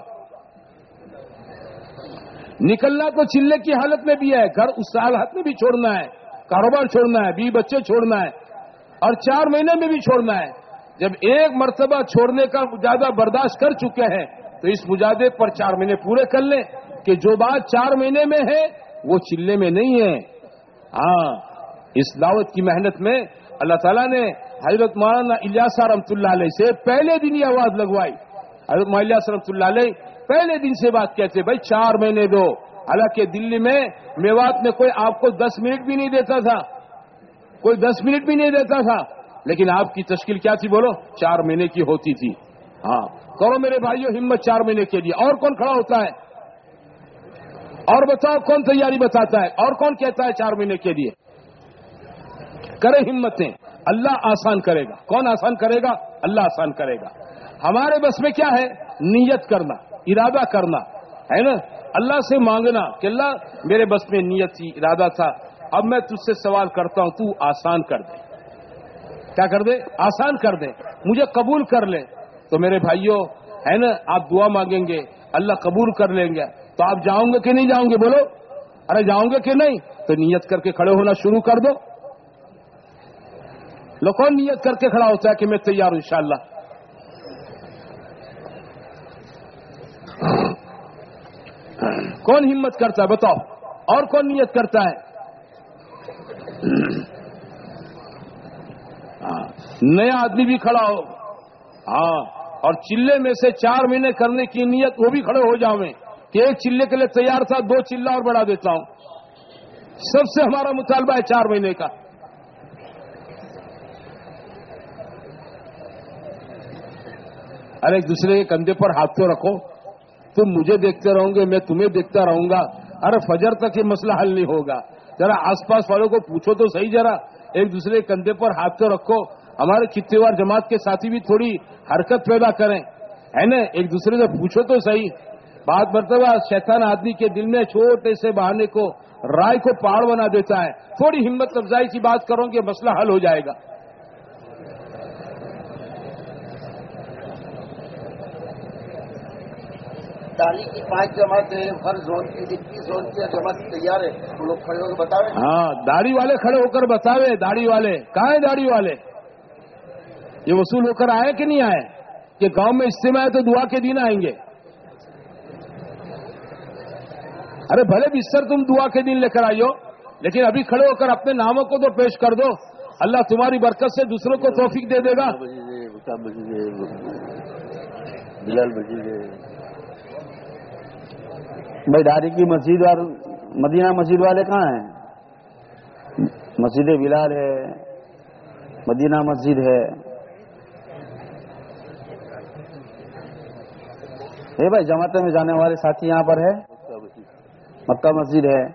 निकलना तो चिल्ले की हालत में भी है, घर उस हालत में भी छोड़ना है, कारोबार छोड़ना है, 20 बच्चे छोड़ना है और 4 महीने में भी छोड़ना है। जब एक मर्तबा छोड़ने का मुजादा बर्दाश्त कर चुके हैं तो इस मुजादे पर 4 महीने पूरे कर लें कि जो बात 4 महीने में है वो चिल्ले में नहीं है। हाँ, इस दावत की मेहनत में अल्लाह ताला ने हजरत मौलाना इलियास रहमतुल्लाह अलैह से पहले दिन ही आवाज लगवाई। हजरत मौलाना इलियास रहमतुल्लाह अलैह पहले दिन से बात कहते, भाई 4 महीने दो। हालांकि दिल्ली में मेवात में कोई आपको 10 मिनट भी नहीं देता था, कोई 10 मिनट भी नहीं देता था, लेकिन आपकी तश्कील क्या थी बोलो? 4 महीने की होती थी। हाँ, करो मेरे भाइयों हिम्मत 4 महीने के लिए। और कौन खड़ा होता है? और बताओ कौन तैयारी बताता है? और कौन कहता है 4 महीने के लिए? करे हिम्मतें, अल्लाह आसान करेगा। कौन आसान करेगा? अल्लाह आसान करेगा। हमारे बस में क्या है? नीयत करना, इरादा करना, है ना? अल्लाह से मांगना कि अल्लाह मेरे बस में नीयत थी, इरादा था, अब मैं तुझसे सवाल करता हूं, तू आसान कर दे। क्या कर दे? आसान कर दे, मुझे कबूल कर ले। तो मेरे भाइयों, है ना, आप दुआ मांगेंगे, अल्लाह कबूल कर लेंगे। तो आप जाओगे कि नहीं जाओगे बोलो? अरे जाओगे कि नहीं? तो नियत करके खड़े होना शुरू कर दो। लो, कौन नियत करके खड़ा होता है कि मैं तैयार हूं इंशाअल्लाह? कौन हिम्मत करता है बताओ? और कौन नियत करता है? नया आदमी भी खड़ा हो। हाँ, और चिल्ले में से 4 महीने करने की नियत, वो भी खड़े हो जावे कि एक चिल्ले के लिए तैयार था, 2 चिल्ला और बढ़ा देता हूं। सबसे हमारा मुतालबा है 4 महीने का। अरे एक दूसरे के कंधे पर हाथ तो रखो। तुम मुझे देखते रहोगे, मैं तुम्हें देखता रहूंगा, ارے فجر تک یہ مسئلہ حل نہیں ہوگا. ذرا آس پاس والوں کو پوچھو تو صحیح, ذرا ایک دوسرے کے کندھے پر ہاتھ تو رکھو. ہمارے کتنے بار جماعت کے ساتھی بھی تھوڑی حرکت پیدا کریں, ہے نا, ایک دوسرے سے پوچھو تو صحیح. بعض مرتبہ شیطان آدمی کے دل میں چھوٹے سے بہانے کو, رائے کو پہاڑ بنا دیتا ہے. تھوڑی ہمت افزائی کی بات کرو کہ مسئلہ حل ہو جائے گا. داڑھی کی 5 جماعتیں ہر زون کی 21 زون کی جماعت تیار ہے, وہ لوگ کھڑے ہو کے بتاوے. ہاں, داڑھی والے کھڑے ہو کر بتاوے. داڑھی والے کہاں ہیں؟ داڑھی والے یہ وصول ہو کر آئے کہ نہیں آئے؟ کہ گاؤں میں اجتماع ہے تو دعا کے دن آئیں گے. ارے بھلے بستر تم دعا کے دن لے کر آئیو, لیکن ابھی کھڑے ہو کر اپنے ناموں کو تو پیش کر دو. اللہ تمہاری برکت سے دوسروں کو توفیق دے دے گا. بھائی داڑھی کی مسجد اور مدینہ مسجد والے کہاں ہیں؟ مسجد بلال ہے, مدینہ مسجد ہے. بھائی جماعت میں جانے والے ساتھی یہاں پر ہے, مکہ مسجد ہے.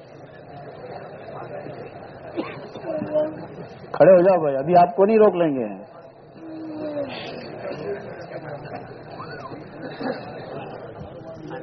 کھڑے ہو جاؤ بھائی, ابھی آپ کو نہیں روک لیں گے.